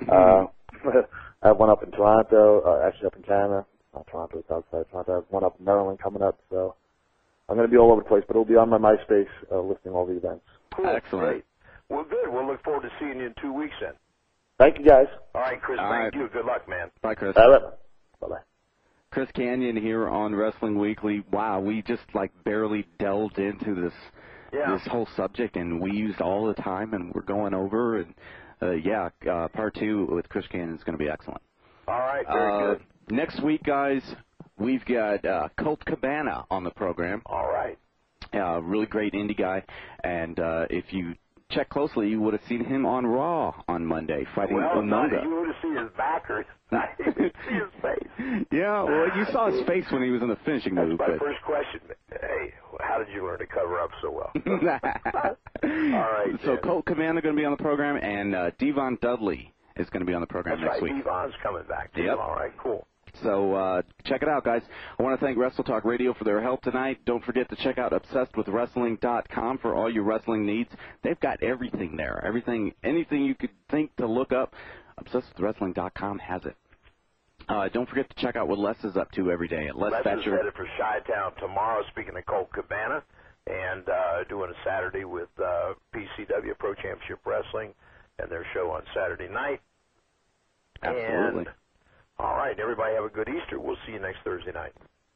I have one up in Toronto, actually up in Canada. Not Toronto, it's outside Toronto. I have one up in Maryland coming up, so I'm going to be all over the place, but it'll be on my MySpace listing all the events. Cool. Excellent. Great. Well, good. We'll look forward to seeing you in 2 weeks then. Thank you, guys. All right, Chris. Thank you. Good luck, man. Bye, Chris. Bye-bye. Chris Canyon here on Wrestling Weekly. Wow, we just barely delved into this whole subject, and we used all the time, and we're going over, and part 2 with Chris Canyon is going to be excellent. All right, very good. Next week, guys, we've got Colt Cabana on the program. All right. Really great indie guy, and if you check closely, you would have seen him on Raw on Monday fighting Umaga. You would have seen his backers. You didn't see his face. Yeah, well, you saw his face when he was in the finishing move. That's my first question. Hey, how did you learn to cover up so well? All right. So Colt Cabana going to be on the program, and Devon Dudley is going to be on the program next week. Devon's coming back, too. Yep. All right, cool. So check it out, guys. I want to thank Wrestle Talk Radio for their help tonight. Don't forget to check out ObsessedWithWrestling.com for all your wrestling needs. They've got everything there. Anything you could think to look up, ObsessedWithWrestling.com has it. Don't forget to check out what Les is up to every day at Les Thatcher. Les is headed for Chi-Town tomorrow, speaking of Colt Cabana, and doing a Saturday with PCW, Pro Championship Wrestling, and their show on Saturday night. Absolutely. And, all right, everybody have a good Easter. We'll see you next Thursday night.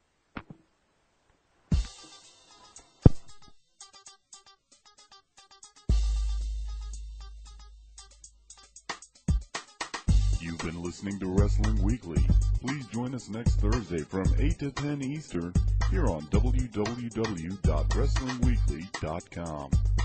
You've been listening to Wrestling Weekly. Please join us next Thursday from 8 to 10 Eastern here on www.wrestlingweekly.com.